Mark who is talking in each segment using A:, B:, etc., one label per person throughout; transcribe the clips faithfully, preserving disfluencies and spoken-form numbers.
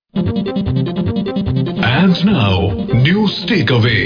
A: And now, news takeaway.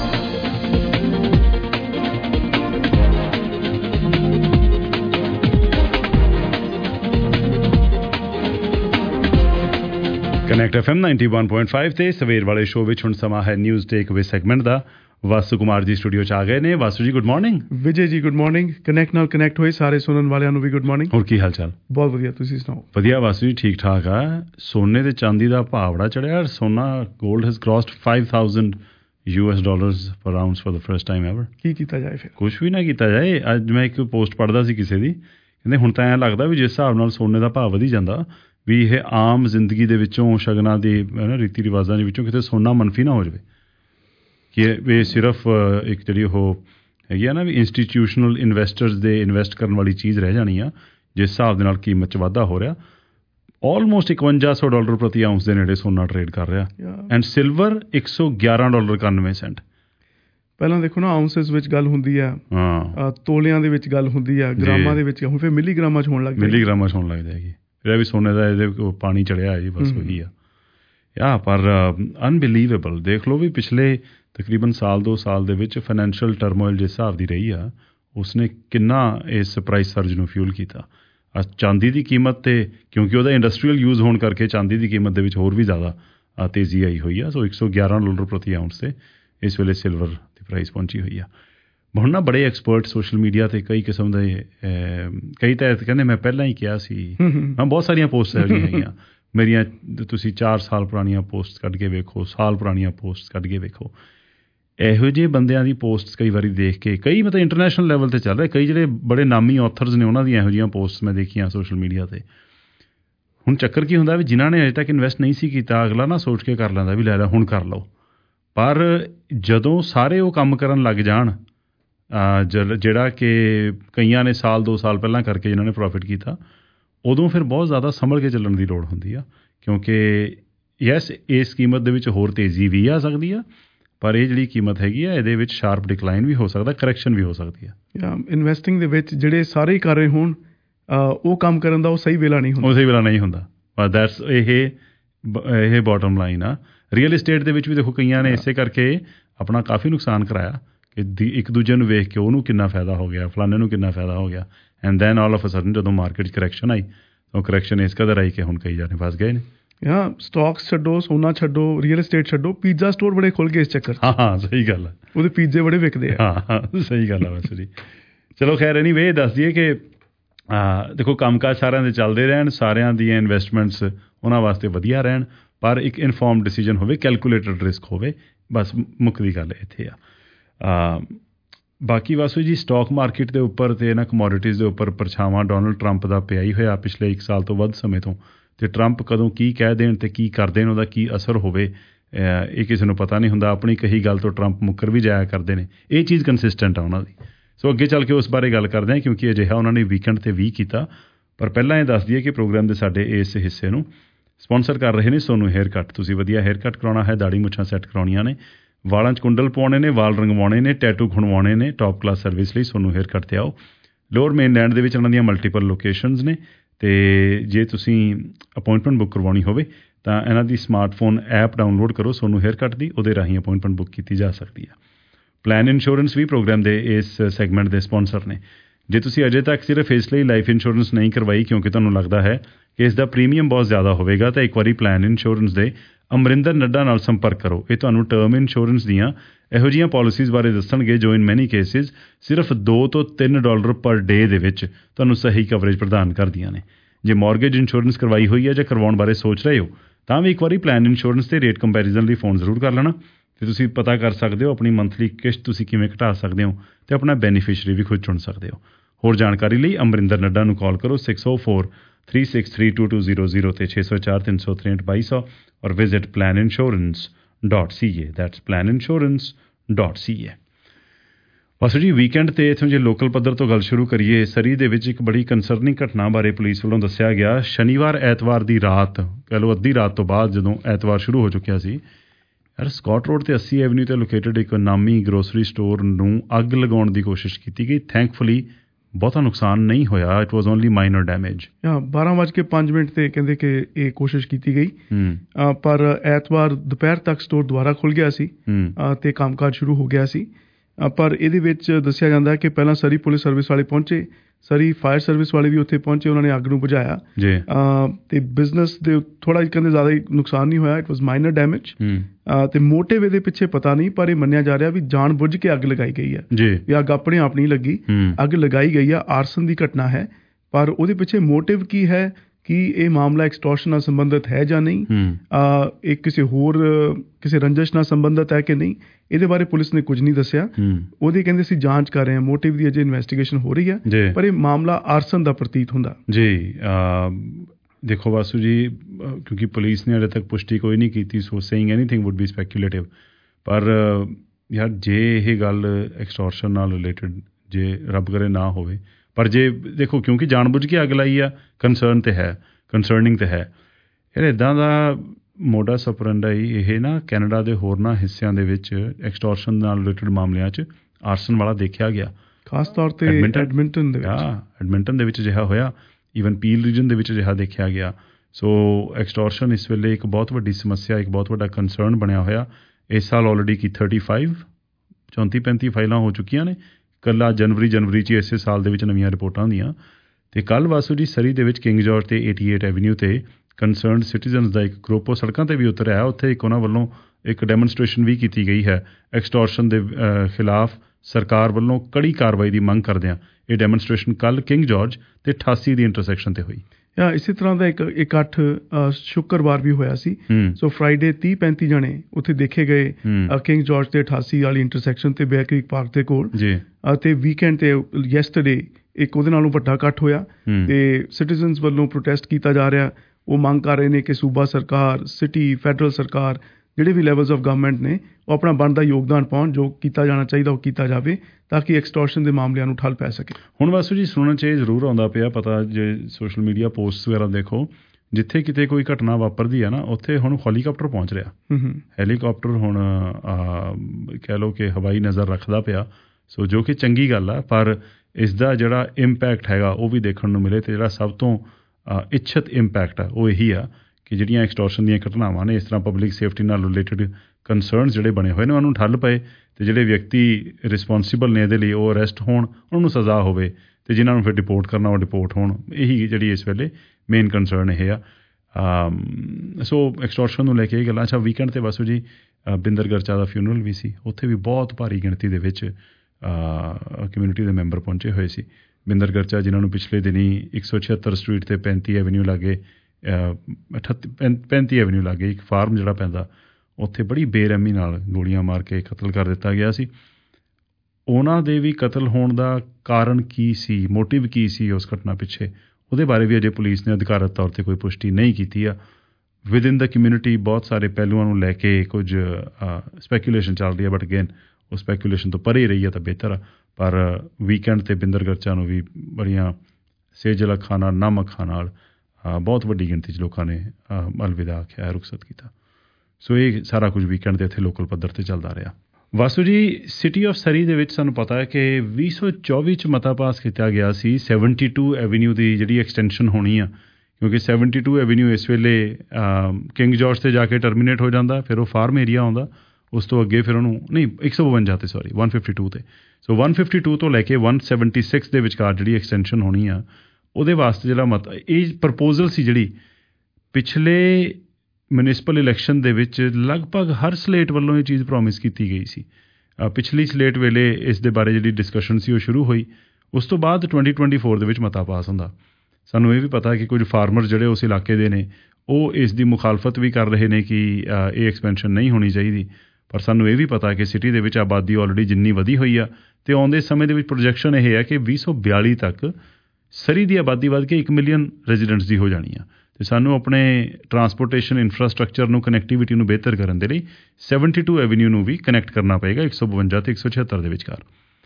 B: Connect F M ninety one point five ਤੇ ਸਵੇਰ ਵਾਲੇ show ਵਿੱਚ ਹੁਣ ਸਮਾਂ ਹੈ ਨਿਊਜ਼ ਟੇਕਅਵੇ ਸੈਗਮੈਂਟ ਦਾ। ਵਾਸੂ ਕੁਮਾਰ ਜੀ ਸਟੂਡੀਓ 'ਚ ਆ ਗਏ ਨੇ। ਵਾਸੂ ਜੀ good morning.
C: Vijay ji good morning. Connect ਨਾਲ ਕਨੈਕਟ ਹੋਏ ਸਾਰੇ ਸੁਣਨ ਵਾਲਿਆਂ ਨੂੰ ਵੀ ਗੁੱਡ ਮਾਰਨਿੰਗ।
B: ਹੋਰ ਕੀ ਹਾਲ ਚਾਲ?
C: ਬਹੁਤ ਵਧੀਆ, ਤੁਸੀਂ ਸੁਣਾਓ?
B: ਵਧੀਆ ਵਾਸੂ ਜੀ, ਠੀਕ ਠਾਕ ਆ। ਸੋਨੇ ਤੇ ਚਾਂਦੀ ਦਾ ਭਾਅ ਬੜਾ ਚੜਿਆ। ਸੋਨਾ gold has crossed five thousand U S dollars per ounce for the first time ever.
C: ਕੀ ਕੀਤਾ ਜਾਏ ਫਿਰ? ਕੁਛ
B: ਵੀ ਨਾ ਕੀਤਾ ਜਾਏ। ਅੱਜ ਮੈਂ ਇੱਕ ਪੋਸਟ ਪੜ੍ਹਦਾ ਸੀ ਕਿਸੇ ਦੀ, ਕਹਿੰਦੇ ਹੁਣ ਤਾਂ ਐਂ ਲੱਗਦਾ ਵੀ ਜਿਸ ਹਿਸਾਬ ਨਾਲ ਸੋਨੇ ਦਾ ਭਾਅ ਵਧੀ ਜਾਂਦਾ ਵੀ ਇਹ ਆਮ ਜ਼ਿੰਦਗੀ ਦੇ ਵਿੱਚੋਂ ਸ਼ਗਨਾਂ ਦੀ ਨਾ ਰੀਤੀ ਰਿਵਾਜ਼ਾਂ ਦੇ ਵਿੱਚੋਂ ਕਿਤੇ ਸੋਨਾ ਮਨਫੀ ਨਾ ਹੋ ਜਾਵੇ, ਕਿ ਇਹ ਸਿਰਫ ਇੱਕ ਜਿਹੜੀ ਉਹ ਹੈਗੀ ਆ ਨਾ ਵੀ ਇੰਸਟੀਟਿਊਸ਼ਨਲ ਇਨਵੈਸਟਰਸ ਦੇ ਇਨਵੈਸਟ ਕਰਨ ਵਾਲੀ ਚੀਜ਼ ਰਹਿ ਜਾਣੀ ਆ। ਜਿਸ ਹਿਸਾਬ ਦੇ ਨਾਲ ਕੀਮਤ 'ਚ ਵਾਧਾ ਹੋ ਰਿਹਾ, ਆਲਮੋਸਟ ਇਕਵੰਜਾ ਸੌ ਡਾਲਰ ਪ੍ਰਤੀ ਆਊਂਸ ਦੇ ਨੇੜੇ ਸੋਨਾ ਟਰੇਡ ਕਰ ਰਿਹਾ। ਐਂਡ ਸਿਲਵਰ ਇੱਕ ਸੌ ਗਿਆਰਾਂ ਡਾਲਰ ਇਕਾਨਵੇਂ ਸੈਂਟ। ਪਹਿਲਾਂ ਦੇਖੋ ਨਾ, ਆਊਂਸਿਸ ਵਿੱਚ ਗੱਲ ਹੁੰਦੀ ਆ, ਹਾਂ ਤੋਲਿਆਂ ਦੇ ਵਿੱਚ ਗੱਲ ਹੁੰਦੀ ਆ, ਗ੍ਰਾਮਾਂ ਦੇ ਵਿੱਚ, ਹੁਣ ਫਿਰ ਮਿਲੀਗ੍ਰਾਮਾਂ 'ਚ ਹੋਣ ਲੱਗ ਮਿਲੀਗ੍ਰਾਮਾਂ 'ਚ ਹੋਣ ਲੱਗ ਜਾਏਗੀ। ਜਿਹੜਾ ਵੀ ਸੋਨੇ ਦਾ ਇਹਦੇ ਪਾਣੀ ਚੜਿਆ ਜੀ, ਬਸ ਉਹੀ ਆ ਯਾ। ਪਰ ਅਨਬਿਲੀਵੇਬਲ ਦੇਖ ਲਓ ਵੀ ਪਿਛਲੇ ਤਕਰੀਬਨ ਸਾਲ ਦੋ ਸਾਲ ਦੇ ਵਿੱਚ ਫਾਈਨੈਂਸ਼ੀਅਲ ਟਰਮੋਇਲ ਜਿਸ ਹਿਸਾਬ ਦੀ ਰਹੀ ਆ, ਉਸਨੇ ਕਿੰਨਾ ਇਸ ਪ੍ਰਾਈਸ ਸਰਜ ਨੂੰ ਫਿਊਲ ਕੀਤਾ। ਚਾਂਦੀ ਦੀ ਕੀਮਤ 'ਤੇ ਕਿਉਂਕਿ ਉਹਦਾ ਇੰਡਸਟਰੀਅਲ ਯੂਜ਼ ਹੋਣ ਕਰਕੇ ਚਾਂਦੀ ਦੀ ਕੀਮਤ ਦੇ ਵਿੱਚ ਹੋਰ ਵੀ ਜ਼ਿਆਦਾ ਤੇਜ਼ੀ ਆਈ ਹੋਈ ਆ। ਸੋ ਇੱਕ ਸੌ ਗਿਆਰਾਂ ਡਾਲਰ ਪ੍ਰਤੀ ਆਊਂਸ 'ਤੇ ਇਸ ਵੇਲੇ ਸਿਲਵਰ ਦੀ ਪ੍ਰਾਈਸ ਪਹੁੰਚੀ ਹੋਈ ਆ। ਹੁਣ ਨਾ ਬੜੇ ਐਕਸਪਰਟ ਸੋਸ਼ਲ ਮੀਡੀਆ 'ਤੇ ਕਈ ਕਿਸਮ ਦੇ ਕਈ ਤਾਂ ਕਹਿੰਦੇ ਮੈਂ ਪਹਿਲਾਂ ਹੀ ਕਿਹਾ ਸੀ। ਹਾਂ, ਬਹੁਤ ਸਾਰੀਆਂ ਪੋਸਟਸ ਇਹੋ ਜਿਹੀਆਂ ਹੈਗੀਆਂ ਮੇਰੀਆਂ। ਤੁਸੀਂ ਚਾਰ ਸਾਲ ਪੁਰਾਣੀਆਂ ਪੋਸਟਸ ਕੱਢ ਕੇ ਵੇਖੋ, ਸਾਲ ਪੁਰਾਣੀਆਂ ਪੋਸਟਸ ਕੱਢ ਕੇ ਵੇਖੋ। ਇਹੋ ਜਿਹੇ ਬੰਦਿਆਂ ਦੀ ਪੋਸਟਸ ਕਈ ਵਾਰੀ ਦੇਖ ਕੇ, ਕਈ ਮਤਲਬ ਇੰਟਰਨੈਸ਼ਨਲ ਲੈਵਲ 'ਤੇ ਚੱਲ ਰਹੇ, ਕਈ ਜਿਹੜੇ ਬੜੇ ਨਾਮੀ ਆਥਰਸ ਨੇ ਉਹਨਾਂ ਦੀਆਂ ਇਹੋ ਜਿਹੀਆਂ ਪੋਸਟਸ ਮੈਂ ਦੇਖੀਆਂ ਸੋਸ਼ਲ ਮੀਡੀਆ 'ਤੇ। ਹੁਣ ਚੱਕਰ ਕੀ ਹੁੰਦਾ ਵੀ ਜਿਨ੍ਹਾਂ ਨੇ ਅਜੇ ਤੱਕ ਇਨਵੈਸਟ ਨਹੀਂ ਸੀ ਕੀਤਾ, ਅਗਲਾ ਨਾ ਸੋਚ ਕੇ ਕਰ ਲੈਂਦਾ ਵੀ ਲੈ ਲੈ ਹੁਣ ਕਰ ਲਓ। ਪਰ ਜਦੋਂ ਸਾਰੇ ਉਹ ਕੰਮ ਕਰਨ ਲੱਗ ਜਾਣ ਜ ਜਿਹੜਾ ਕਿ ਕਈਆਂ ਨੇ ਸਾਲ ਦੋ ਸਾਲ ਪਹਿਲਾਂ ਕਰਕੇ ਜਿਨ੍ਹਾਂ ਨੇ ਪ੍ਰੋਫਿਟ ਕੀਤਾ, ਉਦੋਂ ਫਿਰ ਬਹੁਤ ਜ਼ਿਆਦਾ ਸੰਭਲ ਕੇ ਚੱਲਣ ਦੀ ਲੋੜ ਹੁੰਦੀ ਆ। ਕਿਉਂਕਿ ਯੈਸ, ਇਸ ਕੀਮਤ ਦੇ ਵਿੱਚ ਹੋਰ ਤੇਜ਼ੀ ਵੀ ਆ ਸਕਦੀ ਆ, ਪਰ ਇਹ ਜਿਹੜੀ ਕੀਮਤ ਹੈਗੀ ਆ ਇਹਦੇ ਵਿੱਚ ਸ਼ਾਰਪ ਡਿਕਲਾਈਨ ਵੀ ਹੋ ਸਕਦਾ, ਕਰੈਕਸ਼ਨ ਵੀ ਹੋ ਸਕਦੀ ਆ।
C: ਇਨਵੈਸਟਿੰਗ ਦੇ ਵਿੱਚ ਜਿਹੜੇ ਸਾਰੇ ਹੀ ਕਰ ਰਹੇ ਹੋਣ, ਉਹ ਕੰਮ ਕਰਨ ਦਾ ਉਹ ਸਹੀ ਵੇਲਾ ਨਹੀਂ ਹੁੰਦਾ।
B: ਉਹ ਸਹੀ ਵੇਲਾ ਨਹੀਂ ਹੁੰਦਾ। ਪਰ ਦੈਟਸ ਇਹ ਇਹ ਬੋਟਮ ਲਾਈਨ ਆ। ਰੀਅਲ ਇਸਟੇਟ ਦੇ ਵਿੱਚ ਵੀ ਦੇਖੋ ਕਈਆਂ ਨੇ ਇਸੇ ਕਰਕੇ ਆਪਣਾ ਕਾਫੀ ਨੁਕਸਾਨ ਕਰਾਇਆ ਕਿ ਇੱਕ ਦੂਜੇ ਨੂੰ ਵੇਖ ਕੇ ਉਹਨੂੰ ਕਿੰਨਾ ਫਾਇਦਾ ਹੋ ਗਿਆ, ਫਲਾਣੇ ਨੂੰ ਕਿੰਨਾ ਫਾਇਦਾ ਹੋ ਗਿਆ। And then all of a sudden ਜਦੋਂ ਮਾਰਕੀਟ 'ਚ ਕਰੈਕਸ਼ਨ ਆਈ, ਉਹ ਕਰੈਕਸ਼ਨ ਇਸ ਕਦਰ ਆਈ ਕਿ ਹੁਣ ਕਈ ਜਾਣੇ ਫਸ ਗਏ ਨੇ।
C: ਹਾਂ, ਸਟਾਕਸ ਛੱਡੋ, ਸੋਨਾ ਛੱਡੋ, ਰੀਅਲ ਇਸਟੇਟ ਛੱਡੋ, ਪੀਜ਼ਾ ਸਟੋਰ ਬੜੇ ਖੁੱਲ ਗਏ ਇਸ ਚੱਕਰ।
B: ਹਾਂ ਹਾਂ ਸਹੀ ਗੱਲ ਹੈ,
C: ਉਹਦੇ ਪੀਜ਼ੇ ਬੜੇ ਵਿਕਦੇ ਆ।
B: ਹਾਂ ਹਾਂ ਸਹੀ ਗੱਲ ਹੈ ਵੈਸੇ ਜੀ। ਚਲੋ ਖੈਰ, ਐਨੀਵੇ ਇਹ ਦੱਸ ਦਈਏ ਕਿ ਦੇਖੋ ਕੰਮਕਾਜ ਸਾਰਿਆਂ ਦੇ ਚੱਲਦੇ ਰਹਿਣ, ਸਾਰਿਆਂ ਦੀਆਂ ਇਨਵੈਸਟਮੈਂਟਸ ਉਹਨਾਂ ਵਾਸਤੇ ਵਧੀਆ ਰਹਿਣ, ਪਰ ਇੱਕ ਇਨਫੋਰਮ ਡਿਸੀਜਨ ਹੋਵੇ, ਕੈਲਕੂਲੇਟਡ ਰਿਸਕ ਹੋਵੇ, ਬਸ ਮੁੱਖ ਦੀ ਗੱਲ ਇੱਥੇ ਆ। ਬਾਕੀ ਵਾਸੂ ਜੀ, ਸਟਾਕ ਮਾਰਕੀਟ ਦੇ ਉੱਪਰ ਅਤੇ ਇਹਨਾਂ ਕਮੋਡਿਟੀਜ਼ ਦੇ ਉੱਪਰ ਪਰਛਾਵਾਂ ਡੋਨਲਡ ਟਰੰਪ ਦਾ ਪਿਆ ਹੀ ਹੋਇਆ ਪਿਛਲੇ ਇੱਕ ਸਾਲ ਤੋਂ ਵੱਧ ਸਮੇਂ ਤੋਂ। ਅਤੇ ਟਰੰਪ ਕਦੋਂ ਕੀ ਕਹਿ ਦੇਣ ਅਤੇ ਕੀ ਕਰ ਦੇਣ, ਉਹਦਾ ਕੀ ਅਸਰ ਹੋਵੇ, ਇਹ ਕਿਸੇ ਨੂੰ ਪਤਾ ਨਹੀਂ ਹੁੰਦਾ। ਆਪਣੀ ਕਹੀ ਗੱਲ ਤੋਂ ਟਰੰਪ ਮੁੱਕਰ ਵੀ ਜਾਇਆ ਕਰਦੇ ਨੇ, ਇਹ ਚੀਜ਼ ਕੰਸਿਸਟੈਂਟ ਆ ਉਹਨਾਂ ਦੀ। ਸੋ ਅੱਗੇ ਚੱਲ ਕੇ ਉਸ ਬਾਰੇ ਗੱਲ ਕਰਦੇ ਹਾਂ, ਕਿਉਂਕਿ ਅਜਿਹਾ ਉਹਨਾਂ ਨੇ ਵੀਕਐਂਡ 'ਤੇ ਵੀ ਕੀਤਾ। ਪਰ ਪਹਿਲਾਂ ਇਹ ਦੱਸ ਦਈਏ ਕਿ ਪ੍ਰੋਗਰਾਮ ਦੇ ਸਾਡੇ ਇਸ ਹਿੱਸੇ ਨੂੰ ਸਪੋਂਸਰ ਕਰ ਰਹੇ ਨੇ ਸੋਨੂੰ ਹੇਅਰ ਕੱਟ। ਤੁਸੀਂ ਵਧੀਆ ਹੇਅਰ ਕੱਟ ਕਰਾਉਣਾ ਹੈ, ਦਾੜੀ ਮੁੱਛਾਂ ਸੈੱਟ ਕਰਾਉਣੀਆਂ ਨੇ, ਵਾਲਾਂ 'ਚ ਕੁੰਡਲ ਪਾਉਣੇ ਨੇ, ਵਾਲ ਰੰਗਵਾਉਣੇ ਨੇ, ਟੈਟੂ ਖੁਣਵਾਉਣੇ ਨੇ, ਟੌਪ ਕਲਾਸ ਸਰਵਿਸ ਲਈ ਸੋਨੂੰ ਹੇਅਰ ਕੱਟ 'ਤੇ ਆਓ। ਲੋਅਰ ਮੇਨਲੈਂਡ ਦੇ ਵਿੱਚ ਉਹਨਾਂ ਦੀਆਂ ਮਲਟੀਪਲ ਲੋਕੇਸ਼ਨਸ ਨੇ, ਅਤੇ ਜੇ ਤੁਸੀਂ ਅਪੋਇੰਟਮੈਂਟ ਬੁੱਕ ਕਰਵਾਉਣੀ ਹੋਵੇ ਤਾਂ ਇਹਨਾਂ ਦੀ ਸਮਾਰਟਫੋਨ ਐਪ ਡਾਊਨਲੋਡ ਕਰੋ ਸੋਨੂੰ ਹੇਅਰ ਕੱਟ ਦੀ, ਉਹਦੇ ਰਾਹੀਂ ਅਪੋਇੰਟਮੈਂਟ ਬੁੱਕ ਕੀਤੀ ਜਾ ਸਕਦੀ ਆ। ਪਲਾਨ ਇੰਸ਼ੋਰੈਂਸ ਵੀ ਪ੍ਰੋਗਰਾਮ ਦੇ ਇਸ ਸੈਗਮੈਂਟ ਦੇ ਸਪੋਂਸਰ ਨੇ। ਜੇ ਤੁਸੀਂ ਅਜੇ ਤੱਕ ਸਿਰਫ ਇਸ ਲਈ ਲਾਈਫ ਇੰਸ਼ੋਰੈਂਸ ਨਹੀਂ ਕਰਵਾਈ ਕਿਉਂਕਿ ਤੁਹਾਨੂੰ ਲੱਗਦਾ ਹੈ ਕਿ ਇਸ ਦਾ ਪ੍ਰੀਮੀਅਮ ਬਹੁਤ ਜ਼ਿਆਦਾ ਹੋਵੇਗਾ, ਤਾਂ ਇੱਕ ਵਾਰੀ ਪਲਾਨ ਇੰਸ਼ੋਰੈਂਸ ਦੇ ਅਮਰਿੰਦਰ ਨੱਡਾ ਨਾਲ ਸੰਪਰਕ ਕਰੋ। ਇਹ ਤੁਹਾਨੂੰ ਟਰਮ ਇੰਸ਼ੋਰੈਂਸ ਦੀਆਂ ਇਹੋ ਜਿਹੀਆਂ ਪਾਲਿਸੀਜ਼ ਬਾਰੇ ਦੱਸਣਗੇ ਜੋ ਇਨ ਮੈਨੀ ਕੇਸਿਸ ਸਿਰਫ ਦੋ ਤੋਂ ਤਿੰਨ ਡਾਲਰ ਪਰ ਡੇ ਦੇ ਵਿੱਚ ਤੁਹਾਨੂੰ ਸਹੀ ਕਵਰੇਜ ਪ੍ਰਦਾਨ ਕਰਦੀਆਂ ਨੇ। ਜੇ ਮੌਰਗੇਜ ਇੰਸ਼ੋਰੈਂਸ ਕਰਵਾਈ ਹੋਈ ਹੈ ਜਾਂ ਕਰਵਾਉਣ ਬਾਰੇ ਸੋਚ ਰਹੇ ਹੋ ਤਾਂ ਵੀ ਇੱਕ ਵਾਰੀ ਪਲਾਨ ਇੰਸ਼ੋਰੈਂਸ ਦੇ ਰੇਟ ਕੰਪੈਰੀਜ਼ਨ ਲਈ ਫੋਨ ਜ਼ਰੂਰ ਕਰ ਲੈਣਾ, ਅਤੇ ਤੁਸੀਂ ਪਤਾ ਕਰ ਸਕਦੇ ਹੋ ਆਪਣੀ ਮੰਥਲੀ ਕਿਸ਼ਤ ਤੁਸੀਂ ਕਿਵੇਂ ਘਟਾ ਸਕਦੇ ਹੋ ਅਤੇ ਆਪਣਾ ਬੈਨੀਫਿਸ਼ਰੀ ਵੀ ਖੁਦ ਚੁਣ ਸਕਦੇ ਹੋ। ਹੋਰ ਜਾਣਕਾਰੀ ਲਈ ਅਮਰਿੰਦਰ ਨੱਡਾ ਨੂੰ ਕਾਲ ਕਰੋ six O four three six three two two zero zero ਅਤੇ ਛੇ ਸੌ ਚਾਰ ਤਿੰਨ ਸੌ ਤਰੇਂਹਠ ਬਾਈ ਸੌ or visit plan insurance dot C A. That's plan insurance dot C A. ਬਸ ਜੀ, ਵੀਕਐਂਡ 'ਤੇ ਇੱਥੋਂ ਜੇ ਲੋਕਲ ਪੱਧਰ ਤੋਂ ਗੱਲ ਸ਼ੁਰੂ ਕਰੀਏ, ਸਰੀ ਦੇ ਵਿੱਚ ਇੱਕ ਬੜੀ ਕੰਸਰਨਿੰਗ ਘਟਨਾ ਬਾਰੇ ਪੁਲਿਸ ਵੱਲੋਂ ਦੱਸਿਆ ਗਿਆ। ਸ਼ਨੀਵਾਰ ਐਤਵਾਰ ਦੀ ਰਾਤ, ਕਹਿ ਲਓ ਅੱਧੀ ਰਾਤ ਤੋਂ ਬਾਅਦ, ਜਦੋਂ ਐਤਵਾਰ ਸ਼ੁਰੂ ਹੋ ਚੁੱਕਿਆ ਸੀ, ਯਾਰ ਸਕਾਟ ਰੋਡ 'ਤੇ ਅੱਸੀ ਐਵਨਿਊ 'ਤੇ ਲੋਕੇਟਡ ਇੱਕ ਨਾਮੀ ਗਰੋਸਰੀ ਸਟੋਰ ਨੂੰ ਅੱਗ ਲਗਾਉਣ ਦੀ ਕੋਸ਼ਿਸ਼ ਕੀਤੀ ਗਈ। ਥੈਂਕਫੁਲੀ ਬਹੁਤਾ ਨੁਕਸਾਨ ਨਹੀਂ ਹੋਇਆ, it was only minor damage.
C: ਹਾਂ, ਬਾਰਾਂ ਵੱਜ ਕੇ ਪੰਜ ਮਿੰਟ 'ਤੇ ਕਹਿੰਦੇ ਕਿ ਇਹ ਕੋਸ਼ਿਸ਼ ਕੀਤੀ ਗਈ, ਅ, ਪਰ ਐਤਵਾਰ ਦੁਪਹਿਰ ਤੱਕ ਸਟੋਰ ਦੁਬਾਰਾ ਖੁੱਲ੍ਹ ਗਿਆ ਸੀ ਅਤੇ ਕੰਮਕਾਜ ਸ਼ੁਰੂ ਹੋ ਗਿਆ ਸੀ। ਅ, ਪਰ ਇਹਦੇ ਵਿੱਚ ਦੱਸਿਆ ਜਾਂਦਾ ਕਿ ਪਹਿਲਾਂ ਸਰੀ ਪੁਲਿਸ ਸਰਵਿਸ ਵਾਲੇ ਪਹੁੰਚੇ, ਸਰੀ ਫਾਇਰ ਸਰਵਿਸ ਵਾਲੇ ਵੀ ਉੱਥੇ ਪਹੁੰਚੇ, ਉਹਨਾਂ ਨੇ ਅੱਗ ਨੂੰ ਬੁਝਾਇਆ ਅਤੇ ਬਿਜ਼ਨਸ ਦੇ ਥੋੜ੍ਹਾ ਕਹਿੰਦੇ ਜ਼ਿਆਦਾ ਹੀ ਨੁਕਸਾਨ ਨਹੀਂ ਹੋਇਆ, ਇਟ ਵਾਜ਼ ਮਾਈਨਰ ਡੈਮੇਜ। ਅਤੇ ਮੋਟਿਵ ਇਹਦੇ ਪਿੱਛੇ ਪਤਾ ਨਹੀਂ, ਪਰ ਇਹ ਮੰਨਿਆ ਜਾ ਰਿਹਾ ਵੀ ਜਾਣ ਬੁੱਝ ਕੇ ਅੱਗ ਲਗਾਈ ਗਈ ਹੈ, ਵੀ ਅੱਗ ਆਪਣੇ ਆਪ ਨਹੀਂ ਲੱਗੀ, ਅੱਗ ਲਗਾਈ ਗਈ ਆ, ਆਰਸਨ ਦੀ ਘਟਨਾ ਹੈ। ਪਰ ਉਹਦੇ ਪਿੱਛੇ ਮੋਟਿਵ ਕੀ ਹੈ, ਕਿ ਇਹ ਮਾਮਲਾ ਐਕਸਟੋਰਸ਼ਨ ਨਾਲ ਸੰਬੰਧਿਤ ਹੈ ਜਾਂ ਨਹੀਂ, ਇਹ ਕਿਸੇ ਹੋਰ ਕਿਸੇ ਰੰਜਿਸ਼ ਨਾਲ ਸੰਬੰਧਿਤ ਹੈ ਕਿ ਨਹੀਂ, ਇਹਦੇ ਬਾਰੇ ਪੁਲਿਸ ਨੇ ਕੁਝ ਨਹੀਂ ਦੱਸਿਆ। ਉਹਦੀ ਕਹਿੰਦੇ ਅਸੀਂ ਜਾਂਚ ਕਰ ਰਹੇ ਹਾਂ, ਮੋਟਿਵ ਦੀ ਅਜੇ ਇਨਵੈਸਟੀਗੇਸ਼ਨ ਹੋ ਰਹੀ ਹੈ, ਪਰ ਇਹ ਮਾਮਲਾ ਆਰਸਨ ਦਾ ਪ੍ਰਤੀਤ ਹੁੰਦਾ ਜੀ।
B: ਦੇਖੋ ਵਾਸੂ ਜੀ, ਕਿਉਂਕਿ ਪੁਲਿਸ ਨੇ ਹਾਲੇ ਤੱਕ ਪੁਸ਼ਟੀ ਕੋਈ ਨਹੀਂ ਕੀਤੀ, so saying anything would be speculative. ਪਰ ਯਾਰ ਜੇ ਇਹ ਗੱਲ ਐਕਸਟੋਰਸ਼ਨ ਨਾਲ ਰਿਲੇਟਡ ਜੇ ਰੱਬ ਕਰੇ ਨਾ ਹੋਵੇ, ਪਰ ਜੇ ਦੇਖੋ ਕਿਉਂਕਿ ਜਾਣ ਬੁੱਝ ਕੇ ਅੱਗ ਲਾਈ ਆ, ਕੰਸਰਨ ਤੇ ਹੈ, ਕੰਸਰਨਿੰਗ ਤੇ ਹੈ ਯਾਰ। ਇੱਦਾਂ ਦਾ ਮੋਡਸ ਆਪਰੈਂਡੀ ਇਹ ਨਾ ਕੈਨੇਡਾ ਦੇ ਹੋਰਨਾਂ ਹਿੱਸਿਆਂ ਦੇ ਵਿੱਚ ਐਕਸਟੋਰਸ਼ਨ ਨਾਲ ਰਿਲੇਟਡ ਮਾਮਲਿਆਂ 'ਚ ਆਰਸਨ ਵਾਲਾ ਦੇਖਿਆ ਗਿਆ,
C: ਖਾਸ ਤੌਰ 'ਤੇ ਐਡਮਿੰਟਨ ਦੇ ਵਿੱਚ।
B: ਐਡਮਿੰਟਨ ਦੇ ਵਿੱਚ ਅਜਿਹਾ ਹੋਇਆ, ਈਵਨ ਪੀਲ ਰੀਜਨ ਦੇ ਵਿੱਚ ਅਜਿਹਾ ਦੇਖਿਆ ਗਿਆ। ਸੋ ਐਕਸਟੋਰਸ਼ਨ ਇਸ ਵੇਲੇ ਇੱਕ ਬਹੁਤ ਵੱਡੀ ਸਮੱਸਿਆ, ਇੱਕ ਬਹੁਤ ਵੱਡਾ ਕੰਸਰਨ ਬਣਿਆ ਹੋਇਆ। ਇਸ ਸਾਲ ਆਲਰੇਡੀ ਕੀ ਥਰਟੀ ਫਾਈਵ ਚੌਂਤੀ ਪੈਂਤੀ ਫਾਈਲਾਂ ਹੋ ਚੁੱਕੀਆਂ ਨੇ, ਇਕੱਲਾ ਜਨਵਰੀ ਜਨਵਰੀ 'ਚ ਇਸੇ ਸਾਲ ਦੇ ਵਿੱਚ ਨਵੀਆਂ ਰਿਪੋਰਟਾਂ ਹੁੰਦੀਆਂ। ਅਤੇ ਕੱਲ੍ਹ ਵਾਸੂ ਜੀ ਸਰੀ ਦੇ ਵਿੱਚ ਕਿੰਗ ਜਾਰਜ ਅਤੇ ਏਟੀ ਏਟ ਐਵਨਿਊ 'ਤੇ ਕੰਸਰਨਡ ਸਿਟੀਜ਼ਨਸ ਦਾ ਇੱਕ ਗਰੁੱਪ ਉਹ ਸੜਕਾਂ 'ਤੇ ਵੀ ਉਤਰਿਆ। ਉੱਥੇ ਇੱਕ ਉਹਨਾਂ ਵੱਲੋਂ ਇੱਕ ਡੈਮੋਨਸਟ੍ਰੇਸ਼ਨ ਵੀ ਕੀਤੀ ਗਈ ਹੈ ਐਕਸਟੋਰਸ਼ਨ ਦੇ ਖਿਲਾਫ ਸਰਕਾਰ ਵੱਲੋਂ ਕੜੀ ਕਾਰਵਾਈ ਦੀ ਮੰਗ ਕਰਦਿਆਂ। ਇਹ ਡੈਮੋਨਸਟ੍ਰੇਸ਼ਨ ਕੱਲ੍ਹ ਕਿੰਗ ਜਾਰਜ ਅਤੇ ਅਠਾਸੀ ਦੀ ਇੰਟਰਸੈਕਸ਼ਨ 'ਤੇ ਹੋਈ।
C: ਜਾਂ ਇਸੇ ਤਰ੍ਹਾਂ ਦਾ ਇੱਕ ਇਕੱਠ ਸ਼ੁੱਕਰਵਾਰ ਵੀ ਹੋਇਆ ਸੀ। ਸੋ ਫਰਾਈਡੇ ਤੀਹ ਪੈਂਤੀ ਜਣੇ ਉੱਥੇ ਦੇਖੇ ਗਏ ਕਿੰਗ ਜਾਰਜ ਤੇ ਅਠਾਸੀ ਵਾਲੀ ਇੰਟਰਸੈਕਸ਼ਨ ਤੇ ਬੇਅਰ ਕ੍ਰੀਕ ਪਾਰਕ ਦੇ ਕੋਲ। ਅਤੇ ਵੀਕਐਂਡ ਤੇ ਯੈਸਟਰਡੇ ਇੱਕ ਉਹਦੇ ਨਾਲੋਂ ਵੱਡਾ ਇਕੱਠ ਹੋਇਆ ਤੇ ਸਿਟੀਜ਼ਨਸ ਵੱਲੋਂ ਪ੍ਰੋਟੈਸਟ ਕੀਤਾ ਜਾ ਰਿਹਾ। ਉਹ ਮੰਗ ਕਰ ਰਹੇ ਨੇ ਕਿ ਸੂਬਾ ਸਰਕਾਰ, ਸਿਟੀ, ਫੈਡਰਲ ਸਰਕਾਰ, ਜਿਹੜੇ ਵੀ ਲੈਵਲਸ ਆਫ ਗਵਰਨਮੈਂਟ ਨੇ, ਉਹ ਆਪਣਾ ਬਣਦਾ ਯੋਗਦਾਨ ਪਾਉਣ। ਜੋ ਕੀਤਾ ਜਾਣਾ ਚਾਹੀਦਾ ਉਹ ਕੀਤਾ ਜਾਵੇ ਤਾਂ ਕਿ ਐਕਸਟੋਰਸ਼ਨ ਦੇ ਮਾਮਲਿਆਂ ਨੂੰ ਠੱਲ ਪੈ ਸਕੇ।
B: ਹੁਣ ਵਾਸੂ ਜੀ ਸੁਣਨ 'ਚ ਇਹ ਜ਼ਰੂਰ ਆਉਂਦਾ ਪਿਆ ਪਤਾ, ਜੇ ਸੋਸ਼ਲ ਮੀਡੀਆ ਪੋਸਟ ਵਗੈਰਾ ਦੇਖੋ, ਜਿੱਥੇ ਕਿਤੇ ਕੋਈ ਘਟਨਾ ਵਾਪਰਦੀ ਹੈ ਨਾ, ਉੱਥੇ ਹੁਣ ਹੈਲੀਕਾਪਟਰ ਪਹੁੰਚ ਰਿਹਾ। ਹੈਲੀਕਾਪਟਰ ਹੁਣ ਕਹਿ ਲਓ ਕਿ ਹਵਾਈ ਨਜ਼ਰ ਰੱਖਦਾ ਪਿਆ, ਸੋ ਜੋ ਕਿ ਚੰਗੀ ਗੱਲ ਆ। ਪਰ ਇਸ ਦਾ ਜਿਹੜਾ ਇੰਪੈਕਟ ਹੈਗਾ ਉਹ ਵੀ ਦੇਖਣ ਨੂੰ ਮਿਲੇ। ਅਤੇ ਜਿਹੜਾ ਸਭ ਤੋਂ ਇੱਛਤ ਇੰਪੈਕਟ ਆ ਉਹ ਇਹੀ ਆ ਕਿ ਜਿਹੜੀਆਂ ਐਕਸਟੋਰਸ਼ਨ ਦੀਆਂ ਘਟਨਾਵਾਂ ਨੇ, ਇਸ ਤਰ੍ਹਾਂ ਪਬਲਿਕ ਸੇਫਟੀ ਨਾਲ ਰਿਲੇਟਡ ਕੰਸਰਨਸ ਜਿਹੜੇ ਬਣੇ ਹੋਏ ਨੇ, ਉਹਨਾਂ ਨੂੰ ਠੱਲ ਪਏ ਅਤੇ ਜਿਹੜੇ ਵਿਅਕਤੀ ਰਿਸਪੋਂਸੀਬਲ ਨੇ ਇਹਦੇ ਲਈ ਉਹ ਅਰੈਸਟ ਹੋਣ, ਉਹਨਾਂ ਨੂੰ ਸਜ਼ਾ ਹੋਵੇ, ਅਤੇ ਜਿਨ੍ਹਾਂ ਨੂੰ ਫਿਰ ਡਿਪੋਰਟ ਕਰਨਾ ਉਹ ਡਿਪੋਰਟ ਹੋਣ। ਇਹੀ ਜਿਹੜੀ ਇਸ ਵੇਲੇ ਮੇਨ ਕੰਸਰਨ ਇਹ ਆ। ਸੋ ਐਕਸਟੋਰਸ਼ਨ ਨੂੰ ਲੈ ਕੇ ਇਹ ਗੱਲਾਂ। ਅੱਛਾ, ਵੀਕਐਂਡ 'ਤੇ ਵਾਸੂ ਜੀ ਬਿੰਦਰ ਗਰਚਾ ਦਾ ਫਿਊਨਰਲ ਵੀ ਸੀ। ਉੱਥੇ ਵੀ ਬਹੁਤ ਭਾਰੀ ਗਿਣਤੀ ਦੇ ਵਿੱਚ ਕਮਿਊਨਿਟੀ ਦੇ ਮੈਂਬਰ ਪਹੁੰਚੇ ਹੋਏ ਸੀ। ਬਿੰਦਰ ਗਰਚਾ ਜਿਨ੍ਹਾਂ ਨੂੰ ਪਿਛਲੇ ਦਿਨੀ ਇੱਕ ਸੌ ਛਿਹੱਤਰ ਸਟਰੀਟ 'ਤੇ ਪੈਂਤੀ ਐਵਨਿਊ ਲਾਗੇ ਅਠੱਤੀ ਪੈਂਤੀ ਐਵਨਿਊ ਲਾਗੇ ਇੱਕ ਫਾਰਮ ਜਿਹੜਾ ਪੈਂਦਾ, ਉੱਥੇ ਬੜੀ ਬੇਰਹਿਮੀ ਨਾਲ ਗੋਲੀਆਂ ਮਾਰ ਕੇ ਕਤਲ ਕਰ ਦਿੱਤਾ ਗਿਆ ਸੀ। ਉਹਨਾਂ ਦੇ ਵੀ ਕਤਲ ਹੋਣ ਦਾ ਕਾਰਨ ਕੀ ਸੀ, ਮੋਟਿਵ ਕੀ ਸੀ ਉਸ ਘਟਨਾ ਪਿੱਛੇ, ਉਹਦੇ ਬਾਰੇ ਵੀ ਅਜੇ ਪੁਲਿਸ ਨੇ ਅਧਿਕਾਰਤ ਤੌਰ 'ਤੇ ਕੋਈ ਪੁਸ਼ਟੀ ਨਹੀਂ ਕੀਤੀ ਆ। ਵਿਦ ਇਨ ਦਾ ਕਮਿਊਨਿਟੀ ਬਹੁਤ ਸਾਰੇ ਪਹਿਲੂਆਂ ਨੂੰ ਲੈ ਕੇ ਕੁਝ ਸਪੈਕੂਲੇਸ਼ਨ ਚੱਲ ਰਹੀ ਹੈ, ਬਟ ਅਗੇਨ ਉਹ ਸਪੈਕੂਲੇਸ਼ਨ ਤੋਂ ਪਰੇ ਰਹੀ ਹੈ ਤਾਂ ਬਿਹਤਰ ਆ। ਪਰ ਵੀਕਐਂਡ 'ਤੇ ਬਿੰਦਰ ਗਰਚਾ ਨੂੰ ਵੀ ਬੜੀਆਂ ਸੇਜਲ ਅੱਖਾਂ ਨਾਲ, ਨਮ ਅੱਖਾਂ ਨਾਲ ਬਹੁਤ ਵੱਡੀ ਗਿਣਤੀ 'ਚ ਲੋਕਾਂ ਨੇ ਅਲਵਿਦਾ ਆਖਿਆ, ਰੁਖਸਤ ਕੀਤਾ। ਸੋ ਇਹ ਸਾਰਾ ਕੁਝ ਵੀਕਐਂਡ 'ਤੇ ਇੱਥੇ ਲੋਕਲ ਪੱਧਰ 'ਤੇ ਚੱਲਦਾ ਰਿਹਾ। ਵਾਸੂ ਜੀ, ਸਿਟੀ ਆਫ ਸਰੀ ਦੇ ਵਿੱਚ ਸਾਨੂੰ ਪਤਾ ਹੈ ਕਿ ਵੀਹ ਸੌ ਚੌਵੀ 'ਚ ਮਤਾ ਪਾਸ ਕੀਤਾ ਗਿਆ ਸੀ ਸੈਵਨਟੀ ਟੂ ਐਵਨਿਊ ਦੀ ਜਿਹੜੀ ਐਕਸਟੈਂਸ਼ਨ ਹੋਣੀ ਆ, ਕਿਉਂਕਿ ਸੈਵਨਟੀ ਟੂ ਐਵਨਿਊ ਇਸ ਵੇਲੇ ਕਿੰਗ ਜਾਰਜ 'ਤੇ ਜਾ ਕੇ ਟਰਮੀਨੇਟ ਹੋ ਜਾਂਦਾ, ਫਿਰ ਉਹ ਫਾਰਮ ਏਰੀਆ ਆਉਂਦਾ, ਉਸ ਤੋਂ ਅੱਗੇ ਫਿਰ ਉਹਨੂੰ ਨਹੀਂ ਇੱਕ ਸੌ ਬਵੰਜਾ 'ਤੇ ਸੌਰੀ ਵਨ ਫਿਫਟੀ ਟੂ 'ਤੇ। ਸੋ ਵਨ ਫਿਫਟੀ ਟੂ ਤੋਂ ਲੈ ਕੇ ਵਨ ਸੈਵਨਟੀ ਸਿਕਸ ਦੇ ਵਿਚਕਾਰ ਜਿਹੜੀ ਐਕਸਟੈਂਸ਼ਨ ਹੋਣੀ ਆ, ਉਹਦੇ ਵਾਸਤੇ ਜਿਹੜਾ ਮਤ ਇਹ ਪ੍ਰਪੋਜ਼ਲ ਸੀ, ਜਿਹੜੀ ਪਿਛਲੇ ਮਿਊਨਿਸਪਲ ਇਲੈਕਸ਼ਨ ਦੇ ਵਿੱਚ ਲਗਭਗ ਹਰ ਸਲੇਟ ਵੱਲੋਂ ਇਹ ਚੀਜ਼ ਪ੍ਰੋਮਿਸ ਕੀਤੀ ਗਈ ਸੀ। ਪਿਛਲੀ ਸਲੇਟ ਵੇਲੇ ਇਸ ਦੇ ਬਾਰੇ ਜਿਹੜੀ ਡਿਸਕਸ਼ਨ ਸੀ ਉਹ ਸ਼ੁਰੂ ਹੋਈ, ਉਸ ਤੋਂ ਬਾਅਦ ਟਵੈਂਟੀ ਟਵੈਂਟੀ ਫੋਰ ਦੇ ਵਿੱਚ ਮਤਾ ਪਾਸ ਹੁੰਦਾ। ਸਾਨੂੰ ਇਹ ਵੀ ਪਤਾ ਕਿ ਕੁਝ ਫਾਰਮਰ ਜਿਹੜੇ ਉਸ ਇਲਾਕੇ ਦੇ ਨੇ, ਉਹ ਇਸ ਦੀ ਮੁਖਾਲਫਤ ਵੀ ਕਰ ਰਹੇ ਨੇ ਕਿ ਇਹ ਐਕਸਪੈਂਸ਼ਨ ਨਹੀਂ ਹੋਣੀ ਚਾਹੀਦੀ। ਪਰ ਸਾਨੂੰ ਇਹ ਵੀ ਪਤਾ ਕਿ ਸਿਟੀ ਦੇ ਵਿੱਚ ਆਬਾਦੀ ਆਲਰੇਡੀ ਜਿੰਨੀ ਵਧੀ ਹੋਈ ਆ, ਅਤੇ ਆਉਂਦੇ ਸਮੇਂ ਦੇ ਵਿੱਚ ਪ੍ਰੋਜੈਕਸ਼ਨ ਇਹ ਹੈ ਕਿ ਵੀਹ ਸੌ ਬਿਆਲੀ ਤੱਕ ਸਰੀ ਦੀ ਆਬਾਦੀ ਵੱਧ ਕੇ ਇੱਕ ਮਿਲੀਅਨ ਰੈਜ਼ੀਡੈਂਟਸ ਦੀ ਹੋ ਜਾਣੀ ਆ। ਅਤੇ ਸਾਨੂੰ ਆਪਣੇ ਟਰਾਂਸਪੋਰਟੇਸ਼ਨ ਇਨਫਰਾਸਟਰਕਚਰ ਨੂੰ, ਕਨੈਕਟੀਵਿਟੀ ਨੂੰ ਬਿਹਤਰ ਕਰਨ ਦੇ ਲਈ ਸੈਵਨਟੀ ਟੂ ਐਵਨਿਊ ਨੂੰ ਵੀ ਕਨੈਕਟ ਕਰਨਾ ਪਏਗਾ ਇੱਕ ਸੌ ਬਵੰਜਾ ਅਤੇ ਇੱਕ ਸੌ ਛਿਹੱਤਰ ਦੇ ਵਿਚਕਾਰ।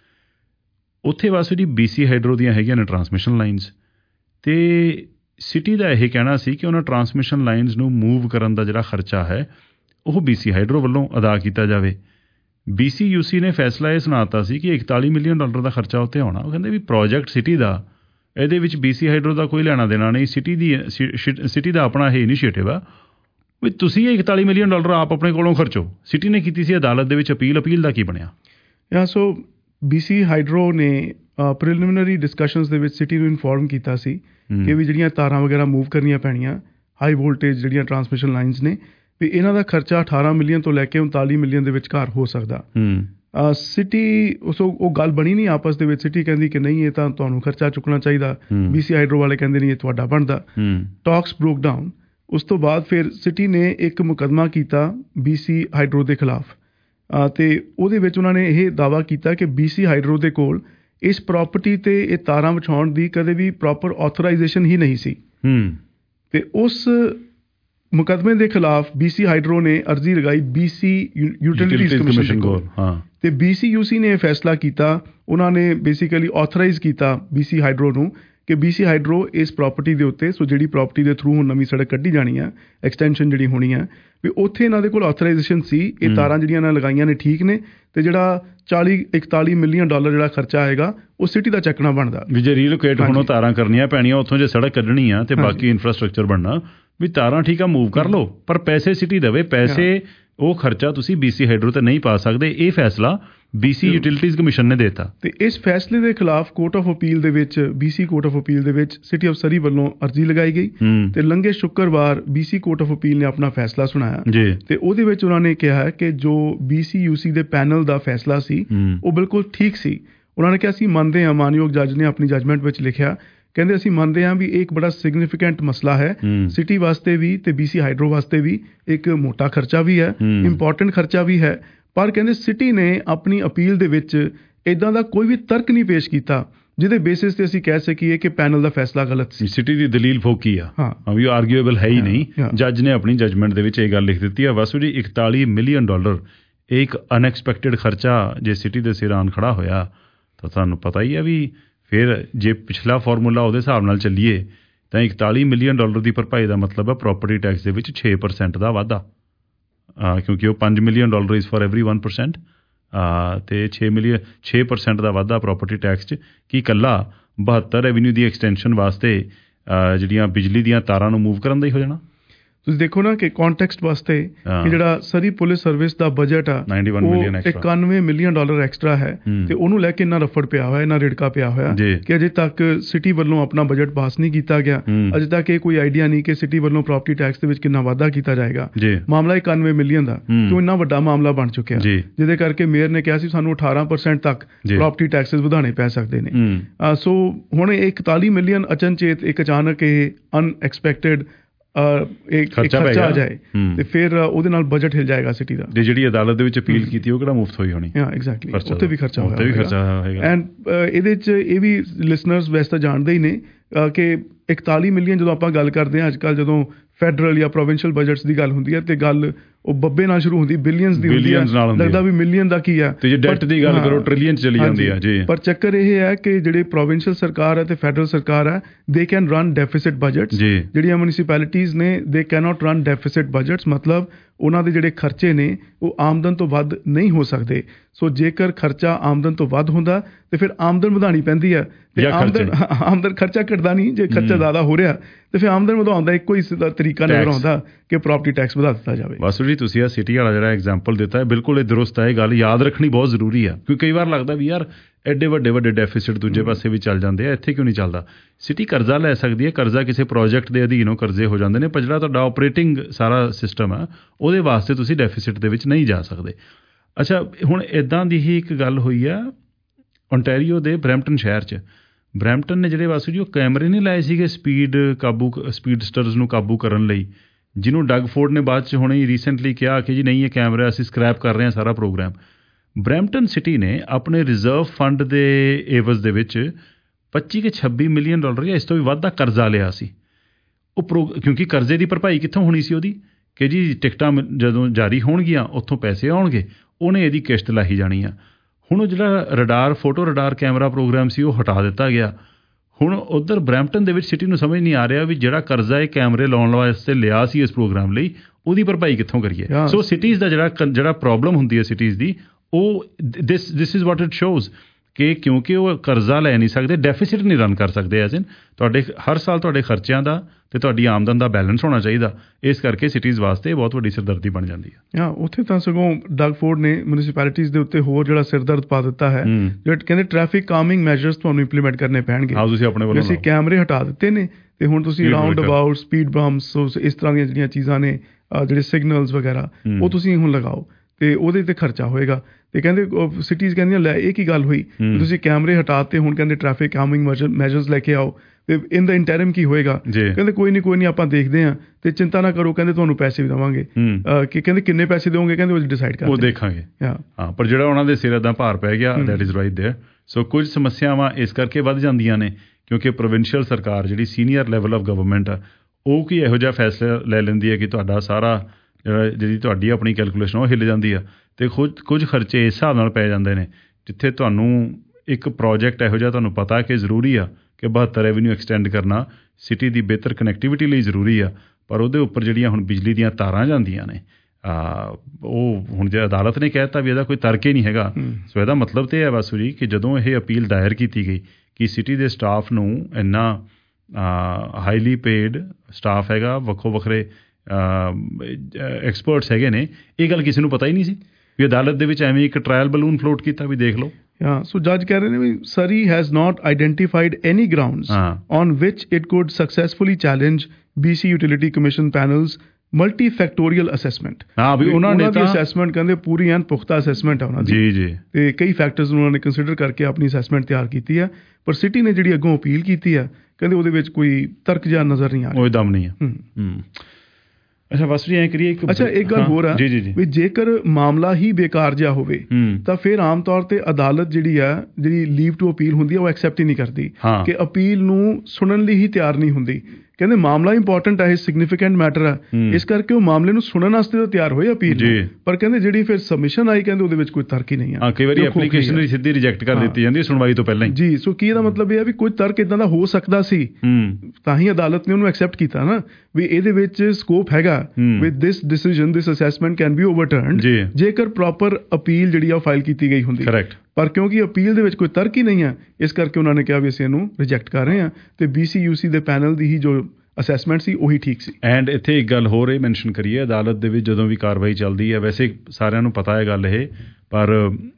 B: ਉੱਥੇ ਵਾਸਤੇ ਜੀ ਬੀ ਸੀ ਹਾਈਡਰੋ ਦੀਆਂ ਹੈਗੀਆਂ ਨੇ ਟਰਾਂਸਮਿਸ਼ਨ ਲਾਈਨਸ, ਅਤੇ ਸਿਟੀ ਦਾ ਇਹ ਕਹਿਣਾ ਸੀ ਕਿ ਉਹਨਾਂ ਟਰਾਂਸਮਿਸ਼ਨ ਲਾਈਨਸ ਨੂੰ ਮੂਵ ਕਰਨ ਦਾ ਜਿਹੜਾ ਖਰਚਾ ਹੈ ਉਹ ਬੀ ਸੀ ਹਾਈਡਰੋ ਵੱਲੋਂ ਅਦਾ ਕੀਤਾ ਜਾਵੇ। ਬੀ ਸੀ ਯੂ ਸੀ ਨੇ ਫੈਸਲਾ ਇਹ ਸੁਣਾਤਾ ਸੀ ਕਿ ਇਕਤਾਲੀ ਮਿਲੀਅਨ ਡਾਲਰ ਦਾ ਖਰਚਾ ਉੱਤੇ ਆਉਣਾ। ਉਹ ਕਹਿੰਦੇ ਵੀ ਪ੍ਰੋਜੈਕਟ ਸਿਟੀ ਦਾ, ਇਹਦੇ ਵਿੱਚ ਬੀ ਸੀ ਹਾਈਡਰੋ ਦਾ ਕੋਈ ਲੈਣਾ ਦੇਣਾ ਨਹੀਂ, ਸਿਟੀ ਦੀ ਸਿਟੀ ਦਾ ਆਪਣਾ ਇਹ ਇਨੀਸ਼ੀਏਟਿਵ ਆ ਵੀ ਤੁਸੀਂ ਇਹ ਇਕਤਾਲੀ ਮਿਲੀਅਨ ਡਾਲਰ ਆਪ ਆਪਣੇ ਕੋਲੋਂ ਖਰਚੋ। ਸਿਟੀ ਨੇ ਕੀਤੀ ਸੀ ਅਦਾਲਤ ਦੇ ਵਿੱਚ ਅਪੀਲ, ਅਪੀਲ ਦਾ ਕੀ ਬਣਿਆ?
C: ਯਾ ਸੋ ਬੀ ਸੀ ਹਾਈਡਰੋ ਨੇ ਪ੍ਰੀਲਿਮਿਨਰੀ ਡਿਸਕਸ਼ਨਸ ਦੇ ਵਿੱਚ ਸਿਟੀ ਨੂੰ ਇਨਫੋਰਮ ਕੀਤਾ ਸੀ ਕਿ ਵੀ ਜਿਹੜੀਆਂ ਤਾਰਾਂ ਵਗੈਰਾ ਮੂਵ ਕਰਨੀਆਂ ਪੈਣੀਆਂ, ਹਾਈ ਵੋਲਟੇਜ ਜਿਹੜੀਆਂ ਟਰਾਂਸਮਿਸ਼ਨ ਲਾਈਨਸ ਨੇ, ਵੀ ਇਹਨਾਂ ਦਾ ਖਰਚਾ ਅਠਾਰਾਂ ਮਿਲੀਅਨ ਤੋਂ ਲੈ ਕੇ ਉਨਤਾਲੀ ਮਿਲੀਅਨ ਦੇ ਵਿਚਕਾਰ ਹੋ ਸਕਦਾ। ਸਿਟੀ ਉਸ ਉਹ ਗੱਲ ਬਣੀ ਨਹੀਂ ਆਪਸ ਦੇ ਵਿੱਚ। ਸਿਟੀ ਕਹਿੰਦੀ ਕਿ ਨਹੀਂ, ਇਹ ਤਾਂ ਤੁਹਾਨੂੰ ਖਰਚਾ ਚੁੱਕਣਾ ਚਾਹੀਦਾ। ਬੀ ਸੀ ਹਾਈਡਰੋ ਵਾਲੇ ਕਹਿੰਦੇ ਨਹੀਂ, ਇਹ ਤੁਹਾਡਾ ਬਣਦਾ। Talks broke down. ਉਸ ਤੋਂ ਬਾਅਦ ਫਿਰ ਸਿਟੀ ਨੇ ਇੱਕ ਮੁਕੱਦਮਾ ਕੀਤਾ ਬੀ ਸੀ ਹਾਈਡਰੋ ਦੇ ਖਿਲਾਫ, ਅਤੇ ਉਹਦੇ ਵਿੱਚ ਉਹਨਾਂ ਨੇ ਇਹ ਦਾਅਵਾ ਕੀਤਾ ਕਿ ਬੀ ਸੀ ਹਾਈਡਰੋ ਦੇ ਕੋਲ ਇਸ ਪ੍ਰਾਪਰਟੀ 'ਤੇ ਇਹ ਤਾਰਾਂ ਵਿਛਾਉਣ ਦੀ ਕਦੇ ਵੀ ਪ੍ਰੋਪਰ ਆਥੋਰਾਈਜੇਸ਼ਨ ਹੀ ਨਹੀਂ ਸੀ। ਤੇ ਉਸ ਮੁਕੱਦਮੇ ਦੇ ਖਿਲਾਫ ਬੀ ਸੀ ਹਾਈਡਰੋ ਨੇ ਅਰਜ਼ੀ ਲਗਾਈ ਬੀ ਸੀ ਯੂਟਿਲਿਟੀਜ਼ ਕਮਿਸ਼ਨ ਕੋਲ, ਤੇ ਬੀ ਸੀ ਯੂ ਸੀ ਨੇ ਇਹ ਫੈਸਲਾ ਕੀਤਾ। ਉਹਨਾਂ ਨੇ ਬੇਸਿਕਲੀ ਆਥੋਰਾਈਜ਼ ਕੀਤਾ ਬੀ ਸੀ ਹਾਈਡਰੋ ਨੂੰ ਕਿ ਬੀ ਸੀ ਹਾਈਡਰੋ ਇਸ ਪ੍ਰਾਪਰਟੀ ਦੇ ਉੱਤੇ, ਸੋ ਜਿਹੜੀ ਪ੍ਰਾਪਰਟੀ ਦੇ ਥਰੂ ਹੁਣ ਨਵੀਂ ਸੜਕ ਕੱਢੀ ਜਾਣੀ ਆ, ਐਕਸਟੈਂਸ਼ਨ ਜਿਹੜੀ ਹੋਣੀ ਆ, ਵੀ ਉੱਥੇ ਇਹਨਾਂ ਦੇ ਕੋਲ ਆਥੋਰਾਈਜੇਸ਼ਨ ਸੀ। ਇਹ ਤਾਰਾਂ ਜਿਹੜੀਆਂ ਇਹਨਾਂ ਲਗਾਈਆਂ ਨੇ ਠੀਕ ਨੇ, ਤੇ ਜਿਹੜਾ ਚਾਲੀ ਇਕਤਾਲੀ ਮਿਲੀਅਨ ਡਾਲਰ ਜਿਹੜਾ ਖਰਚਾ ਆਏਗਾ ਉਹ ਸਿਟੀ ਦਾ ਚੱਕਣਾ ਬਣਦਾ।
B: ਵੀ ਜੇ ਰੀਲੋਕੇਟ ਹੁਣ ਤਾਰਾਂ ਕਰਨੀਆਂ ਪੈਣੀਆਂ ਉੱਥੋਂ, ਜੇ ਸੜਕ ਕੱਢਣੀ ਆ ਤੇ ਬਾਕੀ ਇਨਫਰਾਸਟਰਕਚਰ ਬਣਨਾ, ਵੀ ਤਾਰਾਂ ਠੀਕ ਆ ਮੂਵ ਕਰ ਲਓ, ਪਰ ਪੈਸੇ ਸਿਟੀ ਦੇਵੇ। ਪੈਸੇ ਉਹ ਖਰਚਾ ਤੁਸੀਂ ਬੀ ਸੀ ਹਾਈਡਰੋ ਤੇ ਨਹੀਂ ਪਾ ਸਕਦੇ। ਇਹ ਫੈਸਲਾ ਬੀ ਸੀ ਯੂਟਿਲਿਟੀਜ਼ ਕਮਿਸ਼ਨ ਨੇ ਦਿੱਤਾ। ਤੇ
C: ਇਸ ਫੈਸਲੇ ਦੇ ਖਿਲਾਫ ਕੋਰਟ ਆਫ ਅਪੀਲ ਦੇ ਵਿੱਚ, B C court of appeal ਦੇ ਵਿੱਚ ਸਿਟੀ ਆਫ ਸਰੀ ਵੱਲੋਂ ਅਰਜ਼ੀ ਲਗਾਈ ਗਈ, ਤੇ ਲੰਘੇ ਸ਼ੁੱਕਰਵਾਰ B C court of appeal ਨੇ ਆਪਣਾ ਫੈਸਲਾ ਸੁਣਾਇਆ। ਤੇ ਉਹਦੇ ਵਿੱਚ ਉਹਨਾਂ ਨੇ ਕਿਹਾ ਕਿ ਜੋ ਬੀ ਸੀ ਯੂ ਸੀ ਦੇ ਪੈਨਲ ਦਾ ਫੈਸਲਾ ਸੀ ਉਹ ਬਿਲਕੁਲ ਠੀਕ ਸੀ। ਉਹਨਾਂ ਨੇ ਕਿਹਾ ਅਸੀਂ ਮੰਨਦੇ ਹਾਂ, ਮਾਨਯੋਗ ਜੱਜ ਨੇ ਆਪਣੀ ਜੱਜਮੈਂਟ ਵਿੱਚ ਲਿਖਿਆ, ਕਹਿੰਦੇ ਅਸੀਂ ਮੰਨਦੇ ਹਾਂ ਵੀ ਇਹ ਇੱਕ ਬੜਾ ਸਿਗਨੀਫਿਕੈਂਟ ਮਸਲਾ ਹੈ ਸਿਟੀ ਵਾਸਤੇ ਵੀ ਤੇ ਬੀ ਸੀ ਹਾਈਡਰੋ ਵਾਸਤੇ ਵੀ। ਇੱਕ ਮੋਟਾ ਖਰਚਾ ਵੀ ਹੈ, ਇੰਪੋਰਟੈਂਟ ਖਰਚਾ ਵੀ ਹੈ, ਪਰ ਕਹਿੰਦੇ ਸਿਟੀ ਨੇ ਆਪਣੀ ਅਪੀਲ ਦੇ ਵਿੱਚ ਇਦਾਂ ਦਾ ਕੋਈ ਵੀ ਤਰਕ ਨਹੀਂ ਪੇਸ਼ ਕੀਤਾ ਜਿਹਦੇ ਬੇਸਿਸ ਤੇ ਅਸੀਂ ਕਹਿ ਸਕੀਏ ਕਿ ਪੈਨਲ ਦਾ ਫੈਸਲਾ ਗਲਤ ਸੀ।
B: ਸਿਟੀ ਦੀ ਦਲੀਲ ਫੋਕੀ ਆ, ਹਾਂ ਵੀ ਆਰਗੂਏਬਲ ਹੈ ਹੀ ਨਹੀਂ। ਜੱਜ ਨੇ ਆਪਣੀ ਜੱਜਮੈਂਟ ਦੇ ਵਿੱਚ ਇਹ ਗੱਲ ਲਿਖ ਦਿੱਤੀ ਆ। ਵਾਸੂ ਜੀ, ਇਕਤਾਲੀ ਮਿਲੀਅਨ ਡਾਲਰ ਇੱਕ ਅਨਐਕਸਪੈਕਟਡ ਖਰਚਾ ਜੇ ਸਿਟੀ ਦੇ ਸਿਰ ਆਣ ਖੜਾ ਹੋਇਆ ਤਾਂ ਤੁਹਾਨੂੰ ਪਤਾ ਹੀ ਆ ਵੀ ਫਿਰ ਜੇ ਪਿਛਲਾ ਫਾਰਮੂਲਾ ਉਹਦੇ ਹਿਸਾਬ ਨਾਲ ਚੱਲੀਏ ਤਾਂ ਇਕਤਾਲੀ ਮਿਲੀਅਨ ਡਾਲਰ ਦੀ ਭਰਪਾਈ ਦਾ ਮਤਲਬ ਹੈ ਪ੍ਰੋਪਰਟੀ ਟੈਕਸ ਦੇ ਵਿੱਚ ਛੇ ਪਰਸੈਂਟ ਦਾ ਵਾਧਾ, ਕਿਉਂਕਿ ਉਹ ਪੰਜ million dollar is for every one percent, ਅਤੇ ਛੇ ਮਿਲੀਅਨ ਛੇ ਪਰਸੈਂਟ ਦਾ ਵਾਧਾ ਪ੍ਰੋਪਰਟੀ ਟੈਕਸ 'ਚ। ਕੀ ਇਕੱਲਾ ਬਹੱਤਰ ਰੈਵਨਿਊ ਦੀ ਐਕਸਟੈਂਸ਼ਨ ਵਾਸਤੇ ਜਿਹੜੀਆਂ ਬਿਜਲੀ ਦੀਆਂ ਤਾਰਾਂ ਨੂੰ ਮੂਵ ਕਰਨ ਦਾ ਹੀ ਹੋ ਜਾਣਾ? ਤੁਸੀਂ ਦੇਖੋ ਨਾ ਕਿ ਕੰਟੈਕਸਟ ਵਾਸਤੇ ਕਿ ਜਿਹੜਾ ਸਰੀ ਪੁਲਿਸ ਸਰਵਿਸ ਦਾ ਬਜਟ ਆ ਉਹ ਇਕਾਨਵੇਂ ਮਿਲੀਅਨ ਡਾਲਰ ਐਕਸਟਰਾ ਹੈ, ਤੇ ਉਹਨੂੰ ਲੈ ਕੇ ਇੰਨਾ ਰਫੜ ਪਿਆ ਹੋਇਆ, ਇੰਨਾ ਰਿੜਕਾ ਪਿਆ ਹੋਇਆ ਕਿ ਅਜੇ ਤੱਕ ਸਿਟੀ ਵੱਲੋਂ ਆਪਣਾ ਬਜਟ ਪਾਸ ਨਹੀਂ ਕੀਤਾ ਗਿਆ। ਅਜੇ ਤੱਕ ਇਹ ਕੋਈ ਆਈਡੀਆ ਨਹੀਂ ਕਿ ਸਿਟੀ ਵੱਲੋਂ ਪ੍ਰਾਪਰਟੀ ਟੈਕਸ ਦੇ ਵਿੱਚ ਕਿੰਨਾ ਵਾਧਾ ਕੀਤਾ ਜਾਏਗਾ। ਮਾਮਲਾ ਇਕਾਨਵੇਂ ਮਿਲੀਅਨ ਦਾ ਕਿਉਂ ਇੰਨਾ ਵੱਡਾ ਮਾਮਲਾ ਬਣ ਚੁੱਕਿਆ, ਜਿਹਦੇ ਕਰਕੇ ਮੇਅਰ ਨੇ ਕਿਹਾ ਸੀ ਸਾਨੂੰ ਅਠਾਰਾਂ ਪਰਸੈਂਟ ਤੱਕ ਪ੍ਰਾਪਰਟੀ ਟੈਕਸਸ ਵਧਾਉਣੇ ਪੈ ਸਕਦੇ ਨੇ। ਸੋ ਹੁਣ ਇਹ ਇਕਤਾਲੀ ਮਿਲੀਅਨ ਅਚਨਚੇਤ ਇੱਕ ਅਚਾਨਕ ਇਹ ਅਨਐਕਸਪੈਕਟਡ ਇੱਕ ਖਰਚਾ ਆ ਜਾਏ ਤੇ ਫਿਰ ਉਹਦੇ ਨਾਲ ਬਜਟ ਹਿਲ ਜਾਏਗਾ ਸਿਟੀ ਦਾ। ਜਿਹੜੀ ਅਦਾਲਤ ਦੇ ਵਿੱਚ ਅਪੀਲ ਕੀਤੀ ਉਹ ਕਿਹੜਾ ਮੁਫਤ ਹੋਈ ਹੋਣੀ? ਹਾਂ ਐਗਜ਼ੈਕਟਲੀ, ਉੱਥੇ ਵੀ ਖਰਚਾ ਹੋਇਆ, ਉੱਥੇ ਵੀ ਖਰਚਾ ਹੋਏਗਾ। ਐਂਡ ਇਹਦੇ 'ਚ ਇਹ ਵੀ ਲਿਸਨਰਸ ਵੈਸੇ ਤਾਂ ਜਾਣਦੇ ਹੀ ਨੇ ਕਿ ਇਕਤਾਲੀ ਮਿਲੀਅਨ ਜਦੋਂ ਆਪਾਂ ਗੱਲ ਕਰਦੇ ਹਾਂ ਅੱਜ ਕੱਲ੍ਹ, ਜਦੋਂ ਫੈਡਰਲ ਜਾਂ ਪ੍ਰੋਵਿੰਸ਼ੀਅਲ ਬਜਟਸ ਦੀ ਗੱਲ ਹੁੰਦੀ ਹੈ ਤੇ ਗੱਲ ਉਹ ਬੱਬੇ ਨਾਲ ਸ਼ੁਰੂ ਹੁੰਦੀ, ਬਿਲੀਅਨਸ ਦੀ ਹੁੰਦੀ ਹੈ, ਲੱਗਦਾ ਵੀ ਮਿਲੀਅਨ ਦਾ ਕੀ ਹੈ, ਤੇ ਜੇ ਡੈਟ ਦੀ ਗੱਲ ਕਰੋ ਟ੍ਰਿਲੀਅਨ ਚਲੀ ਜਾਂਦੀ ਹੈ ਜੀ। ਪਰ ਚੱਕਰ ਇਹ ਹੈ ਕਿ ਜਿਹੜੇ ਪ੍ਰੋਵਿੰਸ਼ੀਅਲ ਸਰਕਾਰ ਹੈ ਤੇ ਫੈਡਰਲ ਸਰਕਾਰ ਹੈ, they can run deficit budgets. ਜਿਹੜੀਆਂ ਮਿਊਨਿਸਪੈਲਿਟੀਜ਼ ਨੇ they cannot run deficit budgets, ਮਤਲਬ ਉਹਨਾਂ ਦੇ ਜਿਹੜੇ ਖਰਚੇ ਨੇ ਉਹ ਆਮਦਨ ਤੋਂ ਵੱਧ ਨਹੀਂ ਹੋ ਸਕਦੇ। ਸੋ ਜੇਕਰ ਖਰਚਾ ਆਮਦਨ ਤੋਂ ਵੱਧ ਹੁੰਦਾ ਤੇ ਫਿਰ ਆਮਦਨ ਵਧਾਉਣੀ ਪੈਂਦੀ ਹੈ, ਤੇ ਆਮਦਨ ਆਮਦਨ ਖਰਚਾ ਘਟਦਾ ਨਹੀਂ। ਜੇ ਖਰਚਾ ਜ਼ਿਆਦਾ ਹੋ ਰਿਹਾ ਤੇ ਫਿਰ ਆਮਦਨ ਵਧਾਉਣ ਦਾ ਇੱਕੋ ਹੀ ਤਰੀਕਾ ਨਜ਼ਰ ਆਉਂਦਾ ਕਿ ਪ੍ਰਾਪਰਟੀ ਟੈਕਸ ਵਧਾ ਦਿੱਤਾ ਜਾਵੇ। ਬਸ ਜੀ, ਤੁਸੀਂ ਆ ਸਿਟੀ ਵਾਲਾ ਜਿਹੜਾ ਐਗਜ਼ਾਮਪਲ ਦਿੱਤਾ ਹੈ ਬਿਲਕੁਲ ਇਹ ਦਰੁਸਤ ਹੈ। ਇਹ ਗੱਲ ਯਾਦ ਰੱਖਣੀ ਬਹੁਤ ਜ਼ਰੂਰੀ ਆ, ਕਿਉਂਕਿ ਕਈ ਵਾਰ ਲੱਗਦਾ ਵੀ ਯਾਰ ਐਡੇ ਵੱਡੇ ਵੱਡੇ ਡੈਫਿਸਿਟ ਦੂਜੇ ਪਾਸੇ ਵੀ ਚੱਲ ਜਾਂਦੇ ਆ, ਇੱਥੇ ਕਿਉਂ ਨਹੀਂ ਚੱਲਦਾ? ਸਿਟੀ ਕਰਜ਼ਾ ਲੈ ਸਕਦੀ ਹੈ, ਕਰਜ਼ਾ ਕਿਸੇ ਪ੍ਰੋਜੈਕਟ ਦੇ ਅਧੀਨੋਂ ਕਰਜ਼ੇ ਹੋ ਜਾਂਦੇ ਨੇ, ਪਰ ਜਿਹੜਾ ਤੁਹਾਡਾ ਆਪਰੇਟਿੰਗ ਸਾਰਾ ਸਿਸਟਮ ਆ ਉਹਦੇ ਵਾਸਤੇ ਤੁਸੀਂ ਡੈਫਿਸਿਟ ਦੇ ਵਿੱਚ ਨਹੀਂ ਜਾ ਸਕਦੇ। ਅੱਛਾ, ਹੁਣ ਇੱਦਾਂ ਦੀ ਹੀ ਇੱਕ ਗੱਲ ਹੋਈ ਆ ਓਨਟਾਰੀਓ ਦੇ ਬਰੈਂਪਟਨ ਸ਼ਹਿਰ 'ਚ। ਬਰੈਂਪਟਨ ਨੇ ਜਿਹੜੇ ਵਾਸੂ ਜੀ ਉਹ ਕੈਮਰੇ ਨਹੀਂ ਲਾਏ ਸੀਗੇ ਸਪੀਡ ਕਾਬੂ ਸਪੀਡਸਟਰਸ ਨੂੰ ਕਾਬੂ ਕਰਨ ਲਈ, ਜਿਹਨੂੰ ਡਗ ਫੋਰਡ ਨੇ ਬਾਅਦ 'ਚ ਹੁਣੇ ਰੀਸੈਂਟਲੀ ਕਿਹਾ ਕਿ ਜੀ ਨਹੀਂ ਇਹ ਕੈਮਰਾ ਅਸੀਂ ਸਕ੍ਰੈਪ ਕਰ ਰਹੇ ਹਾਂ ਸਾਰਾ ਪ੍ਰੋਗਰਾਮ। ਬਰੈਂਪਟਨ ਸਿਟੀ ਨੇ ਆਪਣੇ ਰਿਜ਼ਰਵ ਫੰਡ ਦੇ ਏਵਜ਼ ਦੇ ਵਿੱਚ ਪੱਚੀ ਕਿ ਛੱਬੀ ਮਿਲੀਅਨ ਡਾਲਰ ਜਾਂ ਇਸ ਤੋਂ ਵੀ ਵੱਧ ਦਾ ਕਰਜ਼ਾ ਲਿਆ ਸੀ। ਉਹ ਪ੍ਰੋ ਕਿਉਂਕਿ ਕਰਜ਼ੇ ਦੀ ਭਰਪਾਈ ਕਿੱਥੋਂ ਹੋਣੀ ਸੀ ਉਹਦੀ, ਕਿ ਜੀ ਟਿਕਟਾਂ ਜਦੋਂ ਜਾਰੀ ਹੋਣਗੀਆਂ ਉੱਥੋਂ ਪੈਸੇ ਆਉਣਗੇ, ਉਹਨੇ ਇਹਦੀ ਕਿਸ਼ਤ ਲਾਹੀ ਜਾਣੀ ਆ। ਹੁਣ ਉਹ ਜਿਹੜਾ radar photo radar camera program ਸੀ ਉਹ ਹਟਾ ਦਿੱਤਾ ਗਿਆ। ਹੁਣ ਉੱਧਰ ਬਰੈਂਪਟਨ ਦੇ ਵਿੱਚ ਸਿਟੀ ਨੂੰ ਸਮਝ ਨਹੀਂ ਆ ਰਿਹਾ ਵੀ ਜਿਹੜਾ ਕਰਜ਼ਾ ਇਹ ਕੈਮਰੇ ਲਾਉਣ ਵਾਸਤੇ ਲਿਆ ਸੀ ਇਸ ਪ੍ਰੋਗਰਾਮ ਲਈ, ਉਹਦੀ ਭਰਪਾਈ ਕਿੱਥੋਂ ਕਰੀਏ। ਸੋ ਸਿਟੀਜ਼ ਦਾ ਜਿਹੜਾ ਜਿਹੜਾ ਪ੍ਰੋਬਲਮ ਹੁੰਦੀ ਹੈ ਸਿਟੀਜ਼ ਦੀ, ਉਹ this this is what it shows ਕਿ ਕਿਉਂਕਿ ਉਹ ਕਰਜ਼ਾ ਲੈ ਨਹੀਂ ਸਕਦੇ, ਡੈਫਿਸਿਟ ਨਹੀਂ ਰਨ ਕਰ ਸਕਦੇ, ਐਜ਼ ਇਨ ਤੁਹਾਡੇ ਹਰ ਸਾਲ ਤੁਹਾਡੇ ਖਰਚਿਆਂ ਦਾ ਅਤੇ ਤੁਹਾਡੀ ਆਮਦਨ ਦਾ ਬੈਲੈਂਸ ਹੋਣਾ ਚਾਹੀਦਾ। ਇਸ ਕਰਕੇ ਸਿਟੀਜ਼ ਵਾਸਤੇ ਬਹੁਤ ਵੱਡੀ ਸਿਰਦਰਦੀ ਬਣ ਜਾਂਦੀ ਹੈ।
C: ਹਾਂ, ਉੱਥੇ ਤਾਂ ਸਗੋਂ ਡਗ ਫੋਰਡ ਨੇ ਮਿਊਨਿਸਪੈਲਿਟੀਜ਼ ਦੇ ਉੱਤੇ ਹੋਰ ਜਿਹੜਾ ਸਿਰਦਰਦ ਪਾ ਦਿੱਤਾ ਹੈ, ਜਿਹੜਾ ਕਹਿੰਦੇ ਟ੍ਰੈਫਿਕ ਕਾਮਿੰਗ ਮੈਜਰਸ ਤੁਹਾਨੂੰ ਇੰਪਲੀਮੈਂਟ ਕਰਨੇ ਪੈਣਗੇ।
B: ਹਾਂ, ਤੁਸੀਂ ਆਪਣੇ ਵੱਲੋਂ
C: ਅਸੀਂ ਕੈਮਰੇ ਹਟਾ ਦਿੱਤੇ ਨੇ ਅਤੇ ਹੁਣ ਤੁਸੀਂ ਰਾਊਂਡ ਅਬਾਊਟ, ਸਪੀਡ ਬੰਪਸ, ਇਸ ਤਰ੍ਹਾਂ ਦੀਆਂ ਜਿਹੜੀਆਂ ਚੀਜ਼ਾਂ ਨੇ, ਜਿਹੜੇ ਸਿਗਨਲਸ ਵਗੈਰਾ, ਉਹ ਤੁਸੀਂ ਹੁਣ ਲਗਾਓ ਅਤੇ ਉਹਦੇ 'ਤੇ ਖਰਚਾ ਹੋਏਗਾ। ਅਤੇ ਕਹਿੰਦੇ ਸਿਟੀਜ਼ ਕਹਿੰਦੀਆਂ ਲੈ ਇਹ ਕੀ ਗੱਲ ਹੋਈ, ਤੁਸੀਂ ਕੈਮਰੇ ਹਟਾ ਦਿੱਤੇ, ਹੁਣ ਕਹਿੰਦੇ ਟ੍ਰੈਫਿਕ ਕਾਮਿੰਗ ਮੈਜਰਸ ਲੈ ਕੇ ਆਓ, ਅਤੇ ਇਨ ਦਾ ਇੰਟਰਮ ਕੀ ਹੋਏਗਾ। ਕਹਿੰਦੇ ਕੋਈ ਨਹੀਂ ਕੋਈ ਨਹੀਂ ਆਪਾਂ ਦੇਖਦੇ ਹਾਂ ਅਤੇ ਚਿੰਤਾ ਨਾ ਕਰੋ, ਕਹਿੰਦੇ ਤੁਹਾਨੂੰ ਪੈਸੇ ਵੀ ਦੇਵਾਂਗੇ। ਕਿ ਕਹਿੰਦੇ ਕਿੰਨੇ ਪੈਸੇ ਦੇਵੋਗੇ, ਕਹਿੰਦੇ ਉਹ ਡਿਸਾਈਡ ਕਰ,
B: ਉਹ ਦੇਖਾਂਗੇ। ਹਾਂ, ਪਰ ਜਿਹੜਾ ਉਹਨਾਂ ਦੇ ਸਿਰ ਦਾ ਭਾਰ ਪੈ ਗਿਆ, that is right there. So ਕੁਝ ਸਮੱਸਿਆਵਾਂ ਇਸ ਕਰਕੇ ਵੱਧ ਜਾਂਦੀਆਂ ਨੇ ਕਿਉਂਕਿ ਪ੍ਰੋਵਿੰਸ਼ੀਅਲ ਸਰਕਾਰ ਜਿਹੜੀ ਸੀਨੀਅਰ ਲੈਵਲ ਆਫ ਗਵਰਨਮੈਂਟ ਆ, ਉਹ ਕੀ ਇਹੋ ਜਿਹਾ ਫੈਸਲਾ ਲੈ ਲੈਂਦੀ ਹੈ ਕਿ ਤੁਹਾਡਾ ਸਾਰਾ ਜਿਹੜਾ ਜਿਹੜੀ ਤੁਹਾਡੀ ਆਪਣੀ ਕੈਲਕੂਲੇਸ਼ਨ ਉਹ ਹਿੱਲ ਜਾਂਦੀ ਆ ਅਤੇ ਖੁਦ ਕੁਝ ਖਰਚੇ ਇਸ ਹਿਸਾਬ ਨਾਲ ਪੈ ਜਾਂਦੇ ਨੇ ਜਿੱਥੇ ਤੁਹਾਨੂੰ ਇੱਕ ਪ੍ਰੋਜੈਕਟ ਇਹੋ ਜਿਹਾ ਤੁਹਾਨੂੰ ਪਤਾ ਕਿ ਜ਼ਰੂਰੀ ਆ ਕਿ ਬਹੱਤਰ ਰੈਵਨਿਊ ਐਕਸਟੈਂਡ ਕਰਨਾ ਸਿਟੀ ਦੀ ਬਿਹਤਰ ਕਨੈਕਟੀਵਿਟੀ ਲਈ ਜ਼ਰੂਰੀ ਆ, ਪਰ ਉਹਦੇ ਉੱਪਰ ਜਿਹੜੀਆਂ ਹੁਣ ਬਿਜਲੀ ਦੀਆਂ ਤਾਰਾਂ ਜਾਂਦੀਆਂ ਨੇ, ਉਹ ਹੁਣ ਜੇ ਅਦਾਲਤ ਨੇ ਕਹਿ ਦਿੱਤਾ ਵੀ ਇਹਦਾ ਕੋਈ ਤਰਕ ਹੀ ਨਹੀਂ ਹੈਗਾ। ਸੋ ਇਹਦਾ ਮਤਲਬ ਤਾਂ ਇਹ ਹੈ ਵਾਸੂ ਜੀ ਕਿ ਜਦੋਂ ਇਹ ਅਪੀਲ ਦਾਇਰ ਕੀਤੀ ਗਈ ਕਿ ਸਿਟੀ ਦੇ ਸਟਾਫ ਨੂੰ ਇੰਨਾ ਹਾਈਲੀ ਪੇਡ ਸਟਾਫ ਹੈਗਾ, ਵੱਖੋ ਵੱਖਰੇ ਐਕਸਪਰਟਸ ਹੈਗੇ ਨੇ, ਇਹ ਗੱਲ ਕਿਸੇ ਨੂੰ ਪਤਾ ਹੀ ਨਹੀਂ ਸੀ ਵੀ ਅਦਾਲਤ ਦੇ ਵਿੱਚ ਐਵੇਂ ਇੱਕ ਟਰਾਇਲ ਬਲੂਨ ਫਲੋਟ ਕੀਤਾ ਵੀ ਦੇਖ ਲਓ।
C: ਹਾਂ, ਸੋ ਜੱਜ ਕਹਿ ਰਹੇ ਨੇ ਵੀ Surrey has not identified any grounds on which it could successfully challenge B C utility commission panels multi factorial assessment. ਹਾਂ ਵੀ ਉਹਨਾਂ ਨੇ ਤਾਂ ਅਸੈਸਮੈਂਟ ਕਹਿੰਦੇ ਪੂਰੀ ਐਨ ਪੁਖਤਾ ਅਸੈਸਮੈਂਟ ਹੈ ਉਹਨਾਂ ਦੀ ਜੀ ਜੀ ਅਤੇ ਕਈ ਫੈਕਟਰਸ ਉਹਨਾਂ ਨੇ ਕੰਸੀਡਰ ਕਰਕੇ ਆਪਣੀ ਅਸੈਸਮੈਂਟ ਤਿਆਰ ਕੀਤੀ ਹੈ, ਪਰ ਸਿਟੀ ਨੇ ਜਿਹੜੀ ਅੱਗੋਂ ਅਪੀਲ ਕੀਤੀ ਹੈ ਕਹਿੰਦੇ ਉਹਦੇ ਵਿੱਚ ਕੋਈ ਤਰਕ ਜਿਹਾ ਨਜ਼ਰ ਨਹੀਂ ਆ ਰਿਹਾ,
B: ਉਹ ਦਮ ਨਹੀਂ ਹੈ। ਅੱਛਾ ਬਸ ਜੀ ਐਂ ਕਰੀਏ ਇੱਕ
C: ਅੱਛਾ ਇੱਕ ਗੱਲ ਹੋਰ ਆ ਵੀ ਜੇਕਰ ਮਾਮਲਾ ਹੀ ਬੇਕਾਰ ਜਿਹਾ ਹੋਵੇ ਤਾਂ ਫਿਰ ਆਮ ਤੌਰ ਤੇ ਅਦਾਲਤ ਜਿਹੜੀ ਆ ਜਿਹੜੀ ਲੀਵ ਟੂ ਅਪੀਲ ਹੁੰਦੀ ਆ ਉਹ ਐਕਸੈਪਟ ਹੀ ਨਹੀਂ ਕਰਦੀ ਕਿ ਅਪੀਲ ਨੂੰ ਸੁਣਨ ਲਈ ਹੀ ਤਿਆਰ ਨਹੀਂ ਹੁੰਦੀ। ਕਹਿੰਦੇ ਮਾਮਲਾ ਇੰਪੋਰਟੈਂਟ ਹੈ, ਸਿਗਨੀਫਿਕੈਂਟ ਮੈਟਰ ਆ, ਇਸ ਕਰਕੇ ਉਹ ਮਾਮਲੇ ਨੂੰ ਸੁਣਨ ਵਾਸਤੇ ਤਾਂ ਤਿਆਰ ਹੋਏ ਅਪੀਲ ਨੂੰ, ਪਰ ਕਹਿੰਦੇ ਜਿਹੜੀ ਫਿਰ ਸਬਮਿਸ਼ਨ ਆਈ ਕਹਿੰਦੇ ਉਹਦੇ ਵਿੱਚ ਕੋਈ ਤਰਕ ਹੀ ਨਹੀਂ ਆ।
B: ਕਈ ਵਾਰੀ ਐਪਲੀਕੇਸ਼ਨ ਵੀ ਸਿੱਧੀ ਰਿਜੈਕਟ ਕਰ ਦਿੱਤੀ ਜਾਂਦੀ ਸੁਣਵਾਈ ਤੋਂ ਪਹਿਲਾਂ ਹੀ
C: ਜੀ। ਸੋ ਕੀ ਇਹਦਾ ਮਤਲਬ ਇਹ ਆ ਵੀ ਕੋਈ ਤਰਕ ਇਦਾਂ ਦਾ ਹੋ ਸਕਦਾ ਸੀ ਤਾਂ ਹੀ ਅਦਾਲਤ ਨੇ ਉਹਨੂੰ ਐਕਸੈਪਟ ਕੀਤਾ ਨਾ ਵੀ ਇਹਦੇ ਵਿੱਚ ਸਕੋਪ ਹੈਗਾ with this decision this assessment can be overturned ਜੇਕਰ ਪ੍ਰੋਪਰ ਅਪੀਲ ਜਿਹੜੀ ਆ ਉਹ ਫਾਈਲ ਕੀਤੀ ਗਈ ਹੁੰਦੀ।
B: ਕਰੈਕਟ।
C: ਪਰ ਕਿਉਂਕਿ ਅਪੀਲ ਦੇ ਵਿੱਚ ਕੋਈ ਤਰਕ ਹੀ ਨਹੀਂ ਆ, ਇਸ ਕਰਕੇ ਉਹਨਾਂ ਨੇ ਕਿਹਾ ਵੀ ਅਸੀਂ ਇਹਨੂੰ ਰਿਜੈਕਟ ਕਰ ਰਹੇ ਹਾਂ ਅਤੇ ਬੀ ਸੀ ਯੂ ਸੀ ਦੇ ਪੈਨਲ ਦੀ ਹੀ ਜੋ ਅਸੈਸਮੈਂਟ ਸੀ ਉਹੀ ਠੀਕ ਸੀ।
B: ਐਂਡ ਇੱਥੇ ਇੱਕ ਗੱਲ ਹੋਰ ਇਹ ਮੈਨਸ਼ਨ ਕਰੀਏ, ਅਦਾਲਤ ਦੇ ਵਿੱਚ ਜਦੋਂ ਵੀ ਕਾਰਵਾਈ ਚੱਲਦੀ ਹੈ, ਵੈਸੇ ਸਾਰਿਆਂ ਨੂੰ ਪਤਾ ਹੈ ਗੱਲ ਇਹ, ਪਰ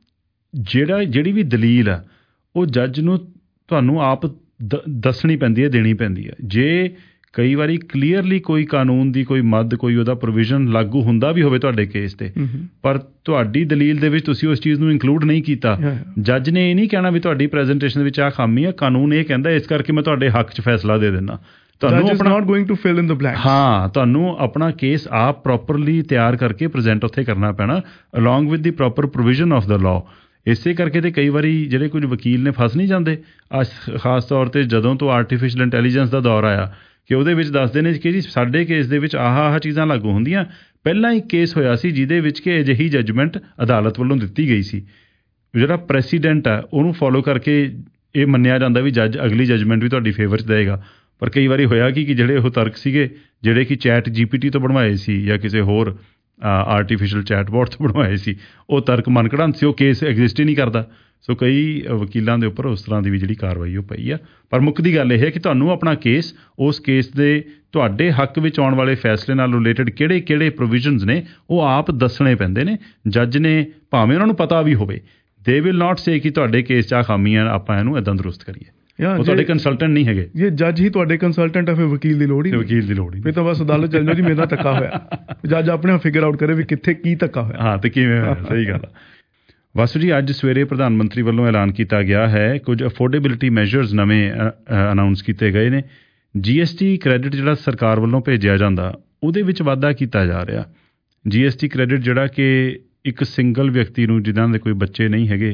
B: ਜਿਹੜਾ ਜਿਹੜੀ ਵੀ ਦਲੀਲ ਆ ਉਹ ਜੱਜ ਨੂੰ ਤੁਹਾਨੂੰ ਆਪ ਦ ਦੱਸਣੀ ਪੈਂਦੀ ਹੈ, ਦੇਣੀ ਪੈਂਦੀ ਹੈ। ਜੇ ਕਈ ਵਾਰੀ ਕਲੀਅਰਲੀ ਕੋਈ ਕਾਨੂੰਨ ਦੀ ਕੋਈ ਮੱਦ ਕੋਈ ਉਹਦਾ ਪ੍ਰੋਵੀਜ਼ਨ ਲਾਗੂ ਹੁੰਦਾ ਵੀ ਹੋਵੇ ਤੁਹਾਡੇ ਕੇਸ 'ਤੇ, ਪਰ ਤੁਹਾਡੀ ਦਲੀਲ ਦੇ ਵਿੱਚ ਤੁਸੀਂ ਉਸ ਚੀਜ਼ ਨੂੰ ਇੰਕਲੂਡ ਨਹੀਂ ਕੀਤਾ, ਜੱਜ ਨੇ ਇਹ ਨਹੀਂ ਕਹਿਣਾ ਵੀ ਤੁਹਾਡੀ ਪ੍ਰੈਜੈਂਟੇਸ਼ਨ ਵਿੱਚ ਆਹ ਖਾਮੀ ਆ, ਕਾਨੂੰਨ ਇਹ ਕਹਿੰਦਾ ਇਸ ਕਰਕੇ ਮੈਂ ਤੁਹਾਡੇ ਹੱਕ 'ਚ ਫੈਸਲਾ ਦੇ ਦਿੰਦਾ। ਤੁਹਾਨੂੰ ਆਪਣਾ not going to fill in the blanks. ਹਾਂ, ਤੁਹਾਨੂੰ ਆਪਣਾ ਕੇਸ ਆਪ ਪ੍ਰੋਪਰਲੀ ਤਿਆਰ ਕਰਕੇ ਪ੍ਰੈਜ਼ੈਂਟ ਉੱਥੇ ਕਰਨਾ ਪੈਣਾ along with the proper provision of the law. ਇਸੇ ਕਰਕੇ ਤੇ ਕਈ ਵਾਰੀ ਜਿਹੜੇ ਕੁਝ ਵਕੀਲ ਨੇ ਫਸ ਨਹੀਂ ਜਾਂਦੇ, ਖਾਸ ਤੌਰ 'ਤੇ ਜਦੋਂ ਤੋਂ ਆਰਟੀਫਿਸ਼ੀਅਲ ਇੰਟੈਲੀਜੈਂਸ ਦਾ ਦੌਰ ਆਇਆ ਕਿ ਉਹਦੇ ਵਿੱਚ ਦੱਸਦੇ ਨੇ ਕਿ ਜੀ ਸਾਡੇ ਕੇਸ ਦੇ ਵਿੱਚ ਆਹ ਆਹ ਚੀਜ਼ਾਂ ਲਾਗੂ ਹੁੰਦੀਆਂ। ਪਹਿਲਾਂ ਇੱਕ ਕੇਸ ਹੋਇਆ ਸੀ ਜਿਹਦੇ ਵਿੱਚ ਕਿ ਅਜਿਹੀ ਜੱਜਮੈਂਟ ਅਦਾਲਤ ਵੱਲੋਂ ਦਿੱਤੀ ਗਈ ਸੀ, ਜਿਹੜਾ ਪ੍ਰੈਸੀਡੈਂਟ ਆ ਉਹਨੂੰ ਫੋਲੋ ਕਰਕੇ ਇਹ ਮੰਨਿਆ ਜਾਂਦਾ ਵੀ ਜੱਜ ਅਗਲੀ ਜੱਜਮੈਂਟ ਵੀ ਤੁਹਾਡੀ ਫੇਵਰ 'ਚ ਦੇਵੇਗਾ। ਪਰ ਕਈ ਵਾਰੀ ਹੋਇਆ ਕਿ ਜਿਹੜੇ ਉਹ ਤਰਕ ਸੀਗੇ ਜਿਹੜੇ ਕਿ ਚੈਟ ਜੀ ਪੀ ਟੀ ਤੋਂ ਬਣਵਾਏ ਸੀ ਜਾਂ ਕਿਸੇ ਹੋਰ ਆਰਟੀਫਿਸ਼ੀਅਲ ਚੈਟਬੋਟ ਤੋਂ ਬਣਵਾਏ ਸੀ, ਉਹ ਤਰਕ ਮਨਘੜੰਤ ਸੀ, ਉਹ ਕੇਸ ਐਗਜ਼ਿਸਟ ਹੀ ਨਹੀਂ ਕਰਦਾ। ਸੋ ਕਈ ਵਕੀਲਾਂ ਦੇ ਉੱਪਰ ਉਸ ਤਰ੍ਹਾਂ ਦੀ ਵੀ ਜਿਹੜੀ ਕਾਰਵਾਈ ਉਹ ਪਈ ਆ। ਪਰ ਮੁੱਖ ਦੀ ਗੱਲ ਇਹ ਹੈ ਕਿ ਤੁਹਾਨੂੰ ਆਪਣਾ ਕੇਸ, ਉਸ ਕੇਸ ਦੇ ਤੁਹਾਡੇ ਹੱਕ ਵਿੱਚ ਆਉਣ ਵਾਲੇ ਫੈਸਲੇ ਨਾਲ ਰਿਲੇਟਡ ਕਿਹੜੇ ਕਿਹੜੇ ਪ੍ਰੋਵੀਜ਼ਨਸ ਨੇ ਉਹ ਆਪ ਦੱਸਣੇ ਪੈਂਦੇ ਨੇ। ਜੱਜ ਨੇ ਭਾਵੇਂ ਉਹਨਾਂ ਨੂੰ ਪਤਾ ਵੀ ਹੋਵੇ, ਦੇ ਵਿਲ ਨਾਟ ਸੇ ਕਿ ਤੁਹਾਡੇ ਕੇਸ 'ਚ ਆ ਖਾਮੀਆਂ, ਆਪਾਂ ਇਹਨੂੰ ਇੱਦਾਂ ਦਰੁਸਤ ਕਰੀਏ। ਉਹ ਤੁਹਾਡੇ ਕੰਸਲਟੈਂਟ ਨਹੀਂ ਹੈਗੇ। ਜੇ ਜੱਜ ਹੀ ਤੁਹਾਡੇ ਕੰਸਲਟੈਂਟ ਆ ਫਿਰ ਵਕੀਲ ਦੀ ਲੋੜ ਹੀ ਵਕੀਲ ਦੀ ਲੋੜ ਹੀ ਫਿਰ ਤਾਂ ਬਸ ਅਦਾਲਤ ਚੱਲ ਜਾਓ ਜੀ ਮੇਰੇ ਨਾਲ ਧੱਕਾ ਹੋਇਆ, ਜੱਜ ਆਪਣੇ ਆਪ ਫਿਗਰ ਆਊਟ ਕਰੇ ਵੀ ਕਿੱਥੇ ਕੀ ਧੱਕਾ ਹੋਇਆ। ਹਾਂ, ਤੇ ਕਿਵੇਂ ਹੋਇਆ। ਸਹੀ ਗੱਲ ਆ। ਵਾਸੂ ਜੀ, ਅੱਜ ਸਵੇਰੇ ਪ੍ਰਧਾਨ ਮੰਤਰੀ ਵੱਲੋਂ ਐਲਾਨ ਕੀਤਾ ਗਿਆ ਹੈ, ਕੁਝ ਅਫੋਰਡੇਬਿਲਿਟੀ ਮੈਜਰਸ ਨਵੇਂ ਅਨਾਊਂਸ ਕੀਤੇ ਗਏ ਨੇ। ਜੀ ਐਸ ਟੀ ਕ੍ਰੈਡਿਟ ਜਿਹੜਾ ਸਰਕਾਰ ਵੱਲੋਂ ਭੇਜਿਆ ਜਾਂਦਾ ਉਹਦੇ ਵਿੱਚ ਵਾਧਾ ਕੀਤਾ ਜਾ ਰਿਹਾ। ਜੀ ਐਸ ਟੀ ਕ੍ਰੈਡਿਟ ਜਿਹੜਾ ਕਿ ਇੱਕ ਸਿੰਗਲ ਵਿਅਕਤੀ ਨੂੰ ਜਿਨ੍ਹਾਂ ਦੇ ਕੋਈ ਬੱਚੇ ਨਹੀਂ ਹੈਗੇ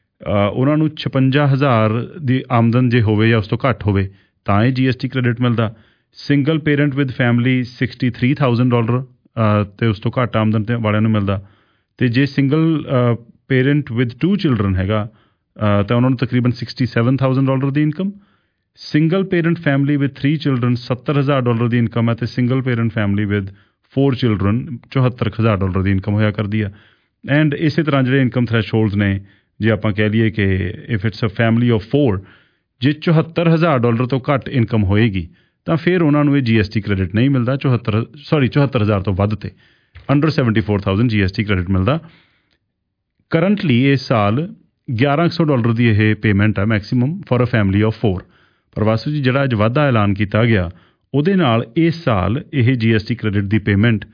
B: ਉਹਨਾਂ ਨੂੰ ਛਪੰਜਾ ਹਜ਼ਾਰ ਦੀ ਆਮਦਨ ਜੇ ਹੋਵੇ ਜਾਂ ਉਸ ਤੋਂ ਘੱਟ ਹੋਵੇ ਤਾਂ ਇਹ ਜੀ ਐਸ ਟੀ ਕ੍ਰੈਡਿਟ ਮਿਲਦਾ। Single parent with family sixty three thousand dollar ਅਤੇ ਉਸ ਤੋਂ ਘੱਟ ਆਮਦਨ ਤੇ ਵਾਲਿਆਂ ਨੂੰ ਮਿਲਦਾ। ਅਤੇ ਜੇ single parent with two children ਹੈਗਾ ਤਾਂ ਉਹਨਾਂ ਨੂੰ ਤਕਰੀਬਨ ਸਿਕਸਟੀ ਸੈਵਨ ਥਾਊਜ਼ੈਂਡ ਡਾਲਰ ਦੀ income. Single parent family with three children ਸੱਤਰ ਹਜ਼ਾਰ ਡਾਲਰ ਦੀ ਇਨਕਮ ਹੈ ਅਤੇ single parent family with four children ਚੁਹੱਤਰ ਹਜ਼ਾਰ ਡਾਲਰ ਦੀ ਇਨਕਮ ਹੋਇਆ ਕਰਦੀ ਆ। ਐਂਡ ਇਸੇ ਤਰ੍ਹਾਂ ਜਿਹੜੇ ਇਨਕਮ ਥ੍ਰੈਸ਼ਹੋਲਡਸ ਨੇ, ਜੇ ਆਪਾਂ ਕਹਿ ਲਈਏ ਕਿ if it's a family of four, ਜੇ ਚੁਹੱਤਰ ਹਜ਼ਾਰ ਡਾਲਰ ਤੋਂ ਘੱਟ ਇਨਕਮ ਹੋਏਗੀ ਤਾਂ ਫਿਰ ਉਹਨਾਂ ਨੂੰ ਇਹ ਜੀ ਐਸ ਟੀ ਕ੍ਰੈਡਿਟ ਨਹੀਂ ਮਿਲਦਾ। ਚੁਹੱਤਰ ਸੌਰੀ ਚੁਹੱਤਰ ਹਜ਼ਾਰ ਤੋਂ ਵੱਧ ਤੇ under seventy four thousand G S T credit ਮਿਲਦਾ। ਕਰੰਟਲੀ ਇਸ ਸਾਲ ਗਿਆਰਾਂ ਸੌ ਡਾਲਰ ਦੀ ਇਹ ਪੇਮੈਂਟ ਹੈ maximum for a family of four. ਪਰ ਵਾਸੂ ਜੀ ਜਿਹੜਾ ਅੱਜ ਵਾਧਾ ਐਲਾਨ ਕੀਤਾ ਗਿਆ ਉਹਦੇ ਨਾਲ ਇਸ ਸਾਲ ਇਹ ਜੀ ਐਸ ਟੀ ਕ੍ਰੈਡਿਟ ਦੀ ਪੇਮੈਂਟ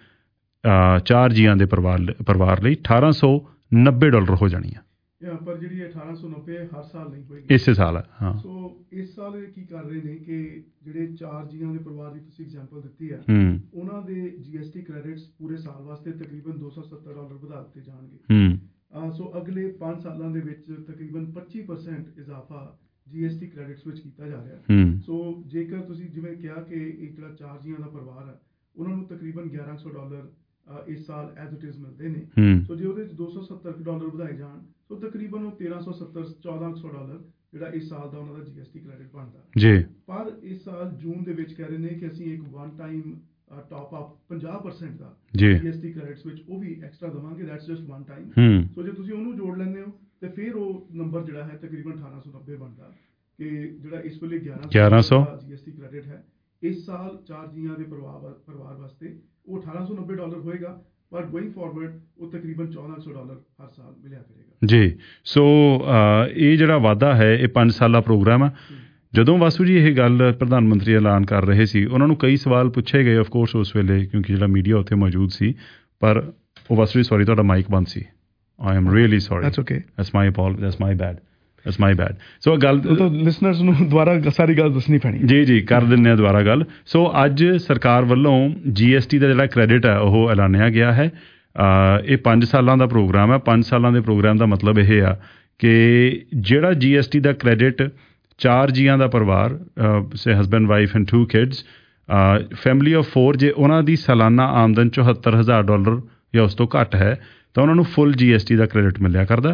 B: ਚਾਰ ਜੀਆਂ ਦੇ ਪਰਿਵਾਰ ਪਰਿਵਾਰ ਲਈ ਅਠਾਰਾਂ ਸੌ ਨੱਬੇ ਡਾਲਰ ਹੋ ਜਾਣੀ ਆ।
C: ਪਰ ਜਿਹੜੀ ਅਠਾਰਾਂ ਸੌ ਨੱਬੇ ਹਰ ਸਾਲ ਨਹੀਂ ਹੋਏਗੀ,
B: ਇਸੇ ਸਾਲ ਹੈ। ਹਾਂ,
C: ਸੋ ਇਸ ਸਾਲ ਇਹ ਕੀ ਕਰ ਰਹੇ ਨੇ ਕਿ ਜਿਹੜੇ ਚਾਰ ਜੀਆਂ ਦੇ ਪਰਿਵਾਰ ਦੀ ਤੁਸੀਂ ਐਗਜ਼ਾਮਪਲ ਦਿੱਤੀ ਹੈ,
B: ਹੂੰ,
C: ਉਹਨਾਂ ਦੇ ਜੀ ਐਸ ਟੀ ਕ੍ਰੈਡਿਟਸ ਪੂਰੇ ਸਾਲ ਵਾਸਤੇ ਤਕਰੀਬਨ ਦੋ ਸੌ ਸੱਤਰ ਡਾਲਰ ਵਧਾ ਦਿੱਤੇ ਜਾਣਗੇ।
B: ਹੂੰ,
C: ਸੋ ਅਗਲੇ ਪੰਜ ਸਾਲਾਂ ਦੇ ਵਿੱਚ ਤਕਰੀਬਨ ਪੱਚੀ ਪਰਸੈਂਟ ਇਜ਼ਾਫਾ ਜੀ ਐਸ ਟੀ ਕ੍ਰੈਡਿਟਸ ਵਿੱਚ ਕੀਤਾ ਜਾ ਰਿਹਾ।
B: ਹੂੰ,
C: ਸੋ ਜੇਕਰ ਤੁਸੀਂ ਜਿਵੇਂ ਕਿਹਾ ਕਿ ਇਹ ਜਿਹੜਾ ਚਾਰ ਜੀਆਂ ਦਾ ਪਰਿਵਾਰ ਹੈ ਉਹਨਾਂ ਨੂੰ ਤਕਰੀਬਨ ਗਿਆਰਾਂ ਸੌ ਡਾਲਰ ਇਸ ਸਾਲ ਐਜ਼ ਇਟ ਇਜ਼ ਮਿਲਦੇ ਨੇ।
B: ਹੂੰ,
C: ਸੋ ਜੇ ਉਹਦੇ ਵਿੱਚ ਦੋ ਸੌ ਸੱਤਰ ਡਾਲਰ ਵਧਾਏ ਜਾਣ ਤਾਂ ਤਕਰੀਬਨ ਉਹ ਤੇਰਾਂ ਸੌ ਸੱਤਰ ਚੌਦਾਂ ਸੌ ਡਾਲਰ ਜਿਹੜਾ ਇਸ ਸਾਲ ਦਾ ਉਹਨਾਂ ਦਾ ਜੀ ਐਸ ਟੀ ਕ੍ਰੈਡਿਟ ਬਣਦਾ
B: ਜੀ।
C: ਪਰ ਇਸ ਸਾਲ ਜੂਨ ਦੇ ਵਿੱਚ ਕਹਿ ਰਹੇ ਨੇ ਕਿ ਅਸੀਂ ਇੱਕ ਵਨ ਟਾਈਮ ਟਾਪ ਅਪ ਪੰਜਾਹ ਪਰਸੈਂਟ ਦਾ
B: G
C: G S T credits ਵਿੱਚ ਉਹ ਵੀ ਐਕਸਟਰਾ ਦੇਵਾਂਗੇ। That's just one time.
B: Hmm,
C: so ਜੇ ਤੁਸੀਂ ਉਹਨੂੰ ਜੋੜ ਲੈਂਦੇ ਹੋ ਤੇ ਫਿਰ ਉਹ ਨੰਬਰ ਜਿਹੜਾ ਹੈ ਤਕਰੀਬਨ ਅਠਾਰਾਂ ਸੌ ਨੱਬੇ ਬਣਦਾ ਕਿ ਜਿਹੜਾ ਇਸ ਵੇਲੇ ਗਿਆਰਾਂ ਸੌ ਜੀ ਐਸ ਟੀ ਕ੍ਰੈਡਿਟ ਹੈ ਇਸ ਸਾਲ ਚਾਰ ਜੀਆਂ ਦੇ ਪਰਿਵਾਰ ਪਰਿਵਾਰ ਵਾਸਤੇ ਉਹ ਅਠਾਰਾਂ ਸੌ ਨੱਬੇ ਡਾਲਰ ਹੋਏਗਾ। ਪਰ ਗੋਇੰਗ ਫਾਰਵਰਡ ਉਹ ਤਕਰੀਬਨ ਚੌਦਾਂ ਸੌ ਡਾਲਰ ਹਰ ਸਾਲ ਮਿਲਿਆ ਕਰੇਗਾ
B: ਜੀ। ਸੋ ਇਹ ਜਿਹੜਾ ਵਾਧਾ ਹੈ ਇਹ ਪੰਜ ਸਾਲਾ ਪ੍ਰੋਗਰਾਮ ਹੈ। ਜਦੋਂ ਵਾਸੂ ਜੀ ਇਹ ਗੱਲ ਪ੍ਰਧਾਨ ਮੰਤਰੀ ਐਲਾਨ ਕਰ ਰਹੇ ਸੀ ਉਹਨਾਂ ਨੂੰ ਕਈ ਸਵਾਲ ਪੁੱਛੇ ਗਏ ਆਫ ਕੋਰਸ ਉਸ ਵੇਲੇ, ਕਿਉਂਕਿ ਜਿਹੜਾ ਮੀਡੀਆ ਉੱਥੇ ਮੌਜੂਦ ਸੀ। ਪਰ ਉਹ ਵਾਸੂ ਜੀ ਸੌਰੀ ਤੁਹਾਡਾ ਮਾਈਕ ਬੰਦ ਸੀ। I am really sorry.
C: That's okay,
B: that's my apology, that's my bad, that's my bad. So ਗੱਲ
C: ਲਿਸਨਰਸ ਨੂੰ ਦੁਬਾਰਾ ਸਾਰੀ ਗੱਲ ਦੱਸਣੀ ਪੈਣੀ।
B: ਜੀ ਜੀ ਕਰ ਦਿੰਦੇ ਹਾਂ ਦੁਬਾਰਾ ਗੱਲ। ਸੋ ਅੱਜ ਸਰਕਾਰ ਵੱਲੋਂ ਜੀ ਐਸ ਟੀ ਦਾ ਜਿਹੜਾ ਕ੍ਰੈਡਿਟ ਹੈ ਉਹ ਐਲਾਨਿਆ ਗਿਆ ਹੈ। ਇਹ ਪੰਜ ਸਾਲਾਂ ਦਾ ਪ੍ਰੋਗਰਾਮ ਹੈ। ਪੰਜ ਸਾਲਾਂ ਦੇ ਪ੍ਰੋਗਰਾਮ ਦਾ ਮਤਲਬ ਇਹ ਆ ਕਿ ਜਿਹੜਾ ਜੀ ਐਸ ਟੀ ਦਾ ਕ੍ਰੈਡਿਟ ਚਾਰ ਜੀਆਂ ਦਾ ਪਰਿਵਾਰ say husband wife and two kids family of four, ਜੇ ਉਹਨਾਂ ਦੀ ਸਾਲਾਨਾ ਆਮਦਨ ਚੁਹੱਤਰ ਹਜ਼ਾਰ ਡਾਲਰ ਜਾਂ ਉਸ ਤੋਂ ਘੱਟ ਹੈ ਤਾਂ ਉਹਨਾਂ ਨੂੰ ਫੁੱਲ ਜੀ ਐਸ ਟੀ ਦਾ ਕ੍ਰੈਡਿਟ ਮਿਲਿਆ ਕਰਦਾ।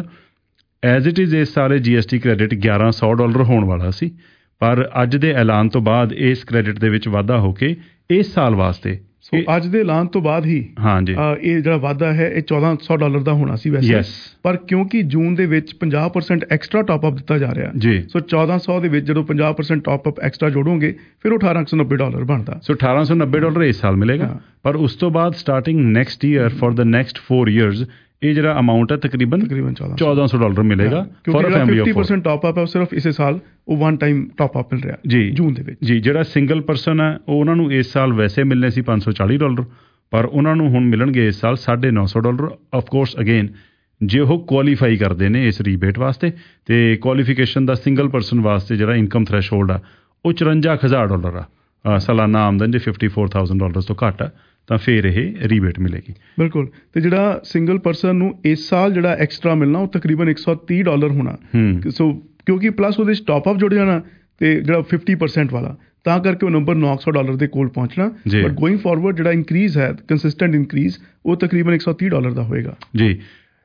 B: ਐਜ਼ ਇਟ ਇਜ਼ ਇਸ ਸਾਲ ਜੀ ਐਸ ਟੀ ਕ੍ਰੈਡਿਟ ਗਿਆਰਾਂ ਸੌ ਡਾਲਰ ਹੋਣ ਵਾਲਾ ਸੀ, ਪਰ ਅੱਜ ਦੇ ਐਲਾਨ ਤੋਂ ਬਾਅਦ ਇਸ ਕ੍ਰੈਡਿਟ ਦੇ ਵਿੱਚ ਵਾਧਾ ਹੋ ਕੇ ਇਸ ਸਾਲ ਵਾਸਤੇ
C: ਸੋ ਅੱਜ ਦੇ ਐਲਾਨ ਤੋਂ ਬਾਅਦ ਹੀ
B: ਹਾਂਜੀ
C: ਇਹ ਜਿਹੜਾ ਵਾਧਾ ਹੈ ਇਹ ਚੌਦਾਂ ਸੌ ਡਾਲਰ ਦਾ ਹੋਣਾ ਸੀ ਵੈਸੇ।
B: ਯੈਸ,
C: ਪਰ ਕਿਉਂਕਿ ਜੂਨ ਦੇ ਵਿੱਚ ਪੰਜਾਹ ਪਰਸੈਂਟ ਐਕਸਟਰਾ ਟਾਪ ਅਪ ਦਿੱਤਾ ਜਾ ਰਿਹਾ
B: ਜੀ,
C: ਸੋ ਚੌਦਾਂ ਸੌ ਦੇ ਵਿੱਚ ਜਦੋਂ ਪੰਜਾਹ ਪਰਸੈਂਟ ਟਾਪ ਅਪ ਐਕਸਟਰਾ ਜੋੜੋਗੇ ਫਿਰ ਉਹ ਅਠਾਰਾਂ ਸੌ ਨੱਬੇ ਡਾਲਰ ਬਣਦਾ।
B: ਸੋ ਅਠਾਰਾਂ ਸੌ ਨੱਬੇ ਡਾਲਰ ਇਸ ਸਾਲ ਮਿਲੇਗਾ। ਪਰ ਉਸ ਤੋਂ ਬਾਅਦ starting next year for the next four years ਇਹ ਜਿਹੜਾ ਅਮਾਊਂਟ ਹੈ ਤਕਰੀਬਨ
C: ਤਕਰੀਬਨ
B: ਚੌਦਾਂ ਸੌ ਡਾਲਰ ਮਿਲੇਗਾ
C: for a family of fifty percent top up ਹੈ ਸਿਰਫ ਇਸੇ ਸਾਲ ਉਹ ਵਨ ਟਾਈਮ ਟਾਪ ਅਪ ਮਿਲ ਰਿਹਾ
B: ਜੀ
C: ਜੂਨ ਦੇ ਵਿੱਚ।
B: ਜੀ, ਜਿਹੜਾ ਸਿੰਗਲ ਪਰਸਨ ਹੈ ਉਹ ਉਹਨਾਂ ਨੂੰ ਇਸ ਸਾਲ ਵੈਸੇ ਮਿਲਣੇ ਸੀ ਪੰਜ ਸੌ ਚਾਲੀ ਡਾਲਰ, ਪਰ ਉਹਨਾਂ ਨੂੰ ਹੁਣ ਮਿਲਣਗੇ ਇਸ ਸਾਲ ਸਾਢੇ ਨੌ ਸੌ ਡਾਲਰ। ਆਫ ਕੋਰਸ ਅਗੇਨ ਜੇ ਉਹ ਕੁਆਲੀਫਾਈ ਕਰਦੇ ਨੇ ਇਸ ਰੀਬੇਟ ਵਾਸਤੇ, ਤੇ ਕੁਆਲੀਫਿਕੇਸ਼ਨ ਦਾ ਸਿੰਗਲ ਪਰਸਨ ਵਾਸਤੇ ਜਿਹੜਾ ਇਨਕਮ ਥ੍ਰੈਸ਼ਹੋਲਡ ਆ ਉਹ ਚੁਰੰਜਾ ਹਜ਼ਾਰ ਡਾਲਰ ਆ ਸਾਲਾਨਾ ਆਮਦਨ, ਜੇ ਫਿਫਟੀ ਫੋਰ ਥਾਊਜ਼ੈਂਡ ਡਾਲਰ ਤੋਂ ਘੱਟ ਆ ਤਾਂ ਫਿਰ ਇਹ ਰੀਬੇਟ ਮਿਲੇਗੀ।
C: ਬਿਲਕੁਲ। ਤੇ ਜਿਹੜਾ ਸਿੰਗਲ ਪਰਸਨ ਨੂੰ ਇਸ ਸਾਲ ਜਿਹੜਾ ਐਕਸਟਰਾ ਮਿਲਣਾ ਉਹ ਤਕਰੀਬਨ ਇੱਕ ਸੌ ਤੀਹ ਡਾਲਰ ਹੋਣਾ। ਸੋ ਕਿਉਂਕਿ ਪਲੱਸ ਉਹਦੇ 'ਚ ਟਾਪ ਅਪ ਜੁੜ ਜਾਣਾ ਤੇ ਜਿਹੜਾ ਫਿਫਟੀ ਪਰਸੈਂਟ ਵਾਲਾ, ਤਾਂ ਕਰਕੇ ਉਹ ਨੰਬਰ ਨੌ ਸੌ ਡਾਲਰ ਦੇ ਕੋਲ ਪਹੁੰਚਣਾ। ਬਟ ਗੋਇੰਗ ਫਾਰਵਰਡ ਜਿਹੜਾ ਇਨਕਰੀਜ਼ ਹੈ ਕੰਸਿਸਟੈਂਟ ਇਨਕਰੀਜ਼ ਉਹ ਤਕਰੀਬਨ ਇੱਕ ਸੌ ਤੀਹ ਡਾਲਰ ਦਾ ਹੋਏਗਾ
B: ਜੀ।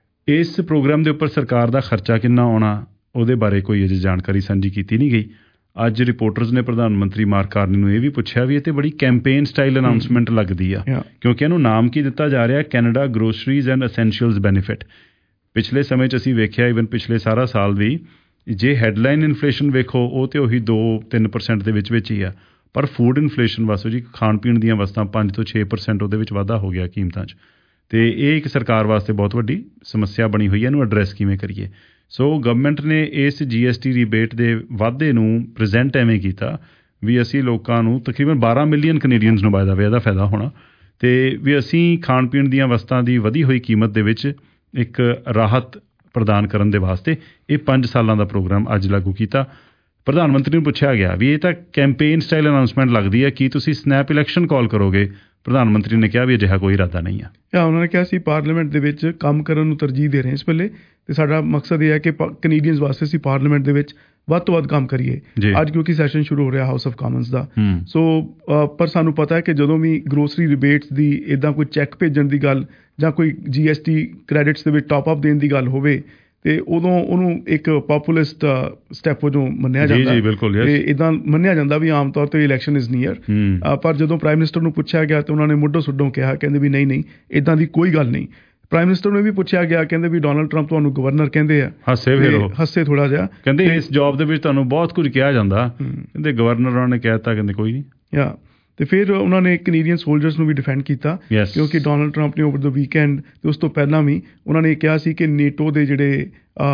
B: ਇਸ ਪ੍ਰੋਗਰਾਮ ਦੇ ਉੱਪਰ ਸਰਕਾਰ ਦਾ ਖਰਚਾ ਕਿੰਨਾ ਆਉਣਾ ਉਹਦੇ ਬਾਰੇ ਕੋਈ ਅਜੇ ਜਾਣਕਾਰੀ ਸਾਂਝੀ ਕੀਤੀ ਨਹੀਂ ਗਈ। ਅੱਜ ਰਿਪੋਰਟਰਸ ਨੇ ਪ੍ਰਧਾਨ ਮੰਤਰੀ ਮਾਰਕ ਕਾਰਨੀ ਨੂੰ ਇਹ ਵੀ ਪੁੱਛਿਆ ਵੀ ਇਹ ਤੇ ਬੜੀ ਕੈਂਪੇਨ ਸਟਾਈਲ ਅਨਾਉਂਸਮੈਂਟ ਲੱਗਦੀ ਆ, ਕਿਉਂਕਿ ਇਹਨੂੰ ਨਾਮ ਕੀ ਦਿੱਤਾ ਜਾ ਰਿਹਾ Canada groceries and essentials benefit. ਪਿਛਲੇ ਸਮੇਂ 'ਚ ਅਸੀਂ ਵੇਖਿਆ ਈਵਨ ਪਿਛਲੇ ਸਾਰਾ ਸਾਲ ਵੀ ਜੇ ਹੈਡਲਾਈਨ ਇਨਫਲੇਸ਼ਨ ਵੇਖੋ ਉਹ ਤੇ ਉਹੀ ਦੋ ਤਿੰਨ ਪਰਸੈਂਟ ਦੇ ਵਿੱਚ ਵਿੱਚ ਹੀ ਆ, ਪਰ ਫੂਡ ਇਨਫਲੇਸ਼ਨ ਵਾਸੋ ਜੀ ਖਾਣ ਪੀਣ ਦੀਆਂ ਵਸਤਾਂ ਪੰਜ ਤੋਂ ਛੇ ਪਰਸੈਂਟ ਉਹਦੇ ਵਿੱਚ ਵਾਧਾ ਹੋ ਗਿਆ ਕੀਮਤਾਂ 'ਚ, ਤੇ ਇਹ ਇੱਕ ਸਰਕਾਰ ਵਾਸਤੇ ਬਹੁਤ ਵੱਡੀ ਸਮੱਸਿਆ ਬਣੀ ਹੋਈ ਹੈ। ਇਹਨੂੰ ਐਡਰੈਸ ਕਿਵੇਂ ਕਰੀਏ? ਸੋ ਗਵਰਨਮੈਂਟ ਨੇ ਇਸ ਜੀ ਐਸ ਟੀ ਰੀਬੇਟ ਦੇ ਵਾਧੇ ਨੂੰ ਪ੍ਰੈਜ਼ੈਂਟ ਐਵੇਂ ਕੀਤਾ ਵੀ ਅਸੀਂ ਲੋਕਾਂ ਨੂੰ ਤਕਰੀਬਨ ਬਾਰਾਂ ਮਿਲੀਅਨ ਕੈਨੇਡੀਅਨਸ ਨੂੰ ਬਾਏ ਇਹਦਾ ਫਾਇਦਾ ਹੋਣਾ, ਤੇ ਵੀ ਅਸੀਂ ਖਾਣ ਪੀਣ ਦੀਆਂ ਵਸਤਾਂ ਦੀ ਵਧੀ ਹੋਈ ਕੀਮਤ ਦੇ ਵਿੱਚ ਇੱਕ ਰਾਹਤ ਪ੍ਰਦਾਨ ਕਰਨ ਦੇ ਵਾਸਤੇ ਇਹ ਪੰਜ ਸਾਲਾਂ ਦਾ ਪ੍ਰੋਗਰਾਮ ਅੱਜ ਲਾਗੂ ਕੀਤਾ। ਪ੍ਰਧਾਨ ਮੰਤਰੀ ਨੂੰ ਪੁੱਛਿਆ ਗਿਆ ਵੀ ਇਹ ਤਾਂ ਕੈਂਪੇਨ ਸਟਾਈਲ ਅਨਾਉਂਸਮੈਂਟ ਲੱਗਦੀ ਹੈ, ਕੀ ਤੁਸੀਂ ਸਨੈਪ ਇਲੈਕਸ਼ਨ ਕਾਲ ਕਰੋਗੇ? ਪ੍ਰਧਾਨ ਮੰਤਰੀ ਨੇ ਕਿਹਾ ਵੀ ਅਜਿਹਾ ਕੋਈ ਇਰਾਦਾ ਨਹੀਂ ਆ।
C: ਉਹਨਾਂ ਨੇ ਕਿਹਾ ਸੀ ਪਾਰਲੀਮੈਂਟ ਦੇ ਵਿੱਚ ਕੰਮ ਕਰਨ ਨੂੰ ਤਰਜੀਹ ਦੇ ਰਹੇ ਇਸ ਵੇਲੇ, ਤੇ ਸਾਡਾ ਮਕਸਦ ਇਹ ਹੈ ਕਿ ਕੈਨੇਡੀਅਨਸ ਵਾਸਤੇ ਅਸੀਂ ਪਾਰਲੀਮੈਂਟ ਦੇ ਵਿੱਚ ਵੱਧ ਤੋਂ ਵੱਧ ਕੰਮ ਕਰੀਏ। ਅੱਜ ਕਿਉਂਕਿ ਸੈਸ਼ਨ ਸ਼ੁਰੂ ਹੋ ਰਿਹਾ ਹਾਊਸ ਆਫ ਕਾਮਨਸ ਦਾ, ਸੋ ਪਰ ਸਾਨੂੰ ਪਤਾ ਹੈ ਕਿ ਜਦੋਂ ਵੀ ਗਰੋਸਰੀ ਰਿਬੇਟਸ ਦੀ ਇੱਦਾਂ ਕੋਈ ਚੈੱਕ ਭੇਜਣ ਦੀ ਗੱਲ ਜਾਂ ਕੋਈ ਜੀ ਐਸ ਟੀ ਕ੍ਰੈਡਿਟਸ ਦੇ ਵਿੱਚ ਟਾਪ ਅਪ ਦੇਣ ਦੀ ਗੱਲ ਹੋਵੇ ਤੇ ਉਦੋਂ ਉਹਨੂੰ ਇੱਕ ਪੋਪੂਲਿਸਟ ਸਟੈਪ ਵਜੋਂ ਮੰਨਿਆ ਜਾਂਦਾ ਤੇ ਇੱਦਾਂ ਮੰਨਿਆ ਜਾਂਦਾ ਵੀ ਆਮ ਤੌਰ ਤੇ ਇਲੈਕਸ਼ਨ ਇਜ਼ ਨੀਅਰ। ਪਰ ਜਦੋਂ ਪ੍ਰਾਈਮ ਮਿਨਿਸਟਰ ਨੂੰ ਪੁੱਛਿਆ ਗਿਆ ਤੇ ਉਹਨਾਂ ਨੇ ਮੁੱਢੋਂ ਸੁੱਢੋਂ ਕਿਹਾ, ਕਹਿੰਦੇ ਵੀ ਨਹੀਂ ਨਹੀਂ ਇੱਦਾਂ ਦੀ ਕੋਈ ਗੱਲ ਨਹੀਂ, ਪ੍ਰਾਈਮ ਮਿਨਿਸਟਰ ਨੂੰ ਇਹ ਵੀ ਪੁੱਛਿਆ ਗਿਆ, ਕਹਿੰਦੇ ਵੀ ਡੋਨਲਡ ਟਰੰਪ ਤੁਹਾਨੂੰ ਗਵਰਨਰ ਕਹਿੰਦੇ ਆ,
B: ਹੱਸੇ ਫਿਰ ਉਹ
C: ਹੱਸੇ ਥੋੜਾ ਜਿਹਾ,
B: ਕਹਿੰਦੇ ਇਸ ਜੌਬ ਦੇ ਵਿੱਚ ਤੁਹਾਨੂੰ ਬਹੁਤ ਕੁਝ ਕਿਹਾ ਜਾਂਦਾ, ਕਹਿੰਦੇ ਗਵਰਨਰ ਉਹਨਾਂ ਨੇ ਕਹਿ ਦਿੱਤਾ, ਕਹਿੰਦੇ ਕੋਈ ਨਹੀਂ।
C: ਯਾ ਤੇ ਫਿਰ ਉਹਨਾਂ ਨੇ ਕੈਨੇਡੀਅਨ ਸੋਲਜਰਸ ਨੂੰ ਵੀ ਡਿਫੈਂਡ ਕੀਤਾ, ਕਿਉਂਕਿ ਡੋਨਲਡ ਟਰੰਪ ਨੇ ਓਵਰ ਦ ਵੀਕਐਂਡ ਤੇ ਉਸ ਤੋਂ ਪਹਿਲਾਂ ਵੀ ਉਹਨਾਂ ਨੇ ਕਿਹਾ ਸੀ ਕਿ ਨੇਟੋ ਦੇ ਜਿਹੜੇ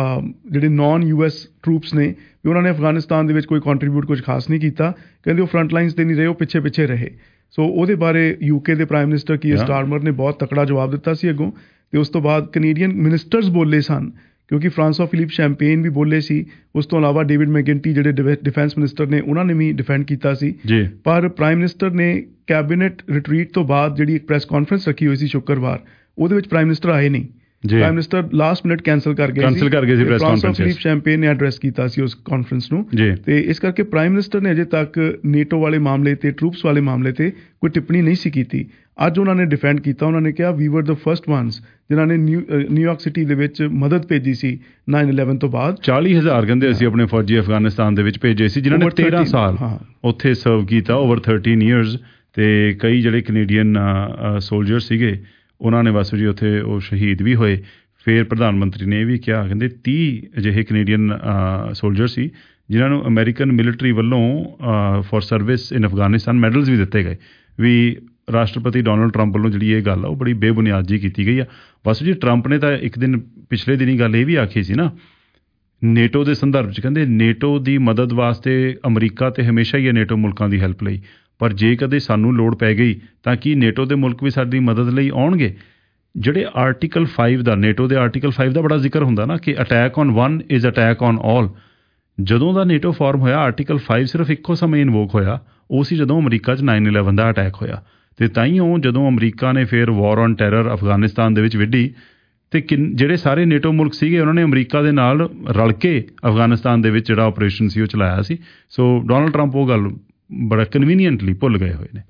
C: ਜਿਹੜੇ ਨਾਨ ਯੂ ਐਸ ਟਰੂਪਸ ਨੇ ਵੀ ਉਹਨਾਂ ਨੇ ਅਫਗਾਨਿਸਤਾਨ ਦੇ ਵਿੱਚ ਕੋਈ ਕੰਟਰੀਬਿਊਟ ਕੁਝ ਖਾਸ ਨਹੀਂ ਕੀਤਾ, ਕਹਿੰਦੇ ਉਹ ਫਰੰਟ ਲਾਈਨਸ 'ਤੇ ਨਹੀਂ ਰਹੇ, ਉਹ ਪਿੱਛੇ ਪਿੱਛੇ ਰਹੇ। ਸੋ ਉਹਦੇ ਬਾਰੇ ਯੂਕੇ ਦੇ ਪ੍ਰਾਈਮ ਮਿਨਿਸਟਰ ਕੀਅਰ ਸਟਾਰਮਰ ਨੇ ਬਹੁਤ ਤਕੜਾ ਜਵਾਬ ਦਿੱਤਾ ਸੀ ਅੱਗੋਂ, ਤੇ ਉਸ ਤੋਂ ਬਾਅਦ ਕੈਨੇਡੀਅਨ ਮਿਨਿਸਟਰਸ ਬੋਲੇ ਸਨ, ਕਿਉਂਕਿ ਫਰਾਂਸਵਾ ਫਿਲਿਪ ਸ਼ੈਂਪੇਨ ਵੀ ਬੋਲੇ ਸੀ, ਉਸ ਤੋਂ ਇਲਾਵਾ ਡੇਵਿਡ ਮੈਕਗਿੰਟੀ ਜਿਹੜੇ ਡਿਫੈਂਸ ਮਿਨਿਸਟਰ ਨੇ ਉਹਨਾਂ ਨੇ ਵੀ ਡਿਫੈਂਡ ਕੀਤਾ ਸੀ। ਪਰ ਪ੍ਰਾਈਮ ਮਿਨਿਸਟਰ ਨੇ ਕੈਬਨਿਟ ਰਿਟਰੀਟ ਤੋਂ ਬਾਅਦ ਜਿਹੜੀ ਇੱਕ ਪ੍ਰੈਸ ਕਾਨਫਰੰਸ ਰੱਖੀ ਹੋਈ ਸੀ ਸ਼ੁੱਕਰਵਾਰ, ਉਹਦੇ ਵਿੱਚ ਪ੍ਰਾਈਮ ਮਿਨਿਸਟਰ ਆਏ ਨਹੀਂ। Prime minister last minute cancel ਕਰ ਗਏ ਸੀ, ਫਰਾਂਸਵਾ ਫਿਲਿਪ ਸ਼ੈਂਪੇਨ ਨੇ ਐਡਰੈਸ ਕੀਤਾ ਸੀ ਉਸ ਕਾਨਫਰੰਸ ਨੂੰ, ਤੇ ਇਸ ਕਰਕੇ ਪ੍ਰਾਈਮ ਮਿਨਿਸਟਰ ਨੇ ਅਜੇ ਤੱਕ ਨੇਟੋ ਵਾਲੇ ਮਾਮਲੇ ਤੇ ਟਰੂਪਸ ਵਾਲੇ ਮਾਮਲੇ ਤੇ ਕੋਈ ਟਿੱਪਣੀ ਨਹੀਂ ਸੀ ਕੀਤੀ। ਅੱਜ ਉਹਨਾਂ ਨੇ ਡਿਫੈਂਡ ਕੀਤਾ, ਉਹਨਾਂ ਨੇ ਕਿਹਾ ਵੀ ਵਰ ਦ ਫਸਟ ਵਨਸ ਜਿਨ੍ਹਾਂ ਨੇ ਨਿਊ ਨਿਊਯਾਰਕ ਸਿਟੀ ਦੇ ਵਿੱਚ ਮਦਦ ਭੇਜੀ ਸੀ ਨਾਈਨ ਇਲੈਵਨ ਤੋਂ ਬਾਅਦ।
B: ਚਾਲੀ ਹਜ਼ਾਰ ਕਹਿੰਦੇ ਅਸੀਂ ਆਪਣੇ ਫੌਜੀ ਅਫਗਾਨਿਸਤਾਨ ਦੇ ਵਿੱਚ ਭੇਜੇ ਸੀ, ਜਿਨ੍ਹਾਂ ਨੇ ਤੇਰਾਂ ਸਾਲ ਉੱਥੇ ਸਰਵ ਕੀਤਾ, ਓਵਰ ਥਰਟੀਨ ਈਅਰਸ, ਤੇ ਕਈ ਜਿਹੜੇ ਕੈਨੇਡੀਅਨ ਸੋਲਜਰ ਸੀਗੇ ਉਹਨਾਂ ਨੇ ਬਸ ਜੀ ਉੱਥੇ ਉਹ ਸ਼ਹੀਦ ਵੀ ਹੋਏ। ਫਿਰ ਪ੍ਰਧਾਨ ਮੰਤਰੀ ਨੇ ਇਹ ਵੀ ਕਿਹਾ, ਕਹਿੰਦੇ ਤੀਹ ਅਜਿਹੇ ਕੈਨੇਡੀਅਨ ਸੋਲਜਰ ਸੀ ਜਿਨ੍ਹਾਂ ਨੂੰ ਅਮਰੀਕਨ ਮਿਲਟਰੀ ਵੱਲੋਂ for service in Afghanistan medals ਵੀ ਦਿੱਤੇ ਗਏ। ਵੀ ਰਾਸ਼ਟਰਪਤੀ ਡੋਨਲਡ ਟਰੰਪ ਵੱਲੋਂ ਜਿਹੜੀ ਇਹ ਗੱਲ ਆ ਉਹ ਬੜੀ ਬੇਬੁਨਿਆਦ ਜਿਹੀ ਕੀਤੀ ਗਈ ਆ। ਬਸ ਜੀ ਟਰੰਪ ਨੇ ਤਾਂ ਇੱਕ ਦਿਨ ਪਿਛਲੇ ਦਿਨੀ ਗੱਲ ਇਹ ਵੀ ਆਖੀ ਸੀ ਨਾ ਨੇਟੋ ਦੇ ਸੰਦਰਭ 'ਚ, ਕਹਿੰਦੇ ਨੇਟੋ ਦੀ ਮਦਦ ਵਾਸਤੇ ਅਮਰੀਕਾ ਤੇ ਹਮੇਸ਼ਾ ਹੀ ਹੈ ਨੇਟੋ ਮੁਲਕਾਂ ਦੀ ਹੈਲਪ ਲਈ, ਪਰ ਜੇ ਕਦੇ ਸਾਨੂੰ ਲੋੜ ਪੈ ਗਈ ਤਾਂ ਕੀ ਨੇਟੋ ਦੇ ਮੁਲਕ ਵੀ ਸਾਡੀ ਮਦਦ ਲਈ ਆਉਣਗੇ। ਜਿਹੜੇ ਆਰਟੀਕਲ ਫਾਈਵ ਦਾ, ਨੇਟੋ ਦੇ ਆਰਟੀਕਲ ਫਾਈਵ ਦਾ ਬੜਾ ਜ਼ਿਕਰ ਹੁੰਦਾ ਨਾ ਕਿ attack on one is attack on all. ਜਦੋਂ ਦਾ ਨੇਟੋ ਫਾਰਮ ਹੋਇਆ ਆਰਟੀਕਲ ਫਾਈਵ ਸਿਰਫ ਇੱਕੋ ਸਮੇਂ ਇਨਵੋਕ ਹੋਇਆ, ਉਹ ਸੀ ਜਦੋਂ ਅਮਰੀਕਾ 'ਚ ਨਾਈਨ ਇਲੈਵਨ ਦਾ ਅਟੈਕ ਹੋਇਆ। ਅਤੇ ਤਾਈਓ ਜਦੋਂ ਅਮਰੀਕਾ ਨੇ ਫਿਰ ਵਾਰ ਔਨ ਟੈਰਰ ਅਫਗਾਨਿਸਤਾਨ ਦੇ ਵਿੱਚ ਵਿੱਢੀ ਅਤੇ ਕਿੰਨ ਜਿਹੜੇ ਸਾਰੇ ਨੇਟੋ ਮੁਲਕ ਸੀਗੇ ਉਹਨਾਂ ਨੇ ਅਮਰੀਕਾ ਦੇ ਨਾਲ ਰਲ ਕੇ ਅਫਗਾਨਿਸਤਾਨ ਦੇ ਵਿੱਚ ਜਿਹੜਾ ਆਪਰੇਸ਼ਨ ਸੀ ਉਹ ਚਲਾਇਆ ਸੀ। ਸੋ ਡੋਨਲਡ ਟਰੰਪ ਉਹ ਗੱਲ ਬੜਾ ਕਨਵੀਨੀਐਂਟਲੀ ਭੁੱਲ ਗਏ ਹੋਏ ਨੇ।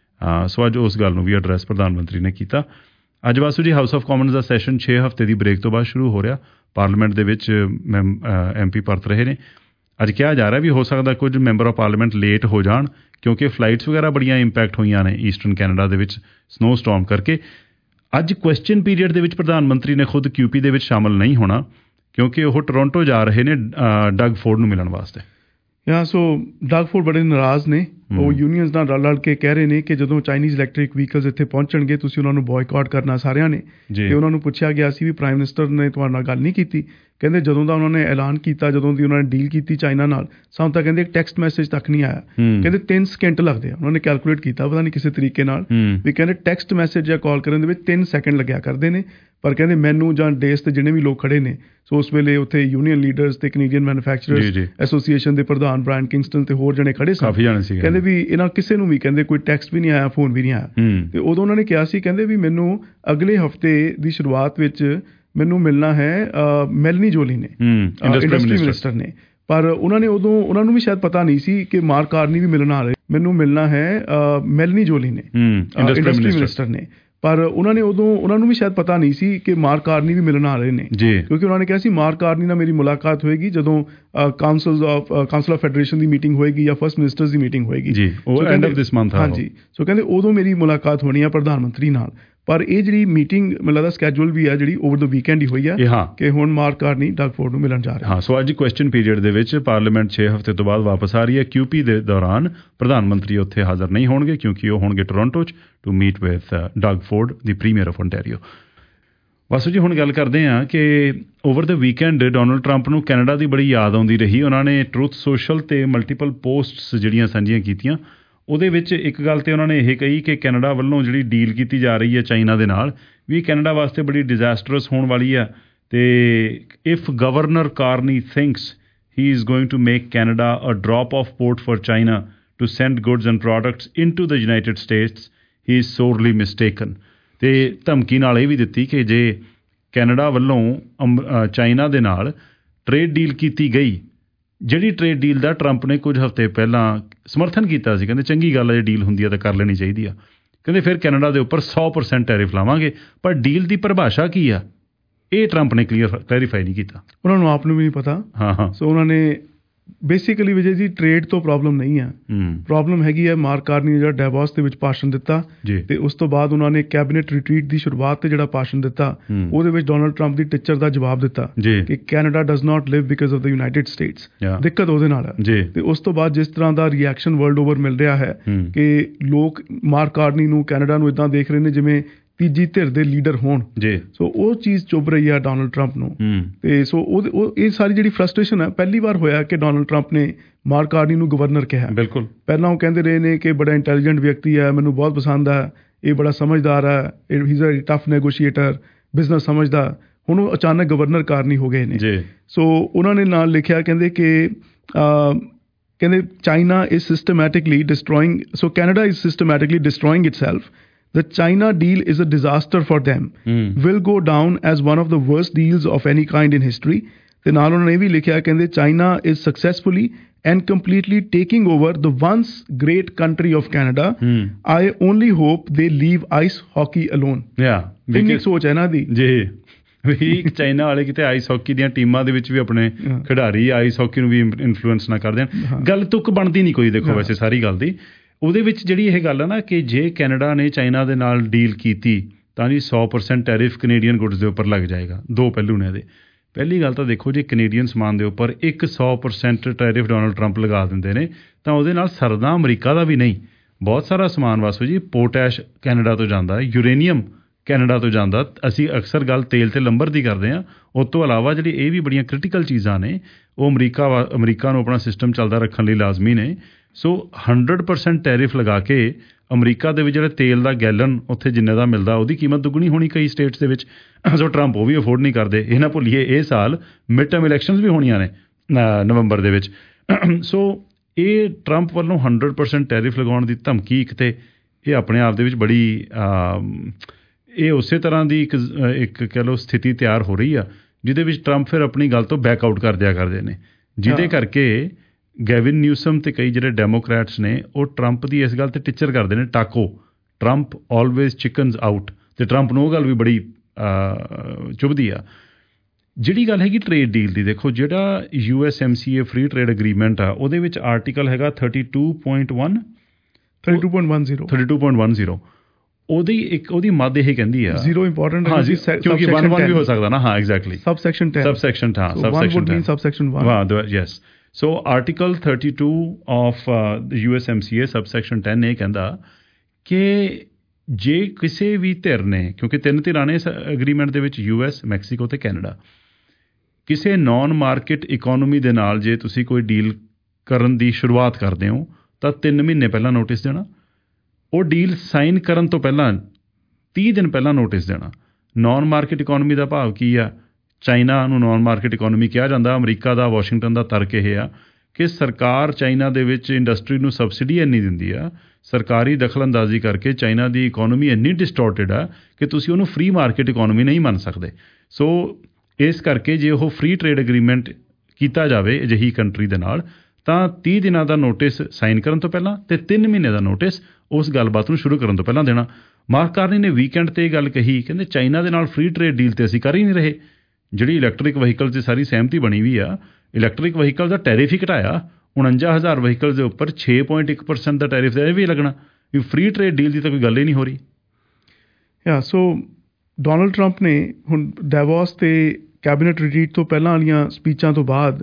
B: ਸੋ ਅੱਜ ਉਸ ਗੱਲ ਨੂੰ ਵੀ ਐਡਰੈਸ ਪ੍ਰਧਾਨ ਮੰਤਰੀ ਨੇ ਕੀਤਾ। ਅੱਜ Vasu ji House of Commons ਦਾ ਸੈਸ਼ਨ ਛੇ ਹਫ਼ਤੇ ਦੀ ਬ੍ਰੇਕ ਤੋਂ ਬਾਅਦ ਸ਼ੁਰੂ ਹੋ ਰਿਹਾ। ਪਾਰਲੀਮੈਂਟ ਦੇ ਵਿੱਚ ਮੈਮ ਐਮ ਪੀ ਪਰਤ ਰਹੇ ਨੇ। ਅੱਜ ਕਿਹਾ ਜਾ ਰਿਹਾ ਵੀ ਹੋ ਸਕਦਾ ਕੁਝ ਮੈਂਬਰ ਆਫ ਪਾਰਲੀਮੈਂਟ ਲੇਟ ਹੋ ਜਾਣ ਕਿਉਂਕਿ ਫਲਾਈਟਸ ਵਗੈਰਾ ਬੜੀਆਂ ਇੰਪੈਕਟ ਹੋਈਆਂ ਨੇ ਈਸਟਰਨ ਕੈਨੇਡਾ ਦੇ ਵਿੱਚ ਸਨੋ ਸਟੋਰਮ ਕਰਕੇ। ਅੱਜ ਕੁਐਸਚਨ ਪੀਰੀਅਡ ਦੇ ਵਿੱਚ ਪ੍ਰਧਾਨ ਮੰਤਰੀ ਨੇ ਖੁਦ ਕਿਊਪੀ ਦੇ ਵਿੱਚ ਸ਼ਾਮਲ ਨਹੀਂ ਹੋਣਾ ਕਿਉਂਕਿ ਉਹ ਟੋਰਾਂਟੋ ਜਾ ਰਹੇ ਨੇ ਡਗ ਫੋਰਡ ਨੂੰ ਮਿਲਣ ਵਾਸਤੇ।
C: ਯਾ ਸੋ ਡਗ ਫੋਰਡ ਬੜੇ ਨਾਰਾਜ਼ ਨੇ। ਉਹ ਯੂਨੀਅਨਸ ਨਾਲ ਰਲ ਰਲ ਕੇ ਕਹਿ ਰਹੇ ਨੇ ਕਿ ਜਦੋਂ ਚਾਈਨੀਜ਼ ਇਲੈਕਟ੍ਰਿਕ ਵਹੀਕਲਸ ਇੱਥੇ ਪਹੁੰਚਣਗੇ ਤੁਸੀਂ ਉਹਨਾਂ ਨੂੰ ਬੋਇਕਾਟ ਕਰਨਾ ਸਾਰਿਆਂ ਨੇ। ਤੇ ਉਹਨਾਂ ਨੂੰ ਪੁੱਛਿਆ ਗਿਆ ਸੀ ਵੀ ਪ੍ਰਾਈਮ ਮਿਨਿਸਟਰ ਨੇ ਤੁਹਾਡੇ ਨਾਲ ਗੱਲ ਨਹੀਂ ਕੀਤੀ। ਕਹਿੰਦੇ ਜਦੋਂ ਦਾ ਉਹਨਾਂ ਨੇ ਐਲਾਨ ਕੀਤਾ, ਜਦੋਂ ਦੀ ਉਹਨਾਂ ਨੇ ਡੀਲ ਕੀਤੀ ਚਾਈਨਾ ਨਾਲ, ਸਾਨੂੰ ਤਾਂ ਕਹਿੰਦੇ ਇੱਕ ਟੈਕਸਟ ਮੈਸੇਜ ਤੱਕ ਨਹੀਂ ਆਇਆ। ਕਹਿੰਦੇ ਤਿੰਨ ਸਕਿੰਟ ਲੱਗਦੇ ਆ। ਉਹਨਾਂ ਨੇ ਕੈਲਕੂਲੇਟ ਕੀਤਾ ਪਤਾ ਨਹੀਂ ਕਿਸੇ ਤਰੀਕੇ ਨਾਲ ਵੀ ਕਹਿੰਦੇ ਟੈਕਸਟ ਮੈਸੇਜ ਜਾਂ ਕਾਲ ਕਰਨ ਦੇ ਵਿੱਚ ਤਿੰਨ ਸੈਕਿੰਡ ਲੱਗਿਆ ਕਰਦੇ ਨੇ। ਪਰ ਕਹਿੰਦੇ ਮੈਨੂੰ ਜਾਂ ਡੇਸ ਤੇ ਜਿਹੜੇ ਵੀ ਲੋਕ ਖੜੇ ਨੇ, ਸੋ ਉਸ ਵੇਲੇ ਉੱਥੇ ਯੂਨੀਅਨ ਲੀਡਰਸ ਤੇ ਕੈਨੇਡੀਅਨ ਮੈਨੂਫੈਕਚਰਰਸ ਐਸੋਸੀਏਸ਼ਨ ਦੇ ਪ੍ਰਧਾਨ ਬ੍ਰਾਇਨ ਕਿੰਗਸਟਨ ਤੇ ਹੋਰ ਜਣੇ ਖੜੇ ਸਨ। ਕਹਿੰਦੇ ਵੀ ਇਹਨਾਂ ਕਿਸੇ ਨੂੰ ਵੀ ਕਹਿੰਦੇ ਕੋਈ ਟੈਕਸਟ ਵੀ ਨਹੀਂ ਆਇਆ, ਫੋਨ ਵੀ ਨਹੀਂ ਆਇਆ। ਤੇ ਉਦੋਂ ਉਹਨਾਂ ਨੇ ਕਿਹਾ ਸੀ, ਕਹਿੰਦੇ ਵੀ ਮੈਨੂੰ ਅਗਲੇ ਹਫ਼ਤੇ ਦੀ ਸ਼ੁਰੂਆਤ ਵਿੱਚ ਮੈਨੂੰ ਮਿਲਣਾ ਹੈ ਮੈਲਨੀ ਜੋਲੀ ਨੇ, ਇੰਡਸਟਰੀ ਮਿਨਿਸਟਰ ਨੇ। ਪਰ ਉਹਨਾਂ ਨੇ ਉਦੋਂ ਉਹਨਾਂ ਨੂੰ ਵੀ ਸ਼ਾਇਦ ਪਤਾ ਨਹੀਂ ਸੀ ਕਿ ਮਾਰਕ ਕਾਰਨੀ ਵੀ ਮਿਲਣ ਆ ਰਹੇ। ਮੈਨੂੰ ਮਿਲਣਾ ਹੈ ਮੈਲਨੀ ਜੋਲੀ ਨੇ, ਇੰਡਸਟਰੀ ਮਿਨਿਸਟਰ ਨੇ। ਪਰ ਉਹਨਾਂ ਨੇ ਉਦੋਂ ਉਹਨਾਂ ਨੂੰ ਵੀ ਸ਼ਾਇਦ ਪਤਾ ਨਹੀਂ ਸੀ ਕਿ ਮਾਰਕ ਕਾਰਨੀ ਵੀ ਮਿਲਣ ਆ ਰਹੇ ਨੇ, ਕਿਉਂਕਿ ਉਹਨਾਂ ਨੇ ਕਿਹਾ ਸੀ ਮਾਰਕ ਕਾਰਨੀ ਨਾਲ ਮੇਰੀ ਮੁਲਾਕਾਤ ਹੋਏਗੀ ਜਦੋਂ council of council of federation ਦੀ ਮੀਟਿੰਗ ਹੋਏਗੀ ਜਾਂ ਫਸਟ ਮਿਨਿਸਟਰਸ ਦੀ ਮੀਟਿੰਗ ਹੋਏਗੀ। ਹਾਂਜੀ, ਸੋ ਕਹਿੰਦੇ ਉਦੋਂ ਮੇਰੀ ਮੁਲਾਕਾਤ ਹੋਣੀ ਆ ਪ੍ਰਧਾਨ ਮੰਤਰੀ ਨਾਲ। ਪਰ ਇਹ ਜਿਹੜੀ ਮੀਟਿੰਗ ਮੈਨੂੰ ਲੱਗਦਾ ਸਕੈਜੂਲ ਵੀ ਆ ਜਿਹੜੀ ਓਵਰ ਦ ਵੀਕਐਂਡ ਹੀ ਹੋਈ ਆ ਕਿ ਹੁਣ ਮਾਰਕ ਕਾਰਨੀ ਡਗ ਫੋਰਡ ਨੂੰ ਮਿਲਣ ਜਾ ਰਿਹਾ।
B: ਹਾਂ, ਸੋ ਅੱਜ ਕੁਐਸਚਨ ਪੀਰੀਅਡ ਦੇ ਵਿੱਚ ਪਾਰਲੀਮੈਂਟ ਛੇ ਹਫ਼ਤੇ ਤੋਂ ਬਾਅਦ ਵਾਪਸ ਆ ਰਹੀ ਹੈ। ਕਿਊਪੀ ਦੇ ਦੌਰਾਨ ਪ੍ਰਧਾਨ ਮੰਤਰੀ ਉੱਥੇ ਹਾਜ਼ਰ ਨਹੀਂ ਹੋਣਗੇ ਕਿਉਂਕਿ ਉਹ ਹੋਣਗੇ ਟੋਰਾਂਟੋ 'ਚ to meet with Doug Ford the premier of Ontario. Vasu ji ਹੁਣ ਗੱਲ ਕਰਦੇ ਹਾਂ ਕਿ over the weekend Donald Trump ਨੂੰ ਕੈਨੇਡਾ ਦੀ ਬੜੀ ਯਾਦ ਆਉਂਦੀ ਰਹੀ। ਉਹਨਾਂ ਨੇ ਟਰੂਥ ਸੋਸ਼ਲ ਤੇ ਮਲਟੀਪਲ ਪੋਸਟਸ ਜਿਹੜੀਆਂ ਸਾਂਝੀਆਂ ਕੀਤੀਆਂ, ਉਹਦੇ ਵਿੱਚ ਇੱਕ ਗੱਲ ਤੇ ਉਹਨਾਂ ਨੇ ਇਹ ਕਹੀ ਕਿ ਕੈਨੇਡਾ ਵੱਲੋਂ ਜਿਹੜੀ ਡੀਲ ਕੀਤੀ ਜਾ ਰਹੀ ਹੈ ਚਾਈਨਾ ਦੇ ਨਾਲ ਵੀ ਕੈਨੇਡਾ ਵਾਸਤੇ ਬੜੀ ਡਿਜ਼ਾਸਟਰਸ ਹੋਣ ਵਾਲੀ ਆ। ਤੇ if governor Carney thinks he is going to make Canada a drop off port for China to send goods and products into the United States he is sorely mistaken. ਤੇ ਧਮਕੀ ਨਾਲ ਇਹ ਵੀ ਦਿੱਤੀ ਕਿ ਜੇ ਕੈਨੇਡਾ ਵੱਲੋਂ ਚਾਈਨਾ ਦੇ ਨਾਲ ਟਰੇਡ ਡੀਲ ਕੀਤੀ ਗਈ, ਜਿਹੜੀ ਟਰੇਡ ਡੀਲ ਦਾ ਟਰੰਪ ਨੇ ਕੁਝ ਹਫ਼ਤੇ ਪਹਿਲਾਂ ਸਮਰਥਨ ਕੀਤਾ ਸੀ, ਕਹਿੰਦੇ ਚੰਗੀ ਗੱਲ ਹੈ ਜੇ ਡੀਲ ਹੁੰਦੀ ਆ ਤਾਂ ਕਰ ਲੈਣੀ ਚਾਹੀਦੀ ਆ, ਕਹਿੰਦੇ ਫਿਰ ਕੈਨੇਡਾ ਦੇ ਉੱਪਰ ਸੌ ਪਰਸੈਂਟ ਟੈਰਿਫ ਲਾਵਾਂਗੇ। ਪਰ ਡੀਲ ਦੀ ਪਰਿਭਾਸ਼ਾ ਕੀ ਆ ਇਹ ਟਰੰਪ ਨੇ ਕਲੀਅਰ ਕਲੈਰੀਫਾਈ ਨਹੀਂ ਕੀਤਾ।
C: ਉਹਨਾਂ ਨੂੰ ਆਪ ਨੂੰ ਵੀ ਨਹੀਂ ਪਤਾ।
B: ਹਾਂ ਹਾਂ
C: ਸੋ ਉਹਨਾਂ ਨੇ ਬੇਸਿਕਲੀ ਵਿਜੇ ਜੀ ਟ੍ਰੇਡ ਤੋਂ ਪ੍ਰੋਬਲਮ ਨਹੀਂ ਹੈ, ਪ੍ਰੋਬਲਮ ਹੈਗੀ ਹੈ ਮਾਰਕ ਕਾਰਨੀ ਨੇ ਜਿਹੜਾ ਡੈਵੋਸ ਦੇ ਵਿੱਚ ਭਾਸ਼ਣ ਦਿੱਤਾ ਤੇ ਉਸ ਤੋਂ ਬਾਅਦ ਉਹਨਾਂ ਨੇ ਕੈਬਨਿਟ ਰਿਟਰੀਟ ਦੀ ਸ਼ੁਰੂਆਤ ਤੇ ਜਿਹੜਾ ਭਾਸ਼ਣ ਦਿੱਤਾ ਉਹਦੇ ਵਿੱਚ ਡੋਨਲਡ ਟਰੰਪ ਦੀ ਟੀਚਰ ਦਾ ਜਵਾਬ ਦਿੱਤਾ ਕਿ Canada does not live because of the United States. ਦਿੱਕਤ ਉਹਦੇ ਨਾਲ ਹੈ ਤੇ ਉਸ ਤੋਂ ਬਾਅਦ ਜਿਸ ਤਰ੍ਹਾਂ ਦਾ ਰਿਐਕਸ਼ਨ ਵਰਲਡ ਓਵਰ ਮਿਲ ਰਿਹਾ ਹੈ ਕਿ ਲੋਕ ਮਾਰਕ ਕਾਰਨੀ ਨੂੰ ਕੈਨੇਡਾ ਨੂੰ ਇਦਾਂ ਦੇਖ ਰਹੇ ਨੇ ਜਿਵੇਂ ਤੀਜੀ ਧਿਰ ਦੇ ਲੀਡਰ ਹੋਣ, ਸੋ ਉਹ ਚੀਜ਼ ਚੁੱਭ ਰਹੀ ਆ ਡੋਨਲਡ ਟਰੰਪ ਨੂੰ। ਤੇ ਸੋ ਉਹ ਇਹ ਸਾਰੀ ਜਿਹੜੀ ਫਰਸਟ੍ਰੇਸ਼ਨ ਹੈ, ਪਹਿਲੀ ਵਾਰ ਹੋਇਆ ਕਿ ਡੋਨਲਡ ਟਰੰਪ ਨੇ ਮਾਰਕ ਕਾਰਨੀ ਨੂੰ ਗਵਰਨਰ ਕਿਹਾ। ਬਿਲਕੁਲ ਪਹਿਲਾਂ ਉਹ ਕਹਿੰਦੇ ਰਹੇ ਨੇ ਕਿ ਬੜਾ ਇੰਟੈਲੀਜੈਂਟ ਵਿਅਕਤੀ ਹੈ, ਮੈਨੂੰ ਬਹੁਤ ਪਸੰਦ ਹੈ, ਇਹ ਬੜਾ ਸਮਝਦਾਰ ਹੈ, he is a tough negotiator, business ਸਮਝਦਾ। ਹੁਣ ਉਹ ਅਚਾਨਕ ਗਵਰਨਰ ਕਾਰਨੀ ਹੋ ਗਏ ਨੇ। ਸੋ ਉਹਨਾਂ ਨੇ ਨਾਲ ਲਿਖਿਆ ਕਹਿੰਦੇ ਕਿ ਕਹਿੰਦੇ China is systematically destroying, so Canada is systematically destroying itself. The China deal is a disaster for them, mm. will go down as one of the worst deals of any kind in history. ਤੇ ਨਾਲ ਉਹਨਾਂ ਨੇ ਇਹ ਵੀ ਲਿਖਿਆ ਕਹਿੰਦੇ China is successfully and completely taking over the once great country of Canada. Mm. I only hope they leave ice hockey alone. Yeah, ਕਿੰਨੀ ਸੋਚ ਹੈ ਨਾ ਦੀ ਜੀ ਵੀ ਚਾਈਨਾ ਵਾਲੇ ਕਿਤੇ ਆਈਸ ਹਾਕੀ ਦੀਆਂ ਟੀਮਾਂ ਦੇ ਵਿੱਚ ਵੀ ਆਪਣੇ ਖਿਡਾਰੀ ਆਈਸ ਹਾਕੀ ਨੂੰ ਵੀ ਇਨਫਲੂਐਂਸ ਨਾ ਕਰ ਦੇਣ। ਗੱਲ ਤੁੱਕ ਬਣਦੀ ਨਹੀਂ ਕੋਈ, ਦੇਖੋ ਵੈਸੇ ਸਾਰੀ ਗੱਲ ਦੀ ਉਹਦੇ ਵਿੱਚ ਜਿਹੜੀ ਇਹ ਗੱਲ ਹੈ ਨਾ ਕਿ ਜੇ ਕੈਨੇਡਾ ਨੇ ਚਾਈਨਾ ਦੇ ਨਾਲ ਡੀਲ ਕੀਤੀ ਤਾਂ ਜੀ ਸੌ ਪਰਸੈਂਟ ਟੈਰਿਫ ਕੈਨੇਡੀਅਨ ਗੁੱਡਸ ਦੇ ਉੱਪਰ ਲੱਗ ਜਾਏਗਾ। ਦੋ ਪਹਿਲੂ ਨੇ ਇਹਦੇ। ਪਹਿਲੀ ਗੱਲ ਤਾਂ ਦੇਖੋ ਜੇ ਕੈਨੇਡੀਅਨ ਸਮਾਨ ਦੇ ਉੱਪਰ ਇੱਕ ਸੌ ਪਰਸੈਂਟ ਟੈਰਿਫ ਡੋਨਲਡ ਟਰੰਪ ਲਗਾ ਦਿੰਦੇ ਨੇ ਤਾਂ ਉਹਦੇ ਨਾਲ ਸਰਦਾ ਅਮਰੀਕਾ ਦਾ ਵੀ ਨਹੀਂ, ਬਹੁਤ ਸਾਰਾ ਸਮਾਨ ਵਾਸੋ ਜੀ ਪੋਟੈਸ਼ ਕੈਨੇਡਾ ਤੋਂ ਜਾਂਦਾ, ਯੂਰੇਨੀਅਮ ਕੈਨੇਡਾ ਤੋਂ ਜਾਂਦਾ। ਅਸੀਂ ਅਕਸਰ ਗੱਲ ਤੇਲ ਤੇ ਲੰਬਰ ਦੀ ਕਰਦੇ ਹਾਂ, ਉਸ ਤੋਂ ਇਲਾਵਾ ਜਿਹੜੀ ਇਹ ਵੀ ਬੜੀਆਂ ਕ੍ਰਿਟੀਕਲ ਚੀਜ਼ਾਂ ਨੇ ਉਹ ਅਮਰੀਕਾ ਵਾ ਅਮਰੀਕਾ ਨੂੰ ਆਪਣਾ ਸਿਸਟਮ ਚੱਲਦਾ ਰੱਖਣ ਲਈ ਲਾਜ਼ਮੀ ਨੇ। ਸੋ ਹੰਡਰਡ ਪਰਸੈਂਟ ਟੈਰਿਫ ਲਗਾ ਕੇ ਅਮਰੀਕਾ ਦੇ ਵਿੱਚ ਜਿਹੜਾ ਤੇਲ ਦਾ ਗੈਲਨ ਉੱਥੇ ਜਿੰਨੇ ਦਾ ਮਿਲਦਾ ਉਹਦੀ ਕੀਮਤ ਦੁੱਗਣੀ ਹੋਣੀ ਕਈ ਸਟੇਟਸ ਦੇ ਵਿੱਚ। ਸੋ ਟਰੰਪ ਉਹ ਵੀ ਅਫੋਰਡ ਨਹੀਂ ਕਰਦੇ। ਇਹ ਨਾ ਭੁੱਲੀਏ ਇਹ ਸਾਲ ਮਿਡ ਟਰਮ ਇਲੈਕਸ਼ਨਸ ਵੀ ਹੋਣੀਆਂ ਨੇ ਨਵੰਬਰ ਦੇ ਵਿੱਚ। ਸੋ ਇਹ ਟਰੰਪ ਵੱਲੋਂ ਹੰਡਰਡ ਪਰਸੈਂਟ ਟੈਰਿਫ ਲਗਾਉਣ ਦੀ ਧਮਕੀ ਇੱਕ ਤੇ ਇਹ ਆਪਣੇ ਆਪ ਦੇ ਵਿੱਚ ਬੜੀ ਇਹ ਉਸੇ ਤਰ੍ਹਾਂ ਦੀ ਇੱਕ ਇੱਕ ਕਹਿ ਲਓ ਸਥਿਤੀ ਤਿਆਰ ਹੋ ਰਹੀ ਆ ਜਿਹਦੇ ਵਿੱਚ ਟਰੰਪ ਫਿਰ ਆਪਣੀ ਗੱਲ ਤੋਂ ਬੈਕ ਆਊਟ ਕਰ ਦਿਆ ਕਰਦੇ ਨੇ, ਜਿਹਦੇ ਕਰਕੇ ਗੈਵਿਨ ਨਿਊਸਮ ਤੇ ਕਈ ਜਿਹੜੇ ਡੈਮੋਕ੍ਰੈਟਸ ਨੇ ਉਹ ਟਰੰਪ ਦੀ ਇਸ ਗੱਲ ਤੇ ਟੀਚਰ ਕਰਦੇ ਨੇ TACO, Trump always chickens out. ਤੇ ਟਰੰਪ ਨੂੰ ਉਹ ਗੱਲ ਵੀ ਬੜੀ ਚੁਭਦੀ ਆ। ਜਿਹੜੀ ਗੱਲ ਹੈਗੀ ਟ੍ਰੇਡ ਡੀਲ ਦੀ, ਦੇਖੋ ਜਿਹੜਾ U S M C A free trade agreement ਆ ਉਹਦੇ ਵਿੱਚ ਆਰਟੀਕਲ ਹੈਗਾ thirty two point one thirty two point one zero thirty two point one zero ਉਹਦੀ ਇੱਕ ਉਹਦੀ ਮੱਦ ਇਹ ਕਹਿੰਦੀ ਆ ਜ਼ੀਰੋ ਇੰਪੋਰਟੈਂਟ ਹਾਂ ਜੀ ਕਿਉਂਕਿ ਵਨ ਵਨ ਵੀ ਹੋ ਸਕਦਾ ਨਾ। ਹਾਂ ਐਗਜ਼ੈਕਟਲੀ ਸਬਸੈਕਸ਼ਨ ਟੈਨ ਸਬਸੈਕਸ਼ਨ ਹਾਂ ਸਬਸੈਕਸ਼ਨ ਸਬਸੈਕਸ਼ਨ ਵਨ ਹਾਂ yes. So article thirty two of U S M C A subsection ten ਇਹ ਕਹਿੰਦਾ ਕਿ ਜੇ ਕਿਸੇ ਵੀ ਧਿਰ ਨੇ, ਕਿਉਂਕਿ ਤਿੰਨ ਧਿਰਾਂ ਨੇ ਇਸ ਐਗਰੀਮੈਂਟ ਦੇ ਵਿੱਚ ਯੂ ਐਸ, ਮੈਕਸੀਕੋ ਤੇ ਕੈਨੇਡਾ, ਕਿਸੇ ਨੌਨ ਮਾਰਕੀਟ ਇਕੋਨਮੀ ਦੇ ਨਾਲ ਜੇ ਤੁਸੀਂ ਕੋਈ ਡੀਲ ਕਰਨ ਦੀ ਸ਼ੁਰੂਆਤ ਕਰਦੇ ਹੋ ਤਾਂ ਤਿੰਨ ਮਹੀਨੇ ਪਹਿਲਾਂ ਨੋਟਿਸ ਦੇਣਾ। ਉਹ ਡੀਲ ਸਾਈਨ ਕਰਨ ਤੋਂ ਪਹਿਲਾਂ ਤੀਹ ਦਿਨ ਪਹਿਲਾਂ ਨੋਟਿਸ ਦੇਣਾ। ਨੌਨ ਮਾਰਕੀਟ ਇਕੋਨਮੀ ਦਾ ਭਾਵ ਕੀ ਆ? ਚਾਈਨਾ ਨੂੰ ਨੌਨ ਮਾਰਕੀਟ ਇਕੋਨਮੀ ਕਿਹਾ ਜਾਂਦਾ। ਅਮਰੀਕਾ ਦਾ ਵਾਸ਼ਿੰਗਟਨ ਦਾ ਤਰਕ ਇਹ ਆ ਕਿ ਸਰਕਾਰ ਚਾਈਨਾ ਦੇ ਵਿੱਚ ਇੰਡਸਟਰੀ ਨੂੰ ਸਬਸਿਡੀ ਇੰਨੀ ਦਿੰਦੀ ਆ, ਸਰਕਾਰੀ ਦਖਲਅੰਦਾਜ਼ੀ ਕਰਕੇ ਚਾਈਨਾ ਦੀ ਇਕੋਨਮੀ ਇੰਨੀ ਡਿਸਟੋਰਟਡ ਆ ਕਿ ਤੁਸੀਂ ਉਹਨੂੰ ਫ੍ਰੀ ਮਾਰਕੀਟ ਇਕੋਨਮੀ ਨਹੀਂ ਮੰਨ ਸਕਦੇ। ਸੋ ਇਸ ਕਰਕੇ ਜੇ ਉਹ ਫ੍ਰੀ ਟ੍ਰੇਡ ਅਗਰੀਮੈਂਟ ਕੀਤਾ ਜਾਵੇ ਅਜਿਹੀ ਕੰਟਰੀ ਦੇ ਨਾਲ ਤਾਂ ਤੀਹ ਦਿਨਾਂ ਦਾ ਨੋਟਿਸ ਸਾਈਨ ਕਰਨ ਤੋਂ ਪਹਿਲਾਂ ਤੇ ਤਿੰਨ ਮਹੀਨੇ ਦਾ ਨੋਟਿਸ ਉਸ ਗੱਲਬਾਤ ਨੂੰ ਸ਼ੁਰੂ ਕਰਨ ਤੋਂ ਪਹਿਲਾਂ ਦੇਣਾ। ਮਾਰਕ ਕਾਰਨੀ ਨੇ ਵੀਕਐਂਡ 'ਤੇ ਇਹ ਗੱਲ ਕਹੀ, ਕਹਿੰਦੇ ਚਾਈਨਾ ਦੇ ਨਾਲ ਫ੍ਰੀ ਟ੍ਰੇਡ ਡੀਲ ਤੇ ਅਸੀਂ ਕਰ ਹੀ ਨਹੀਂ ਰਹੇ। ਜਿਹੜੀ ਇਲੈਕਟ੍ਰਿਕ ਵਹੀਕਲ 'ਚ ਸਾਰੀ ਸਹਿਮਤੀ ਬਣੀ ਵੀ ਆ, ਇਲੈਕਟ੍ਰਿਕ ਵਹੀਕਲ ਦਾ ਟੈਰਿਫ ਹੀ ਘਟਾਇਆ, ਉਣੰਜਾ ਹਜ਼ਾਰ ਵਹੀਕਲ ਦੇ ਉੱਪਰ ਛੇ ਪੁਆਇੰਟ ਇੱਕ ਪਰਸੈਂਟ ਦਾ ਟੈਰਿਫ ਇਹ ਵੀ ਲੱਗਣਾ। ਵੀ ਫ੍ਰੀ ਟ੍ਰੇਡ ਡੀਲ ਦੀ ਤਾਂ ਕੋਈ ਗੱਲ ਹੀ ਨਹੀਂ ਹੋ ਰਹੀ। ਯਾ ਸੋ ਡੋਨਲਡ ਟਰੰਪ ਨੇ ਹੁਣ ਡੈਵੋਸ ਤੇ ਕੈਬਨਿਟ ਰਿਟਰੀਟ ਤੋਂ ਪਹਿਲਾਂ ਵਾਲੀਆਂ ਸਪੀਚਾਂ ਤੋਂ ਬਾਅਦ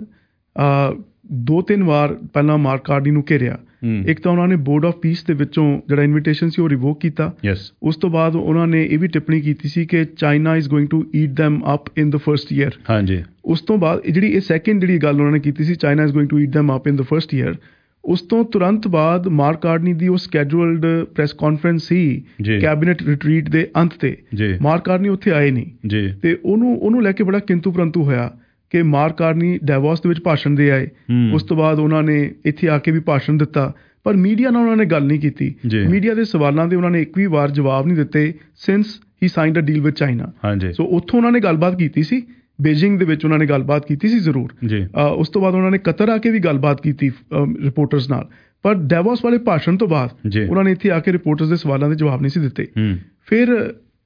C: ਦੋ ਤਿੰਨ ਵਾਰ ਪਹਿਲਾਂ ਮਾਰਕ ਕਾਰਨੀ ਨੂੰ ਘੇਰਿਆ। ਇੱਕ ਤਾਂ ਉਹਨਾਂ ਨੇ ਬੋਰਡ ਆਫ ਪੀਸ ਦੇ ਵਿੱਚੋਂ ਜਿਹੜਾ ਇਨਵੀਟੇਸ਼ਨ ਸੀ ਉਹ ਰਿਵੋਕ ਕੀਤਾ। ਉਸ ਤੋਂ ਬਾਅਦ ਉਹਨਾਂ ਨੇ ਇਹ ਵੀ ਟਿੱਪਣੀ ਕੀਤੀ ਸੀ ਕਿ China is going to eat them up in the first year. ਹਾਂਜੀ। ਉਸ ਤੋਂ ਬਾਅਦ ਜਿਹੜੀ ਇਹ ਸੈਕਿੰਡ ਜਿਹੜੀ ਗੱਲ ਉਹਨਾਂ ਨੇ ਕੀਤੀ ਸੀ, China is going to eat them up in the first year, ਉਸ ਤੋਂ ਤੁਰੰਤ ਬਾਅਦ ਮਾਰਕ ਕਾਰਨੀ ਦੀ ਉਹ ਸਕੈਜੂਅਲਡ ਪ੍ਰੈਸ ਕਾਨਫਰੰਸ ਸੀ ਕੈਬਨਿਟ ਰਿਟਰੀਟ ਦੇ ਅੰਤ ਤੇ, ਮਾਰਕ ਕਾਰਨੀ ਉੱਥੇ ਆਏ ਨਹੀਂ ਤੇ ਉਹਨੂੰ ਉਹਨੂੰ ਲੈ ਕੇ ਬੜਾ ਕਿੰਤੂ ਪ੍ਰੰਤੂ ਹੋਇਆ ਕਿ ਮਾਰਕ ਕਾਰਨੀ ਡੈਵੋਸ ਦੇ ਵਿੱਚ ਭਾਸ਼ਣ ਦੇ ਆਏ। ਉਸ ਤੋਂ ਬਾਅਦ ਉਹਨਾਂ ਨੇ ਇੱਥੇ ਆ ਕੇ ਵੀ ਭਾਸ਼ਣ ਦਿੱਤਾ, ਪਰ ਮੀਡੀਆ ਨਾਲ ਉਹਨਾਂ ਨੇ ਗੱਲ ਨਹੀਂ ਕੀਤੀ। ਮੀਡੀਆ ਦੇ ਸਵਾਲਾਂ ਦੇ ਉਹਨਾਂ ਨੇ ਇੱਕ ਵੀ ਵਾਰ ਜਵਾਬ ਨਹੀਂ ਦਿੱਤੇ since he signed a deal with China. So ਉੱਥੋਂ ਉਹਨਾਂ ਨੇ ਗੱਲਬਾਤ ਕੀਤੀ ਸੀ, ਬੀਜਿੰਗ ਦੇ ਵਿੱਚ ਉਹਨਾਂ ਨੇ ਗੱਲਬਾਤ ਕੀਤੀ ਸੀ ਜ਼ਰੂਰ। ਉਸ ਤੋਂ ਬਾਅਦ ਉਹਨਾਂ ਨੇ ਕਤਰ ਆ ਕੇ ਵੀ ਗੱਲਬਾਤ ਕੀਤੀ ਰਿਪੋਰਟਰਸ ਨਾਲ, ਪਰ ਡੈਵੋਸ ਵਾਲੇ ਭਾਸ਼ਣ ਤੋਂ ਬਾਅਦ ਉਹਨਾਂ ਨੇ ਇੱਥੇ ਆ ਕੇ ਰਿਪੋਰਟਰਸ ਦੇ ਸਵਾਲਾਂ ਦੇ ਜਵਾਬ ਨਹੀਂ ਸੀ ਦਿੱਤੇ। ਫਿਰ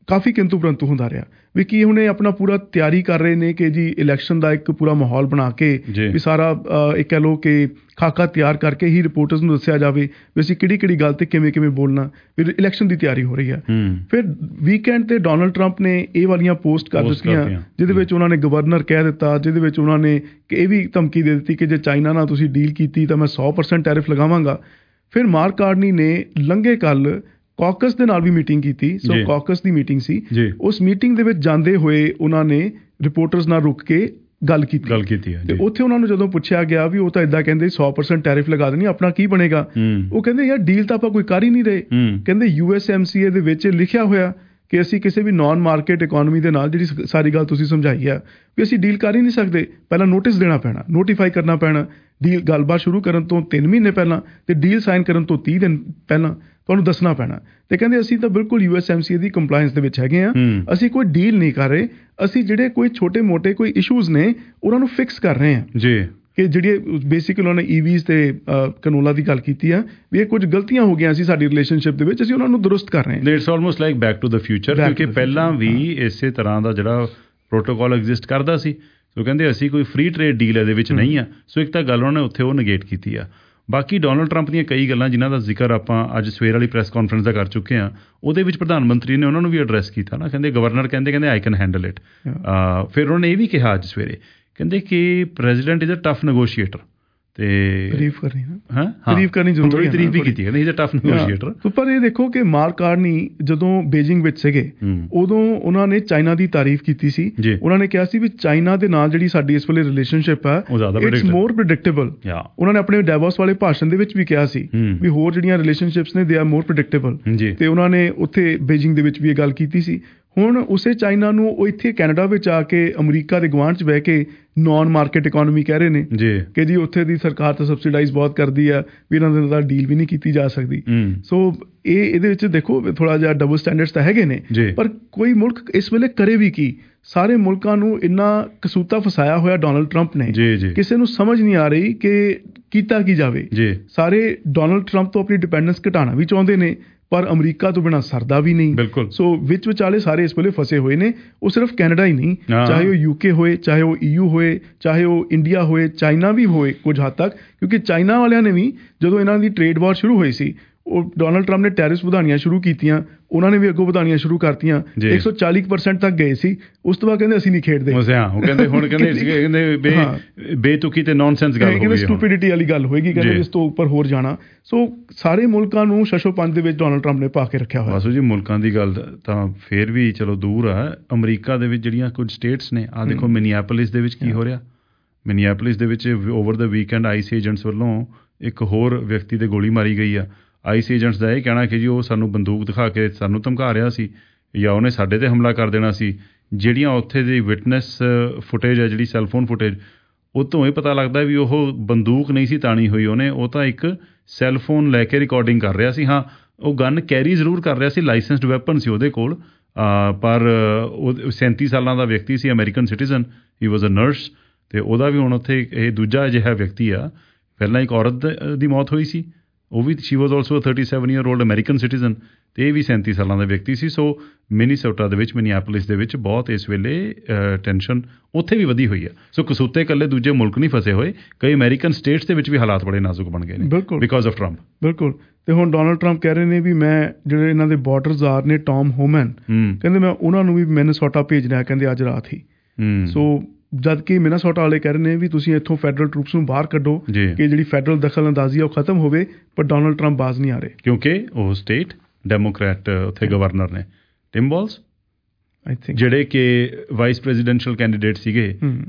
C: ਕਾਫੀ ਕਿੰਤੂ ਪ੍ਰੰਤੂ ਹੁੰਦਾ ਰਿਹਾ ਵੀ ਕੀ ਹੁਣ ਇਹ ਆਪਣਾ ਪੂਰਾ ਤਿਆਰੀ ਕਰ ਰਹੇ ਨੇ ਕਿ ਜੀ ਇਲੈਕਸ਼ਨ ਦਾ ਇੱਕ ਪੂਰਾ ਮਾਹੌਲ ਬਣਾ ਕੇ ਵੀ ਸਾਰਾ ਇਹ ਕਹਿ ਲਓ ਕਿ ਖਾਕਾ ਤਿਆਰ ਕਰਕੇ ਹੀ ਰਿਪੋਰਟਰਸ ਨੂੰ ਦੱਸਿਆ ਜਾਵੇ ਵੀ ਅਸੀਂ ਕਿਹੜੀ ਕਿਹੜੀ ਗੱਲ ਤੇ ਕਿਵੇਂ ਕਿਵੇਂ ਬੋਲਣਾ, ਫਿਰ ਇਲੈਕਸ਼ਨ ਦੀ ਤਿਆਰੀ ਹੋ ਰਹੀ ਹੈ। ਫਿਰ ਵੀਕਐਂਡ ਤੇ ਡੋਨਲਡ ਟਰੰਪ ਨੇ ਇਹ ਵਾਲੀਆਂ ਪੋਸਟ ਕਰ ਦਿੱਤੀਆਂ ਜਿਹਦੇ ਵਿੱਚ ਉਹਨਾਂ ਨੇ ਗਵਰਨਰ ਕਹਿ ਦਿੱਤਾ, ਜਿਹਦੇ ਵਿੱਚ ਉਹਨਾਂ ਨੇ ਇਹ ਵੀ ਧਮਕੀ ਦੇ ਦਿੱਤੀ ਕਿ ਜੇ ਚਾਈਨਾ ਨਾਲ ਤੁਸੀਂ ਡੀਲ ਕੀਤੀ ਤਾਂ ਮੈਂ ਸੌ ਪਰਸੈਂਟ ਟੈਰਿਫ ਲਗਾਵਾਂਗਾ। ਫਿਰ ਮਾਰਕ ਕਾਰਨੀ ਨੇ ਲੰਘੇ ਕੱਲ ਕਾਕਸ ਦੇ ਨਾਲ ਵੀ ਮੀਟਿੰਗ ਕੀਤੀ, ਸੋ ਕਾਕਸ ਦੀ ਮੀਟਿੰਗ ਸੀ, ਉਸ ਮੀਟਿੰਗ ਦੇ ਵਿੱਚ ਜਾਂਦੇ ਹੋਏ ਉਹਨਾਂ ਨੇ ਰਿਪੋਰਟਰਸ ਨਾਲ ਰੁਕ ਕੇ ਗੱਲ ਕੀਤੀ ਗੱਲ ਕੀਤੀ ਤੇ ਉੱਥੇ ਉਹਨਾਂ ਨੂੰ ਜਦੋਂ ਪੁੱਛਿਆ ਗਿਆ ਵੀ ਉਹ ਤਾਂ ਇਦਾਂ ਕਹਿੰਦੇ ਸੌ ਪਰਸੈਂਟ ਟੈਰਿਫ ਲਗਾ ਦੇਣੀ, ਆਪਣਾ ਕੀ ਬਣੇਗਾ? ਉਹ ਕਹਿੰਦੇ ਯਾਰ ਡੀਲ ਤਾਂ ਆਪਾਂ ਕੋਈ ਕਰ ਹੀ ਨਹੀਂ ਰਹੇ। ਕਹਿੰਦੇ U S M C A ਦੇ ਵਿੱਚ ਲਿਖਿਆ ਹੋਇਆ ਕਿ ਅਸੀਂ ਕਿਸੇ ਵੀ ਨਾਨ ਮਾਰਕੀਟ ਇਕੋਨਮੀ ਦੇ ਨਾਲ, ਜਿਹੜੀ ਸਾਰੀ ਗੱਲ ਤੁਸੀਂ ਸਮਝਾਈ ਆ ਵੀ ਅਸੀਂ ਡੀਲ ਕਰ ਹੀ ਨਹੀਂ ਸਕਦੇ, ਪਹਿਲਾਂ ਨੋਟਿਸ ਦੇਣਾ ਪੈਣਾ, ਨੋਟੀਫਾਈ ਕਰਨਾ ਪੈਣਾ, ਡੀਲ ਗੱਲਬਾਤ ਸ਼ੁਰੂ ਕਰਨ ਤੋਂ ਤਿੰਨ ਮਹੀਨੇ ਪਹਿਲਾਂ ਤੇ ਡੀਲ ਸਾਈਨ ਕਰਨ ਤੋਂ ਤੀਹ ਦਿਨ ਪਹਿਲਾਂ ਤੁਹਾਨੂੰ ਦੱਸਣਾ ਪੈਣਾ। ਤੇ ਕਹਿੰਦੇ ਅਸੀਂ ਤਾਂ ਬਿਲਕੁਲ U S M C A ਦੀ ਕੰਪਲਾਇੰਸ ਦੇ ਵਿੱਚ ਹੈਗੇ ਆ, ਅਸੀਂ ਕੋਈ ਡੀਲ ਨਹੀਂ ਕਰ ਰਹੇ, ਅਸੀਂ ਜਿਹੜੇ ਕੋਈ ਛੋਟੇ ਮੋਟੇ ਕੋਈ ਇਸ਼ੂਜ਼ ਨੇ ਉਹਨਾਂ ਨੂੰ ਫਿਕਸ ਕਰ ਰਹੇ ਆ ਜੀ। ਕਿ ਜਿਹੜੀ ਬੇਸਿਕਲੀ ਉਹਨਾਂ ਨੇ ਈਵੀਜ਼ ਤੇ ਕਨੋਲਾ ਦੀ ਗੱਲ ਕੀਤੀ ਆ ਵੀ ਇਹ ਕੁਝ ਗਲਤੀਆਂ ਹੋ ਗਈਆਂ ਸੀ ਸਾਡੀ ਰਿਲੇਸ਼ਨਸ਼ਿਪ ਦੇ ਵਿੱਚ, ਅਸੀਂ ਉਹਨਾਂ ਨੂੰ ਦਰੁਸਤ ਕਰ ਰਹੇ ਹਾਂ।
B: It's almost like back to the future, ਕਿਉਂਕਿ ਪਹਿਲਾਂ ਵੀ ਇਸੇ ਤਰ੍ਹਾਂ ਦਾ ਜਿਹੜਾ ਪ੍ਰੋਟੋਕਾਲ ਐਗਜ਼ਿਸਟ ਕਰਦਾ ਸੀ। ਸੋ ਕਹਿੰਦੇ ਅਸੀਂ ਕੋਈ ਫ੍ਰੀ ਟ੍ਰੇਡ ਡੀਲ ਇਹਦੇ ਵਿੱਚ ਨਹੀਂ ਆ। ਸੋ ਇੱਕ ਤਾਂ ਗੱਲ ਉਹਨਾਂ ਨੇ ਉੱਥੇ ਉਹ ਨਗੇਟ ਕੀਤੀ ਆ। ਬਾਕੀ ਡੋਨਲਡ ਟਰੰਪ ਦੀਆਂ ਕਈ ਗੱਲਾਂ ਜਿਨ੍ਹਾਂ ਦਾ ਜ਼ਿਕਰ ਆਪਾਂ ਅੱਜ ਸਵੇਰ ਵਾਲੀ ਪ੍ਰੈਸ ਕਾਨਫਰੰਸ ਦਾ ਕਰ ਚੁੱਕੇ ਹਾਂ, ਉਹਦੇ ਵਿੱਚ ਪ੍ਰਧਾਨ ਮੰਤਰੀ ਨੇ ਉਹਨਾਂ ਨੂੰ ਵੀ ਐਡਰੈਸ ਕੀਤਾ ਨਾ, ਕਹਿੰਦੇ ਗਵਰਨਰ ਕਹਿੰਦੇ ਕਹਿੰਦੇ ਆਈ ਕੈਨ ਹੈਂਡਲ ਇਟ। ਫਿਰ ਉਹਨਾਂ ਨੇ ਇਹ ਵੀ ਕਿਹਾ ਅੱਜ ਸਵੇਰੇ, ਕਹਿੰਦੇ ਕਿ president is a tough negotiator ਤੇ
C: ਤਾਰੀਫ ਕਰਨੀ
B: ਹਾਂ ਤਾਰੀਫ ਕਰਨੀ ਜ਼ਰੂਰੀ, ਤਾਰੀਫ ਵੀ ਕੀਤੀ ਕਹਿੰਦੇ ਇਜ਼ ਅ ਟਫ ਨੈਗੋਸ਼ੀਏਟਰ।
C: ਪਰ ਇਹ ਦੇਖੋ ਕਿ ਮਾਰਕ ਕਾਰਨੀ ਜਦੋਂ ਬੀਜਿੰਗ ਵਿੱਚ ਸੀਗੇ ਉਦੋਂ ਉਹਨਾਂ ਨੇ ਚਾਈਨਾ ਦੀ ਤਾਰੀਫ ਕੀਤੀ ਸੀ। ਉਹਨਾਂ ਨੇ ਕਿਹਾ ਸੀ ਵੀ ਚਾਈਨਾ ਦੇ ਨਾਲ ਜਿਹੜੀ ਸਾਡੀ ਇਸ ਵੇਲੇ ਰਿਲੇਸ਼ਨਸ਼ਿਪ ਹੈ ਇਟਸ ਮੋਰ ਪ੍ਰੈਡਿਕਟੇਬਲ। ਉਹਨਾਂ ਨੇ ਆਪਣੇ ਡੈਵੋਸ ਵਾਲੇ ਭਾਸ਼ਣ ਦੇ ਵਿੱਚ ਵੀ ਕਿਹਾ ਸੀ ਵੀ ਹੋਰ ਜਿਹੜੀਆਂ ਰਿਲੇਸ਼ਨਸ਼ਿਪਸ ਨੇ ਦੇ ਆਰ ਮੋਰ ਪ੍ਰੈਡਿਕਟੇਬਲ, ਤੇ ਉਹਨਾਂ ਨੇ ਉੱਥੇ ਬੀਜਿੰਗ ਦੇ ਵਿੱਚ ਵੀ ਇਹ ਗੱਲ ਕੀਤੀ ਸੀ। ਹੁਣ ਉਸੇ ਚਾਈਨਾ ਨੂੰ ਉਹ ਇੱਥੇ ਕੈਨੇਡਾ ਵਿੱਚ ਆ ਕੇ ਅਮਰੀਕਾ ਦੇ ਗੁਆਂਢ 'ਚ ਬਹਿ ਕੇ ਨਾਨ ਮਾਰਕੀਟ ਇਕੋਨਮੀ ਕਹਿ ਰਹੇ ਨੇ ਕਿ ਜੀ ਉੱਥੇ ਦੀ ਸਰਕਾਰ ਤਾਂ ਸਬਸਿਡਾਈਜ਼ ਬਹੁਤ ਕਰਦੀ ਆ ਵੀ ਇਹਨਾਂ ਦੇ ਨਾਲ ਡੀਲ ਵੀ ਨਹੀਂ ਕੀਤੀ ਜਾ ਸਕਦੀ। ਸੋ ਇਹ ਇਹਦੇ ਵਿੱਚ ਦੇਖੋ ਥੋੜਾ ਜਿਹਾ ਡਬਲ ਸਟੈਂਡਰਡਸ ਤਾਂ ਹੈਗੇ ਨੇ, ਪਰ ਕੋਈ ਮੁਲਕ ਇਸ ਵੇਲੇ ਕਰੇ ਵੀ ਕੀ? ਸਾਰੇ ਮੁਲਕਾਂ ਨੂੰ ਇੰਨਾ ਕਸੂਤਾ ਫਸਾਇਆ ਹੋਇਆ ਡੋਨਲਡ ਟਰੰਪ ਨੇ, ਕਿਸੇ ਨੂੰ ਸਮਝ ਨਹੀਂ ਆ ਰਹੀ ਕਿ ਕੀਤਾ ਕੀ ਜਾਵੇ। ਸਾਰੇ ਡੋਨਲਡ ਟਰੰਪ ਤੋਂ ਆਪਣੀ ਡਿਪੈਂਡੈਂਸ ਘਟਾਉਣਾ ਵੀ ਚਾਹੁੰਦੇ ਨੇ, ਪਰ ਅਮਰੀਕਾ ਤੋਂ ਬਿਨਾਂ ਸਰਦਾ ਵੀ ਨਹੀਂ। ਸੋ ਵਿੱਚ ਵਿਚਾਲੇ ਸਾਰੇ ਇਸ ਵੇਲੇ ਫਸੇ ਹੋਏ ਨੇ। ਉਹ ਸਿਰਫ ਕੈਨੇਡਾ ਹੀ ਨਹੀਂ, ਚਾਹੇ ਉਹ ਯੂਕੇ ਹੋਏ, ਚਾਹੇ ਉਹ ਈਯੂ ਹੋਏ, ਚਾਹੇ ਉਹ ਇੰਡੀਆ ਹੋਏ, ਚਾਈਨਾ ਵੀ ਹੋਏ ਕੁਝ ਹੱਦ ਤੱਕ, ਕਿਉਂਕਿ ਚਾਈਨਾ ਵਾਲਿਆਂ ਨੇ ਵੀ ਜਦੋਂ ਇਹਨਾਂ ਦੀ ਟ੍ਰੇਡ ਵਾਰ ਸ਼ੁਰੂ ਹੋਈ ਸੀ, ਉਹ ਡੋਨਲਡ ਟਰੰਪ ਨੇ ਟੈਰਿਫਸ ਵਧਾਉਣੀਆਂ ਸ਼ੁਰੂ ਕੀਤੀਆਂ, ਉਹਨਾਂ ਨੇ ਵੀ ਅੱਗੋਂ ਵਧਾਉਣੀਆਂ ਸ਼ੁਰੂ ਕਰਤੀਆਂ, ਇੱਕ ਸੌ ਚਾਲੀ ਪਰਸੈਂਟ ਤੱਕ ਗਏ ਸੀ। ਉਸ ਤੋਂ ਬਾਅਦ ਕਹਿੰਦੇ ਅਸੀਂ ਨਹੀਂ ਖੇਡਦੇ, ਉਹ ਕਹਿੰਦੇ ਹੁਣ ਕਹਿੰਦੇ ਬੇਤੁਕੀ ਤੇ ਨੌਨਸੈਂਸ ਗੱਲ ਹੋਈ, ਸਟੂਪਿਡਿਟੀ ਵਾਲੀ ਗੱਲ ਹੋਏਗੀ, ਕਹਿੰਦੇ ਇਸ ਤੋਂ ਉੱਪਰ ਹੋਰ ਜਾਣਾ। ਸੋ ਸਾਰੇ ਮੁਲਕਾਂ ਨੂੰ ਸ਼ਸ਼ੋ ਪੰਜ ਦੇ ਵਿੱਚ ਡੋਨਲਡ ਟਰੰਪ ਨੇ ਪਾ ਕੇ ਰੱਖਿਆ ਹੋਇਆ।
B: ਵਾਸੂ ਜੀ ਮੁਲਕਾਂ ਦੀ ਗੱਲ ਤਾਂ ਫੇਰ ਵੀ ਚਲੋ ਦੂਰ ਆ, ਅਮਰੀਕਾ ਦੇ ਵਿੱਚ ਜਿਹੜੀਆਂ ਕੁਝ ਸਟੇਟਸ ਨੇ, ਆਹ ਦੇਖੋ ਮਿਨੀਐਪੋਲਿਸ ਦੇ ਵਿੱਚ ਕੀ ਹੋ ਰਿਹਾ। ਮਿਨੀਐਪੋਲਿਸ ਦੇ ਵਿੱਚ ਓਵਰ ਦਾ ਵੀਕਐਂਡ ਆਈਸ ਏਜੰਟਸ ਵੱਲੋਂ ਇੱਕ ਹੋਰ ਵਿਅਕਤੀ ਤੇ ਗੋਲੀ ਮਾਰੀ ਗਈ ਆ। ਆਈਸ ਏਜੰਟਸ ਦਾ ਇਹ ਕਹਿਣਾ ਕਿ ਜੀ ਉਹ ਸਾਨੂੰ ਬੰਦੂਕ ਦਿਖਾ ਕੇ ਸਾਨੂੰ ਧਮਕਾ ਰਿਹਾ ਸੀ ਜਾਂ ਉਹਨੇ ਸਾਡੇ 'ਤੇ ਹਮਲਾ ਕਰ ਦੇਣਾ ਸੀ। ਜਿਹੜੀਆਂ ਉੱਥੇ ਦੀ ਵਿਟਨੈਸ ਫੁਟੇਜ ਹੈ, ਜਿਹੜੀ ਸੈੱਲਫੋਨ ਫੁਟੇਜ, ਉਹ ਤੋਂ ਇਹ ਪਤਾ ਲੱਗਦਾ ਵੀ ਉਹ ਬੰਦੂਕ ਨਹੀਂ ਸੀ ਤਾਣੀ ਹੋਈ ਉਹਨੇ, ਉਹ ਤਾਂ ਇੱਕ ਸੈੱਲਫੋਨ ਲੈ ਕੇ ਰਿਕਾਰਡਿੰਗ ਕਰ ਰਿਹਾ ਸੀ। ਹਾਂ, ਉਹ ਗਨ ਕੈਰੀ ਜ਼ਰੂਰ ਕਰ ਰਿਹਾ ਸੀ, ਲਾਇਸੈਂਸਡ ਵੈਪਨ ਸੀ ਉਹਦੇ ਕੋਲ, ਪਰ ਉਹ ਸੈਂਤੀ ਸਾਲਾਂ ਦਾ ਵਿਅਕਤੀ ਸੀ, American citizen, he was a nurse. ਅਤੇ ਉਹਦਾ ਵੀ ਹੁਣ ਉੱਥੇ ਇਹ ਦੂਜਾ ਅਜਿਹਾ ਵਿਅਕਤੀ ਆ। ਪਹਿਲਾਂ ਇੱਕ ਔਰਤ ਦੀ ਮੌਤ ਹੋਈ ਸੀ, ਉਹ ਵੀ she was also thirty seven year old American citizen, ਅਤੇ ਇਹ ਵੀ ਸੈਂਤੀ ਸਾਲਾਂ ਦਾ ਵਿਅਕਤੀ ਸੀ। ਸੋ ਮਿਨੀਸੋਟਾ ਦੇ ਵਿੱਚ, ਮਿਨੀਐਪੋਲਿਸ ਦੇ ਵਿੱਚ ਬਹੁਤ ਇਸ ਵੇਲੇ ਟੈਨਸ਼ਨ ਉੱਥੇ ਵੀ ਵਧੀ ਹੋਈ ਹੈ। ਸੋ ਕਸੂਤੇ ਇਕੱਲੇ ਦੂਜੇ ਮੁਲਕ ਨਹੀਂ ਫਸੇ ਹੋਏ, ਕਈ ਅਮਰੀਕਨ ਸਟੇਟਸ ਦੇ ਵਿੱਚ ਵੀ ਹਾਲਾਤ ਬੜੇ ਨਾਜ਼ੁਕ ਬਣ ਗਏ ਨੇ ਬਿਕਾਜ਼ ਆਫ ਟਰੰਪ।
C: ਬਿਲਕੁਲ। ਤੇ ਹੁਣ ਡੋਨਲਡ ਟਰੰਪ ਕਹਿ ਰਹੇ ਨੇ ਵੀ ਮੈਂ ਜਿਹੜੇ ਇਹਨਾਂ ਦੇ ਬਾਰਡਰ ਜ਼ਾਰ ਨੇ ਟੌਮ ਹੋਮਨ, ਕਹਿੰਦੇ ਮੈਂ ਉਹਨਾਂ ਨੂੰ ਵੀ ਮਿਨੀਸੋਟਾ ਭੇਜਣਾ, ਕਹਿੰਦੇ ਅੱਜ ਰਾਤ ਹੀ। ਸੋ ਜਦ ਕਿ ਮਿਨੀਸੋਟਾ ਵਾਲੇ ਕਹਿ ਰਹੇ ਨੇ ਵੀ ਤੁਸੀਂ ਇੱਥੋਂ ਫੈਡਰਲ ਟਰੂਪਸ ਨੂੰ ਬਾਹਰ ਕੱਢੋ ਕਿ ਜਿਹੜੀ ਫੈਡਰਲ ਦਖਲ ਅੰਦਾਜ਼ੀ ਆ ਉਹ ਖਤਮ ਹੋਵੇ, ਪਰ ਡੋਨਲਡ ਟਰੰਪ ਬਾਜ਼ ਨਹੀਂ ਆ ਰਹੇ
B: ਕਿਉਂਕਿ ਉਹ ਸਟੇਟ ਡੈਮੋਕ੍ਰੈਟ ਉੱਥੇ ਗਵਰਨਰ ਨੇ, ਟਿਮ ਵਾਲਜ਼, ਆਈ ਥਿੰਕ, ਜਿਹੜੇ ਕਿ ਵਾਈਸ ਪ੍ਰੈਜ਼ੀਡੈਂਸ਼ੀਅਲ ਕੈਂਡੀਡੇਟ ਸੀਗੇ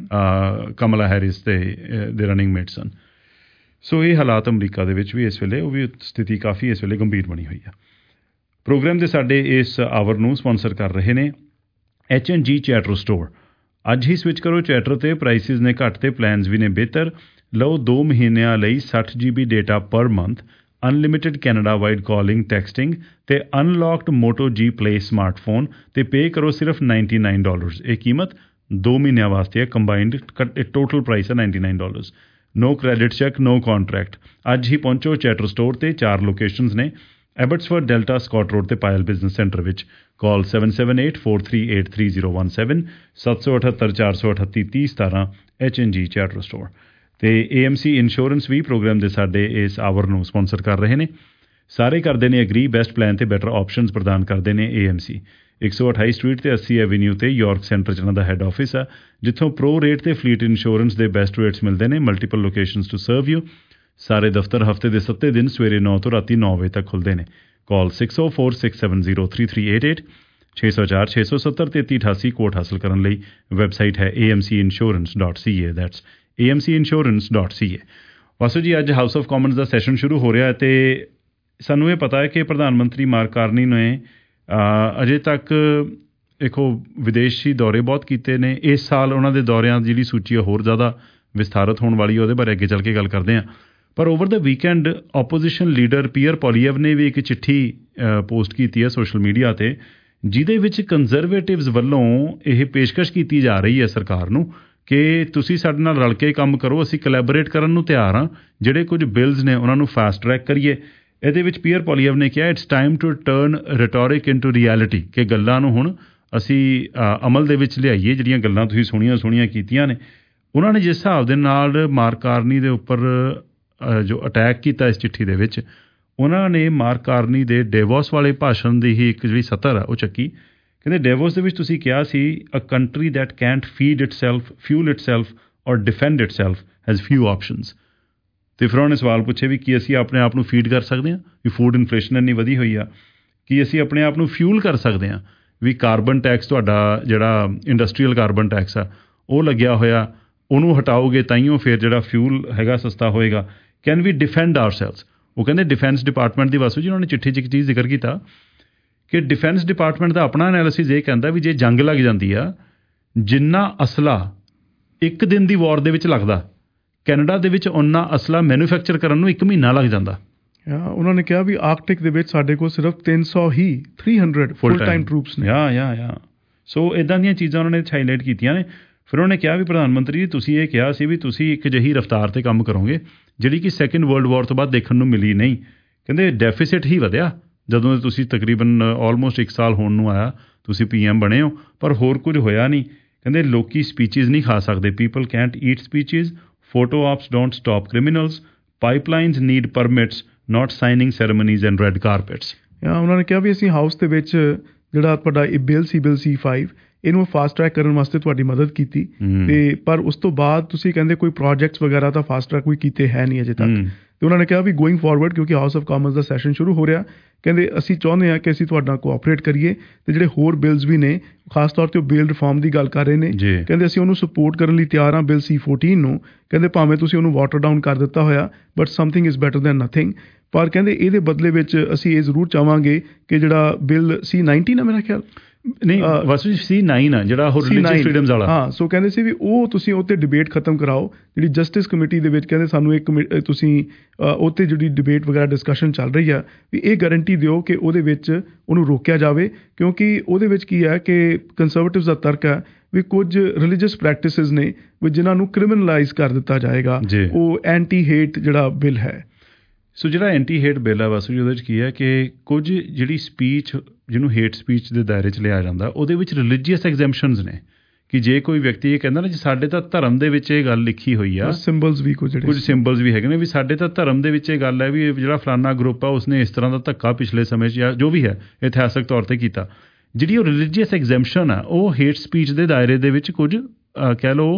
B: ਕਮਲਾ ਹੈਰਿਸ ਤੇ ਦੇ ਰਨਿੰਗ ਮੇਟ ਸਨ। ਸੋ ਇਹ ਹਾਲਾਤ ਅਮਰੀਕਾ ਦੇ ਵਿੱਚ ਵੀ ਇਸ ਵੇਲੇ, ਉਹ ਵੀ ਸਥਿਤੀ ਕਾਫੀ ਇਸ ਵੇਲੇ ਗੰਭੀਰ ਬਣੀ ਹੋਈ ਆ। ਪ੍ਰੋਗਰਾਮ ਦੇ ਸਾਡੇ ਇਸ ਆਵਰ ਨੂੰ ਸਪਾਂਸਰ ਕਰ ਰਹੇ ਨੇ H and G Chatr store. ਅੱਜ ਹੀ ਸਵਿਚ ਕਰੋ ਚੈਟਰ 'ਤੇ, ਪ੍ਰਾਈਸਿਸ ਨੇ ਘੱਟ ਤੇ ਪਲਾਨਸ ਵੀ ਨੇ ਬਿਹਤਰ। ਲਓ ਦੋ ਮਹੀਨਿਆਂ ਲਈ ਸੱਠ G B data per month, unlimited Canada wide calling, texting ਤੇ unlocked Moto G Play smartphone, ਤੇ ਪੇ ਕਰੋ ਸਿਰਫ ਨਾਈਨਟੀ ਨਾਈਨ ਡਾਲਰਸ। ਇਹ ਕੀਮਤ ਦੋ ਮਹੀਨਿਆਂ ਵਾਸਤੇ ਹੈ, ਕੰਬਾਈਨਡ ਟੋਟਲ ਪ੍ਰਾਈਸ ਹੈ ninety nine dollars. No credit check, no contract. ਅੱਜ ਹੀ ਪਹੁੰਚੋ ਚੈਟਰ ਸਟੋਰ 'ਤੇ, ਚਾਰ ਲੋਕੇਸ਼ਨਸ ਨੇ, ਐਬਟਸਫੋਰਡ ਡੈਲਟਾ ਸਕਾਟ ਰੋਡ ਤੇ ਪਾਇਲ ਬਿਜ਼ਨਸ ਸੈਂਟਰ ਵਿੱਚ। Call seven seven eight four three eight three zero one seven ਸੱਤ ਸੌ ਅਠੱਤਰ ਚਾਰ ਸੌ ਅਠੱਤੀ ਤੀਹ ਸਤਾਰਾਂ ਐਚ ਐਨ ਜੀ ਚੈਟਰ ਸਟੋਰ। ਅਤੇ ਏ ਐਮ ਸੀ ਇੰਸ਼ੋਰੈਂਸ ਵੀ ਪ੍ਰੋਗਰਾਮ ਦੇ ਸਾਡੇ ਇਸ ਆਵਰ ਨੂੰ ਸਪੋਂਸਰ ਕਰ ਰਹੇ ਨੇ। ਸਾਰੇ ਕਰਦੇ ਨੇ ਅਗਰੀ, ਬੈਸਟ ਪਲਾਨ ਤੇ ਬੈਟਰ ਆਪਸ਼ਨਸ ਪ੍ਰਦਾਨ ਕਰਦੇ ਨੇ ਏ ਐਮ ਸੀ। ਇੱਕ ਸੌ ਅਠਾਈ ਸਟਰੀਟ ਤੇ ਅੱਸੀ ਐਵੀਨਿਊ ਤੇ ਯਾਰਕ ਸੈਂਟਰ 'ਚ ਇਹਨਾਂ ਦਾ ਹੈੱਡ ਆਫਿਸ ਆ, ਜਿੱਥੋਂ ਪ੍ਰੋ ਰੇਟ ਤੇ ਫਲੀਟ ਇੰਸ਼ੋਰੈਂਸ ਦੇ ਬੈਸਟ ਰੇਟਸ ਮਿਲਦੇ ਨੇ। Multiple locations to serve you. ਸਾਰੇ ਦਫ਼ਤਰ ਹਫ਼ਤੇ ਦੇ ਸੱਤੇ ਦਿਨ ਸਵੇਰੇ ਨੌ ਤੋਂ ਰਾਤੀ ਨੌ ਵਜੇ ਤੱਕ ਖੁੱਲ੍ਹਦੇ ਨੇ। Call six O four six seven zero three three eight eight ਛੇ ਸੌ ਚਾਰ ਛੇ ਸੌ ਸੱਤਰ ਤੇਤੀ ਅਠਾਸੀ। ਕੋਟ ਹਾਸਲ ਕਰਨ ਲਈ ਵੈਬਸਾਈਟ ਹੈ A M C insurance dot C A. That's A M C insurance dot C A. Vasu ji, ਅੱਜ ਹਾਊਸ ਆਫ ਕਾਮਨਸ ਦਾ ਸੈਸ਼ਨ ਸ਼ੁਰੂ ਹੋ ਰਿਹਾ ਅਤੇ ਸਾਨੂੰ ਇਹ ਪਤਾ ਹੈ ਕਿ ਪ੍ਰਧਾਨ ਮੰਤਰੀ ਮਾਰਕ ਕਾਰਨੀ ਨੇ ਅਜੇ ਤੱਕ ਦੇਖੋ ਵਿਦੇਸ਼ੀ ਦੌਰੇ ਬਹੁਤ ਕੀਤੇ ਨੇ। ਇਸ ਸਾਲ ਉਹਨਾਂ ਦੇ ਦੌਰਿਆਂ ਦੀ ਜਿਹੜੀ ਸੂਚੀ ਹੈ ਹੋਰ ਜ਼ਿਆਦਾ ਵਿਸਥਾਰਤ ਹੋਣ ਵਾਲੀ ਹੈ, ਉਹਦੇ ਬਾਰੇ ਅੱਗੇ ਚੱਲ ਕੇ ਗੱਲ ਕਰਦੇ ਹਾਂ। ਪਰ ਓਵਰ ਦਾ weekend opposition leader Pierre Poilievre ਨੇ ਵੀ ਇੱਕ ਚਿੱਠੀ ਪੋਸਟ ਕੀਤੀ ਹੈ ਸੋਸ਼ਲ ਮੀਡੀਆ 'ਤੇ, ਜਿਹਦੇ ਵਿੱਚ ਕੰਜ਼ਰਵੇਟਿਵਜ਼ ਵੱਲੋਂ ਇਹ ਪੇਸ਼ਕਸ਼ ਕੀਤੀ ਜਾ ਰਹੀ ਹੈ ਸਰਕਾਰ ਨੂੰ ਕਿ ਤੁਸੀਂ ਸਾਡੇ ਨਾਲ ਰਲ ਕੇ ਕੰਮ ਕਰੋ, ਅਸੀਂ ਕੋਲੈਬੋਰੇਟ ਕਰਨ ਨੂੰ ਤਿਆਰ ਹਾਂ, ਜਿਹੜੇ ਕੁਝ ਬਿਲਜ਼ ਨੇ ਉਹਨਾਂ ਨੂੰ ਫਾਸਟ ਟਰੈਕ ਕਰੀਏ। ਇਹਦੇ ਵਿੱਚ ਪੀਅਰ ਪੋਲੀਅਵ ਨੇ ਕਿਹਾ it's time to turn rhetoric into reality, ਕਿ ਗੱਲਾਂ ਨੂੰ ਹੁਣ ਅਸੀਂ ਅਮਲ ਦੇ ਵਿੱਚ ਲਿਆਈਏ। ਜਿਹੜੀਆਂ ਗੱਲਾਂ ਤੁਸੀਂ ਸੁਣੀਆਂ ਸੁਣੀਆਂ ਕੀਤੀਆਂ ਨੇ, ਉਹਨਾਂ ਨੇ ਜਿਸ ਹਿਸਾਬ ਦੇ ਨਾਲ ਮਾਰਕ ਕਾਰਨੀ ਦੇ ਉੱਪਰ ਜੋ ਅਟੈਕ ਕੀਤਾ ਇਸ ਚਿੱਠੀ ਦੇ ਵਿੱਚ, ਉਹਨਾਂ ਨੇ ਮਾਰਕ ਕਾਰਨੀ ਦੇ ਡੇਵੋਸ ਵਾਲੇ ਭਾਸ਼ਣ ਦੀ ਹੀ ਇੱਕ ਜਿਹੜੀ ਸਤਰ ਆ ਉਹ ਚੱਕੀ। ਕਹਿੰਦੇ ਡੇਵੋਸ ਦੇ ਵਿੱਚ ਤੁਸੀਂ ਕਿਹਾ ਸੀ a country that can't feed itself, fuel itself or defend itself has few options. ਅਤੇ ਫਿਰ ਉਹਨੇ ਸਵਾਲ ਪੁੱਛੇ ਵੀ ਕੀ ਅਸੀਂ ਆਪਣੇ ਆਪ ਨੂੰ ਫੀਡ ਕਰ ਸਕਦੇ ਹਾਂ, ਵੀ ਫੂਡ ਇਨਫਲੇਸ਼ਨ ਇੰਨੀ ਵਧੀ ਹੋਈ ਆ, ਕੀ ਅਸੀਂ ਆਪਣੇ ਆਪ ਨੂੰ ਫਿਊਲ ਕਰ ਸਕਦੇ ਹਾਂ, ਵੀ ਕਾਰਬਨ ਟੈਕਸ ਤੁਹਾਡਾ ਜਿਹੜਾ ਇੰਡਸਟਰੀਅਲ ਕਾਰਬਨ ਟੈਕਸ ਆ ਉਹ ਲੱਗਿਆ ਹੋਇਆ, ਉਹਨੂੰ ਹਟਾਓਗੇ ਤਾਈਓ ਫਿਰ ਜਿਹੜਾ ਫਿਊਲ ਹੈਗਾ ਸਸਤਾ ਹੋਏਗਾ। Can we defend ourselves. ਉਹ ਕਹਿੰਦੇ ਡਿਫੈਂਸ ਡਿਪਾਰਟਮੈਂਟ ਦੀ ਵਾਸੂ ਜੀ ਉਹਨਾਂ ਨੇ ਚਿੱਠੀ 'ਚ ਇੱਕ ਚੀਜ਼ ਜ਼ਿਕਰ ਕੀਤਾ ਕਿ ਡਿਫੈਂਸ ਡਿਪਾਰਟਮੈਂਟ ਦਾ ਆਪਣਾ ਐਨਾਲਿਸਿਸ ਇਹ ਕਹਿੰਦਾ ਵੀ ਜੇ ਜੰਗ ਲੱਗ ਜਾਂਦੀ ਆ, ਜਿੰਨਾ ਅਸਲਾ ਇੱਕ ਦਿਨ ਦੀ ਵਾਰ ਦੇ ਵਿੱਚ ਲੱਗਦਾ, ਕੈਨੇਡਾ ਦੇ ਵਿੱਚ ਓਨਾ ਅਸਲਾ ਮੈਨੂਫੈਕਚਰ ਕਰਨ ਨੂੰ ਇੱਕ ਮਹੀਨਾ ਲੱਗ ਜਾਂਦਾ।
C: ਉਹਨਾਂ ਨੇ ਕਿਹਾ ਵੀ ਆਰਕਟਿਕ ਦੇ ਵਿੱਚ ਸਾਡੇ ਕੋਲ ਸਿਰਫ ਤਿੰਨ ਸੌ ਹੀ three hundred full time troops ਨੇ। ਯਾ ਯਾ ਯਾ ਸੋ ਇੱਦਾਂ ਦੀਆਂ ਚੀਜ਼ਾਂ ਉਹਨਾਂ ਨੇ ਹਾਈਲਾਈਟ ਕੀਤੀਆਂ ਨੇ। ਫਿਰ ਉਹਨੇ ਕਿਹਾ ਵੀ ਪ੍ਰਧਾਨ ਮੰਤਰੀ ਜੀ, ਤੁਸੀਂ ਇਹ ਕਿਹਾ ਸੀ ਵੀ ਤੁਸੀਂ ਇੱਕ ਜਿਹੀ ਰਫ਼ਤਾਰ 'ਤੇ ਕੰਮ ਕਰੋਗੇ ਜਿਹੜੀ ਕਿ ਸੈਕਿੰਡ ਵਰਲਡ ਵਾਰ ਤੋਂ ਬਾਅਦ ਦੇਖਣ ਨੂੰ ਮਿਲੀ ਨਹੀਂ। ਕਹਿੰਦੇ ਡੈਫੀਸਿਟ ਹੀ ਵਧਿਆ ਜਦੋਂ ਤੁਸੀਂ ਤਕਰੀਬਨ ਆਲਮੋਸਟ ਇੱਕ ਸਾਲ ਹੋਣ ਨੂੰ ਆਇਆ, ਤੁਸੀਂ ਪੀ ਐਮ ਬਣੇ ਹੋ, ਪਰ ਹੋਰ ਕੁਝ ਹੋਇਆ ਨਹੀਂ। ਕਹਿੰਦੇ ਲੋਕੀ ਸਪੀਚਿਜ਼ ਨਹੀਂ ਖਾ ਸਕਦੇ, people can't eat speeches, photo ops don't stop criminals, pipelines need permits, not signing ceremonies and red carpets. ਉਹਨਾਂ ਨੇ ਕਿਹਾ ਵੀ ਅਸੀਂ ਹਾਊਸ ਦੇ ਵਿੱਚ ਜਿਹੜਾ ਤੁਹਾਡਾ ਇਹ ਬਿੱਲ ਸੀ, ਬਿੱਲ ਸੀ ਫਾਈਵ, ਇਹਨੂੰ ਫਾਸਟ ਟਰੈਕ ਕਰਨ ਵਾਸਤੇ ਤੁਹਾਡੀ ਮਦਦ ਕੀਤੀ, ਤੇ ਪਰ ਉਸ ਤੋਂ ਬਾਅਦ ਤੁਸੀਂ ਕਹਿੰਦੇ ਕੋਈ ਪ੍ਰੋਜੈਕਟਸ ਵਗੈਰਾ ਤਾਂ ਫਾਸਟ ਟਰੈਕ ਕੋਈ ਕੀਤੇ ਹੈ ਨਹੀਂ ਅਜੇ ਤੱਕ। ਤੇ ਉਹਨਾਂ ਨੇ ਕਿਹਾ ਵੀ ਗੋਇੰਗ ਫਾਰਵਰਡ, ਕਿਉਂਕਿ ਹਾਊਸ ਆਫ ਕਾਮਨਸ ਦਾ ਸੈਸ਼ਨ ਸ਼ੁਰੂ ਹੋ ਰਿਹਾ, ਕਹਿੰਦੇ ਅਸੀਂ ਚਾਹੁੰਦੇ ਹਾਂ ਕਿ ਅਸੀਂ ਤੁਹਾਡੇ ਨਾਲ ਕੋਆਪਰੇਟ ਕਰੀਏ, ਤੇ ਜਿਹੜੇ ਹੋਰ ਬਿਲਸ ਵੀ ਨੇ, ਖਾਸ ਤੌਰ ਤੇ ਉਹ ਬੇਲ ਰਿਫਾਰਮ ਦੀ ਗੱਲ ਕਰ ਰਹੇ ਨੇ, ਕਹਿੰਦੇ ਅਸੀਂ ਉਹਨੂੰ ਸਪੋਰਟ ਕਰਨ ਲਈ ਤਿਆਰ ਹਾਂ। ਬਿੱਲ ਸੀ ਫੋਰਟੀਨ ਨੂੰ ਕਹਿੰਦੇ ਭਾਵੇਂ ਤੁਸੀਂ ਉਹਨੂੰ ਵਾਟਰ ਡਾਊਨ ਕਰ ਦਿੱਤਾ ਹੋਇਆ, but something is better than nothing. ਪਰ ਕਹਿੰਦੇ ਇਹਦੇ ਬਦਲੇ ਵਿੱਚ ਅਸੀਂ ਇਹ ਜ਼ਰੂਰ ਚਾਹਾਂਗੇ ਕਿ ਜਿਹੜਾ ਬਿੱਲ ਸੀ ਨਾਈਨਟੀਨ ਆ ਮੇਰਾ ਖਿਆਲ, ਨਹੀਂ ਵਾਸੂ ਜੀ ਸੀ ਨਾਈਨ ਆ ਜਿਹੜਾ ਹੋਰ ਰਿਲੀਜੀਅਸ ਫਰੀਡਮਸ ਵਾਲਾ, ਹਾਂ, ਸੋ ਕਹਿੰਦੇ ਸੀ ਵੀ ਉਹ ਤੁਸੀਂ ਉਹ 'ਤੇ ਡਿਬੇਟ ਖਤਮ ਕਰਾਓ। ਜਿਹੜੀ ਜਸਟਿਸ ਕਮੇਟੀ ਦੇ ਵਿੱਚ ਕਹਿੰਦੇ ਸਾਨੂੰ ਇੱਕ ਤੁਸੀਂ ਉਹ 'ਤੇ ਜਿਹੜੀ ਡਿਬੇਟ ਵਗੈਰਾ ਡਿਸਕਸ਼ਨ ਚੱਲ ਰਹੀ ਆ, ਵੀ ਇਹ ਗਾਰੰਟੀ ਦਿਓ ਕਿ ਉਹਦੇ ਵਿੱਚ ਉਹਨੂੰ ਰੋਕਿਆ ਜਾਵੇ, ਕਿਉਂਕਿ ਉਹਦੇ ਵਿੱਚ ਕੀ ਹੈ ਕਿ ਕੰਜ਼ਰਵੇਟਿਵਸ ਦਾ ਤਰਕ ਹੈ ਵੀ ਕੁਝ ਰਿਲੀਜੀਅਸ ਪ੍ਰੈਕਟਿਸਿਸ ਨੇ ਵੀ ਜਿਨ੍ਹਾਂ ਨੂੰ ਕ੍ਰਿਮੀਨਲਾਈਜ਼ ਕਰ ਦਿੱਤਾ ਜਾਏਗਾ। ਉਹ ਐਂਟੀ ਹੇਟ ਜਿਹੜਾ ਬਿੱਲ ਹੈ, ਸੋ ਜਿਹੜਾ ਐਂਟੀ ਹੇਟ ਬਿੱਲ ਹੈ ਵਾਸੂ ਜੀ, ਉਹਦੇ 'ਚ ਕੀ ਹੈ ਕਿ ਕੁਝ ਜਿਹੜੀ ਸਪੀਚ ਜਿਹਨੂੰ ਹੇਟ ਸਪੀਚ ਦੇ ਦਾਇਰੇ 'ਚ ਲਿਆ ਜਾਂਦਾ, ਉਹਦੇ ਵਿੱਚ ਰਿਲੀਜੀਅਸ ਐਗਜ਼ੈਂਪਸ਼ਨਸ ਨੇ ਕਿ ਜੇ ਕੋਈ ਵਿਅਕਤੀ ਇਹ ਕਹਿੰਦਾ ਨਾ ਜੀ ਸਾਡੇ ਤਾਂ ਧਰਮ ਦੇ ਵਿੱਚ ਇਹ ਗੱਲ ਲਿਖੀ ਹੋਈ ਆ, ਸਿੰਬਲਸ ਵੀ ਕੁਝ ਕੁਝ ਸਿੰਬਲਸ ਵੀ ਹੈਗੇ ਨੇ ਵੀ ਸਾਡੇ ਤਾਂ ਧਰਮ ਦੇ ਵਿੱਚ ਇਹ ਗੱਲ ਹੈ ਵੀ ਜਿਹੜਾ ਫਲਾਨਾ ਗਰੁੱਪ ਆ ਉਸਨੇ ਇਸ ਤਰ੍ਹਾਂ ਦਾ ਧੱਕਾ ਪਿਛਲੇ ਸਮੇਂ 'ਚ ਜਾਂ ਜੋ ਵੀ ਹੈ ਇਤਿਹਾਸਕ ਤੌਰ 'ਤੇ ਕੀਤਾ। ਜਿਹੜੀ ਉਹ ਰਿਲੀਜੀਅਸ ਐਗਜ਼ੈਂਪਸ਼ਨ ਆ ਉਹ ਹੇਟ ਸਪੀਚ ਦੇ ਦਾਇਰੇ ਦੇ ਵਿੱਚ ਕੁਝ ਕਹਿ ਲਓ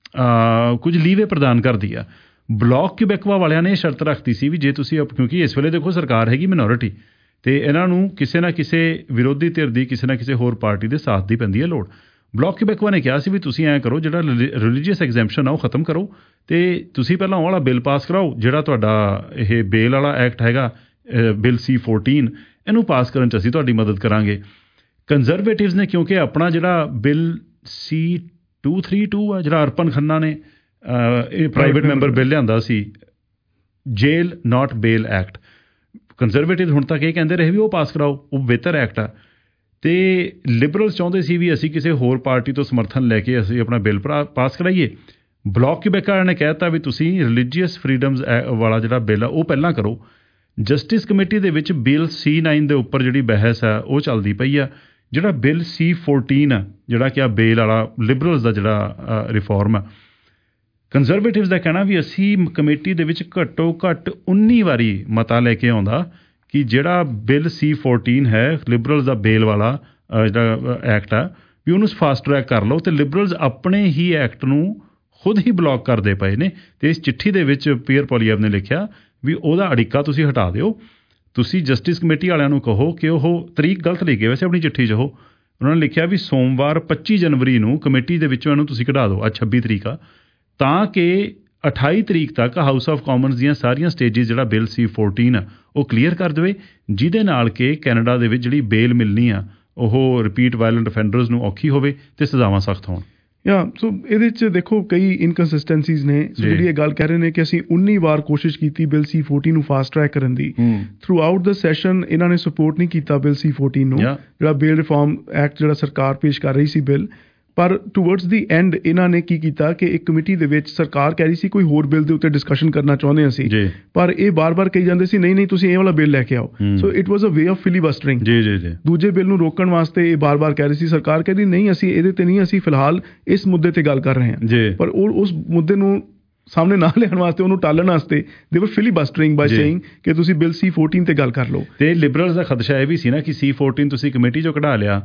C: ਕੁਝ ਲੀਵੇ ਪ੍ਰਦਾਨ ਕਰਦੀ ਆ। ਬਲਾਕ ਕਿਊਬੈਕਵਾ ਵਾਲਿਆਂ ਨੇ ਇਹ ਸ਼ਰਤ ਰੱਖਤੀ ਸੀ ਵੀ ਜੇ ਤੁਸੀਂ, ਕਿਉਂਕਿ ਇਸ ਵੇਲੇ ਦੇਖੋ ਸਰਕਾਰ ਹੈਗੀ ਮਿਨੋਰਿਟੀ, ਅਤੇ ਇਹਨਾਂ ਨੂੰ ਕਿਸੇ ਨਾ ਕਿਸੇ ਵਿਰੋਧੀ ਧਿਰ ਦੀ, ਕਿਸੇ ਨਾ ਕਿਸੇ ਹੋਰ ਪਾਰਟੀ ਦੇ ਸਾਥ ਦੀ ਪੈਂਦੀ ਹੈ ਲੋੜ। ਬਲਾਕ ਕਿਊਬੈਕਵਾ ਨੇ ਕਿਹਾ ਸੀ ਵੀ ਤੁਸੀਂ ਐਂ ਕਰੋ, ਜਿਹੜਾ ਰਿਲੀਜੀਅਸ ਐਗਜ਼ੈਂਪਸ਼ਨ ਆ ਉਹ ਖਤਮ ਕਰੋ, ਅਤੇ ਤੁਸੀਂ ਪਹਿਲਾਂ ਉਹ ਵਾਲਾ ਬਿੱਲ ਪਾਸ ਕਰਾਓ ਜਿਹੜਾ ਤੁਹਾਡਾ ਇਹ ਬੇਲ ਵਾਲਾ ਐਕਟ ਹੈਗਾ, ਬਿੱਲ ਸੀ ਫੋਰਟੀਨ, ਇਹਨੂੰ ਪਾਸ ਕਰਨ 'ਚ ਅਸੀਂ ਤੁਹਾਡੀ ਮਦਦ ਕਰਾਂਗੇ। ਕੰਜ਼ਰਵੇਟਿਵਸ ਨੇ ਕਿਉਂਕਿ ਆਪਣਾ ਜਿਹੜਾ ਬਿੱਲ ਸੀ ਟੂ ਥ੍ਰੀ ਟੂ ਆ, ਜਿਹੜਾ ਅਰਪਨ ਖੰਨਾ ਨੇ ਇਹ ਪ੍ਰਾਈਵੇਟ ਮੈਂਬਰ ਬਿੱਲ ਲਿਆਂਦਾ ਸੀ, jail not bail act, Conservative ਹੁਣ ਤੱਕ ਇਹ ਕਹਿੰਦੇ ਰਹੇ ਵੀ ਉਹ ਪਾਸ ਕਰਾਓ, ਉਹ ਬਿਹਤਰ ਐਕਟ ਆ। ਅਤੇ ਲਿਬਰਲਸ ਚਾਹੁੰਦੇ ਸੀ ਵੀ ਅਸੀਂ ਕਿਸੇ ਹੋਰ ਪਾਰਟੀ ਤੋਂ ਸਮਰਥਨ ਲੈ ਕੇ ਅਸੀਂ ਆਪਣਾ ਬਿੱਲ ਪਾਸ ਕਰਾਈਏ। ਬਲਾਕ ਕਿਊਬੈਕਾ ਨੇ ਕਹਿ ਦਿੱਤਾ ਵੀ ਤੁਸੀਂ ਰਿਲੀਜੀਅਸ ਫਰੀਡਮਸ ਵਾਲਾ ਜਿਹੜਾ ਬਿੱਲ ਆ ਉਹ ਪਹਿਲਾਂ ਕਰੋ।
B: ਜਸਟਿਸ ਕਮੇਟੀ ਦੇ ਵਿੱਚ ਬਿੱਲ ਸੀ ਨਾਈਨ ਦੇ ਉੱਪਰ ਜਿਹੜੀ ਬਹਿਸ ਆ ਉਹ ਚੱਲਦੀ ਪਈ ਆ। ਜਿਹੜਾ ਬਿੱਲ ਸੀ ਫੋਰਟੀਨ ਆ, ਜਿਹੜਾ ਕਿ ਆ ਬੇਲ ਵਾਲਾ ਲਿਬਰਲਸ ਦਾ ਜਿਹੜਾ ਰਿਫਾਰਮ ਆ, ਕੰਜ਼ਰਵੇਟਿਵਸ ਦਾ ਕਹਿਣਾ ਵੀ ਅਸੀਂ ਕਮੇਟੀ ਦੇ ਵਿੱਚ ਘੱਟੋ ਘੱਟ ਉੱਨੀ ਵਾਰੀ ਮਤਾ ਲੈ ਕੇ ਆਉਂਦਾ ਕਿ ਜਿਹੜਾ ਬਿੱਲ ਸੀ ਫੋਰਟੀਨ ਹੈ ਲਿਬਰਲਸ ਦਾ ਬੇਲ ਵਾਲਾ ਜਿਹੜਾ ਐਕਟ ਆ ਵੀ ਉਹਨੂੰ ਫਾਸਟ ਟਰੈਕ ਕਰ ਲਓ, ਅਤੇ ਲਿਬਰਲਸ ਆਪਣੇ ਹੀ ਐਕਟ ਨੂੰ ਖੁਦ ਹੀ ਬਲੌਕ ਕਰਦੇ ਪਏ ਨੇ। ਅਤੇ ਇਸ ਚਿੱਠੀ ਦੇ ਵਿੱਚ ਪੀਅਰ ਪੋਲੀਐਵ ਨੇ ਲਿਖਿਆ ਵੀ ਉਹਦਾ ਅੜਿੱਕਾ ਤੁਸੀਂ ਹਟਾ ਦਿਓ। ਤੁਸੀਂ ਜਸਟਿਸ ਕਮੇਟੀ ਵਾਲਿਆਂ ਨੂੰ ਕਹੋ ਕਿ ਉਹ ਤਰੀਕ ਗਲਤ ਲਿਖੇ ਵੈਸੇ ਆਪਣੀ ਚਿੱਠੀ 'ਚ, ਉਹ ਉਹਨਾਂ ਨੇ ਲਿਖਿਆ ਵੀ ਸੋਮਵਾਰ ਪੱਚੀ ਜਨਵਰੀ ਨੂੰ ਕਮੇਟੀ ਦੇ ਵਿੱਚੋਂ ਇਹਨੂੰ ਤੁਸੀਂ ਕਢਾ ਦਿਓ, ਅੱਜ ਛੱਬੀ ਤਰੀਕ ਆ, ਤਾਂ ਕਿ ਅਠਾਈ ਤਰੀਕ ਤੱਕ ਹਾਊਸ ਆਫ ਕਾਮਨਸ ਦੀਆਂ ਸਾਰੀਆਂ ਸਟੇਜਿਸ ਜਿਹੜਾ ਬਿੱਲ ਸੀ ਫੋਰਟੀਨ ਆ ਉਹ ਕਲੀਅਰ ਕਰ ਦੇਵੇ, ਜਿਹਦੇ ਨਾਲ ਕਿ ਕੈਨੇਡਾ ਦੇ ਵਿੱਚ ਜਿਹੜੀ ਬੇਲ ਮਿਲਣੀ ਆ ਉਹ ਰਿਪੀਟ ਵਾਇਲੈਂਟ ਅਫੈਂਡਰਸ ਨੂੰ ਔਖੀ ਹੋਵੇ ਅਤੇ ਸਜ਼ਾਵਾਂ ਸਖਤ ਹੋਣ।
C: ਯਾ ਸੋ ਇਹਦੇ 'ਚ ਦੇਖੋ ਕਈ ਇਨਕਨਸਿਸਟੈਂਸੀਜ਼ ਨੇ। ਸੋ ਜਿਹੜੀ ਇਹ ਗੱਲ ਕਹਿ ਰਹੇ ਨੇ ਕਿ ਅਸੀਂ ਉੱਨੀ ਵਾਰ ਕੋਸ਼ਿਸ਼ ਕੀਤੀ ਬਿੱਲ ਸੀ ਫੋਰਟੀਨ ਨੂੰ ਫਾਸਟ ਟਰੈਕ ਕਰਨ ਦੀ, ਥਰੂ ਆਊਟ ਦਾ ਸੈਸ਼ਨ ਇਹਨਾਂ ਨੇ ਸਪੋਰਟ ਨਹੀਂ ਕੀਤਾ ਬਿੱਲ ਸੀ ਫੋਰਟੀਨ ਨੂੰ, ਜਿਹੜਾ ਬੇਲ ਰਿਫਾਰਮ ਐਕਟ ਜਿਹੜਾ ਸਰਕਾਰ ਪੇਸ਼ ਕਰ ਰਹੀ ਸੀ ਬਿੱਲ। ਪਰ ਟੂਵਰਡਸ ਦੀ ਐਂਡ ਇਹਨਾਂ ਨੇ ਕੀ ਕੀਤਾ ਕਿ ਇੱਕ ਕਮੇਟੀ ਦੇ ਵਿੱਚ ਸਰਕਾਰ ਕਹਿ ਰਹੀ ਸੀ ਕੋਈ ਹੋਰ ਬਿੱਲ ਦੇ ਉੱਤੇ ਡਿਸਕਸ਼ਨ ਕਰਨਾ ਚਾਹੁੰਦੇ ਅਸੀਂ, ਪਰ ਇਹ ਬਾਰ-ਬਾਰ ਕਹੀ ਜਾਂਦੇ ਸੀ ਨਹੀਂ ਨਹੀਂ ਤੁਸੀਂ ਇਹ ਵਾਲਾ ਬਿੱਲ ਲੈ ਕੇ ਆਓ। So it was a way of filibustering. ਦੂਜੇ ਬਿੱਲ ਨੂੰ ਰੋਕਣ ਵਾਸਤੇ ਇਹ ਬਾਰ-ਬਾਰ ਕਹਿ ਰਹੀ ਸੀ ਸਰਕਾਰ, ਕਹਿੰਦੀ ਨਹੀਂ ਅਸੀਂ ਇਹਦੇ ਤੇ ਨਹੀਂ, ਅਸੀਂ ਫਿਲਹਾਲ ਇਸ ਮੁੱਦੇ ਤੇ ਗੱਲ ਕਰ ਰਹੇ ਹਾਂ। ਪਰ ਉਹ ਉਸ ਮੁੱਦੇ ਨੂੰ ਸਾਹਮਣੇ ਨਾ ਲਿਆਉਣ ਵਾਸਤੇ, ਉਹਨੂੰ ਟਾਲਣ ਵਾਸਤੇ ਦੇ ਵਰ ਫਿਲੀਬਸਟਰਿੰਗ ਬਾਈ ਸੇਇੰਗ ਕਿ ਤੁਸੀਂ ਬਿੱਲ ਸੀ ਫੋਰਟੀਨ ਤੇ ਗੱਲ ਕਰ ਲਓ।
B: ਤੇ ਲਿਬਰਲਸ ਦਾ ਖਦਸ਼ਾ ਇਹ ਵੀ ਸੀ ਨਾ ਕਿ ਸੀ ਫੋਰਟੀਨ ਤੁਸੀਂ ਕਮੇਟੀ ਚੋਂ ਕਢਾ ਲਿਆ,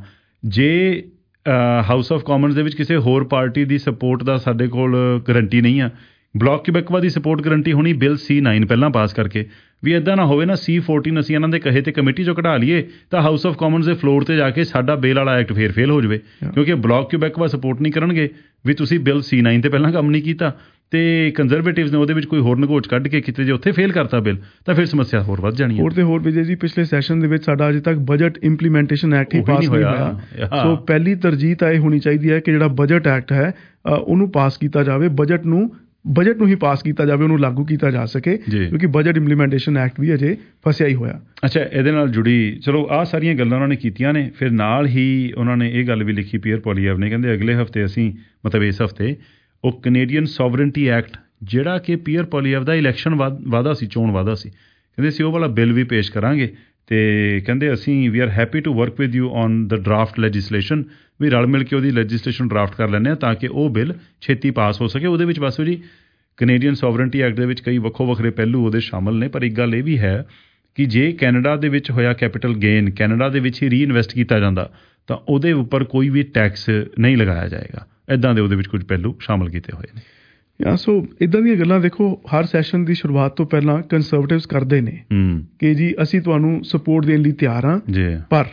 B: ਜੇ ਹਾਊਸ ਆਫ ਕਾਮਨਸ ਦੇ ਵਿੱਚ ਕਿਸੇ ਹੋਰ ਪਾਰਟੀ ਦੀ ਸਪੋਰਟ ਦਾ ਸਾਡੇ ਕੋਲ ਗਰੰਟੀ ਨਹੀਂ ਆ, ਬਲਾਕ ਕਿਬੈਕਵਾ ਦੀ ਸਪੋਰਟ ਗਰੰਟੀ ਹੋਣੀ ਬਿੱਲ ਸੀ ਨਾਈਨ ਪਹਿਲਾਂ ਪਾਸ ਕਰਕੇ, ਵੀ ਇੱਦਾਂ ਨਾ ਹੋਵੇ ਨਾ ਸੀ ਫੋਰਟੀਨ ਅਸੀਂ ਇਹਨਾਂ ਦੇ ਕਹੇ ਤੇ ਕਮੇਟੀ ਚੋਂ ਕਢਾ ਲਈਏ ਤਾਂ ਹਾਊਸ ਆਫ ਕਾਮਨਸ ਦੇ ਫਲੋਰ ਤੇ ਜਾ ਕੇ ਸਾਡਾ ਬੇਲ ਵਾਲਾ ਐਕਟ ਫੇਰ ਫੇਲ ਹੋ ਜਾਵੇ, ਕਿਉਂਕਿ ਬਲਾਕ ਕਿਬੈਕਵਾ ਸਪੋਰਟ ਨਹੀਂ ਕਰਨਗੇ ਵੀ ਤੁਸੀਂ ਬਿੱਲ ਸੀ ਨਾਈਨ ਤੇ ਪਹਿਲਾਂ ਕੰਮ ਨਹੀਂ ਕੀਤਾ, ਤੇ ਕੰਜ਼ਰਵੇਟਿਵਸ ਨੇ ਉਹਦੇ ਵਿੱਚ ਕੋਈ ਹੋਰ ਨਗੋਚ ਕੱਢ ਕੇ ਕਿਤੇ ਜੇ ਉੱਥੇ ਫੇਲ ਕਰਤਾ ਬਿੱਲ ਤਾਂ ਫਿਰ ਸਮੱਸਿਆ ਹੋਰ ਵੱਧ ਜਾਣੀ ਹੈ।
C: ਹੋਰ ਤੇ ਹੋਰ ਵਿਜੇ ਜੀ, ਪਿਛਲੇ ਸੈਸ਼ਨ ਦੇ ਵਿੱਚ ਸਾਡਾ ਅਜੇ ਤੱਕ ਬਜਟ ਇੰਪਲੀਮੈਂਟੇਸ਼ਨ ਐਕਟ ਹੀ ਪਾਸ ਨਹੀਂ ਹੋਇਆ। ਸੋ ਪਹਿਲੀ ਤਰਜੀਹ ਤਾਂ ਇਹ ਹੋਣੀ ਚਾਹੀਦੀ ਹੈ ਕਿ ਜਿਹੜਾ ਬਜਟ ਐਕਟ ਹੈ ਉਹਨੂੰ ਪਾਸ ਕੀਤਾ ਜਾਵੇ, ਬਜਟ ਨੂੰ ਬਜਟ ਨੂੰ ਹੀ ਪਾਸ ਕੀਤਾ ਜਾਵੇ, ਉਹਨੂੰ ਲਾਗੂ ਕੀਤਾ ਜਾ ਸਕੇ, ਕਿਉਂਕਿ ਬਜਟ ਇੰਪਲੀਮੈਂਟੇਸ਼ਨ ਐਕਟ ਵੀ ਅਜੇ ਫਸਿਆ ਹੀ ਹੋਇਆ।
B: ਅੱਛਾ, ਇਹਦੇ ਨਾਲ ਜੁੜੀ ਚਲੋ ਆਹ ਸਾਰੀਆਂ ਗੱਲਾਂ ਉਹਨਾਂ ਨੇ ਕੀਤੀਆਂ ਨੇ, ਫਿਰ ਨਾਲ ਹੀ ਉਹਨਾਂ ਨੇ ਇਹ ਗੱਲ ਵੀ ਲਿਖੀ ਪੀਅਰ ਪੋਲੀਐਵ ਨੇ, ਕਹਿੰਦੇ ਅਗਲੇ ਹਫ਼ਤੇ ਅਸੀਂ ਮਤਲਬ ਇਸ ਹਫ਼ਤੇ ਉਹ ਕੈਨੇਡੀਅਨ ਸੋਵਰਨਟੀ ਐਕਟ ਜਿਹੜਾ ਕਿ ਪੀਅਰ ਪੋਲੀਐਵ ਦਾ ਇਲੈਕਸ਼ਨ ਵਾਅਦਾ ਸੀ, ਚੋਣ ਵਾਅਦਾ ਸੀ, ਕਹਿੰਦੇ ਅਸੀਂ ਉਹ ਵਾਲਾ ਬਿੱਲ ਵੀ ਪੇਸ਼ ਕਰਾਂਗੇ, ਅਤੇ ਕਹਿੰਦੇ ਅਸੀਂ we are happy to work with you on the draft legislation, ਵੀ ਰਲ ਮਿਲ ਕੇ ਉਹਦੀ ਲੈਜਿਸਲੇਸ਼ਨ ਡਰਾਫਟ ਕਰ ਲੈਂਦੇ ਹਾਂ ਤਾਂ ਕਿ ਉਹ ਬਿੱਲ ਛੇਤੀ ਪਾਸ ਹੋ ਸਕੇ। ਉਹਦੇ ਵਿੱਚ ਬਸ ਜੀ ਕੈਨੇਡੀਅਨ ਸੋਵਰਨਟੀ ਐਕਟ ਦੇ ਵਿੱਚ ਕਈ ਵੱਖੋ ਵੱਖਰੇ ਪਹਿਲੂ ਉਹਦੇ ਸ਼ਾਮਲ ਨੇ, ਪਰ ਇੱਕ ਗੱਲ ਇਹ ਵੀ ਹੈ ਕਿ ਜੇ ਕੈਨੇਡਾ ਦੇ ਵਿੱਚ ਹੋਇਆ ਕੈਪੀਟਲ ਗੇਨ ਕੈਨੇਡਾ ਦੇ ਵਿੱਚ ਹੀ ਰੀਇਨਵੈਸਟ ਕੀਤਾ ਜਾਂਦਾ ਤਾਂ ਉਹਦੇ ਉੱਪਰ ਕੋਈ ਵੀ ਟੈਕਸ ਨਹੀਂ ਲਗਾਇਆ ਜਾਏਗਾ। ਇੱਦਾਂ ਦੇ ਉਹਦੇ ਵਿੱਚ ਕੁਝ ਪਹਿਲੂ ਸ਼ਾਮਲ ਕੀਤੇ ਹੋਏ ਨੇ।
C: ਯਾ ਸੋ ਇੱਦਾਂ ਦੀਆਂ ਗੱਲਾਂ ਦੇਖੋ ਹਰ ਸੈਸ਼ਨ ਦੀ ਸ਼ੁਰੂਆਤ ਤੋਂ ਪਹਿਲਾਂ ਕੰਜ਼ਰਵੇਟਿਵਸ ਕਰਦੇ ਨੇ ਕਿ ਜੀ ਅਸੀਂ ਤੁਹਾਨੂੰ ਸਪੋਰਟ ਦੇਣ ਲਈ ਤਿਆਰ ਹਾਂ, ਪਰ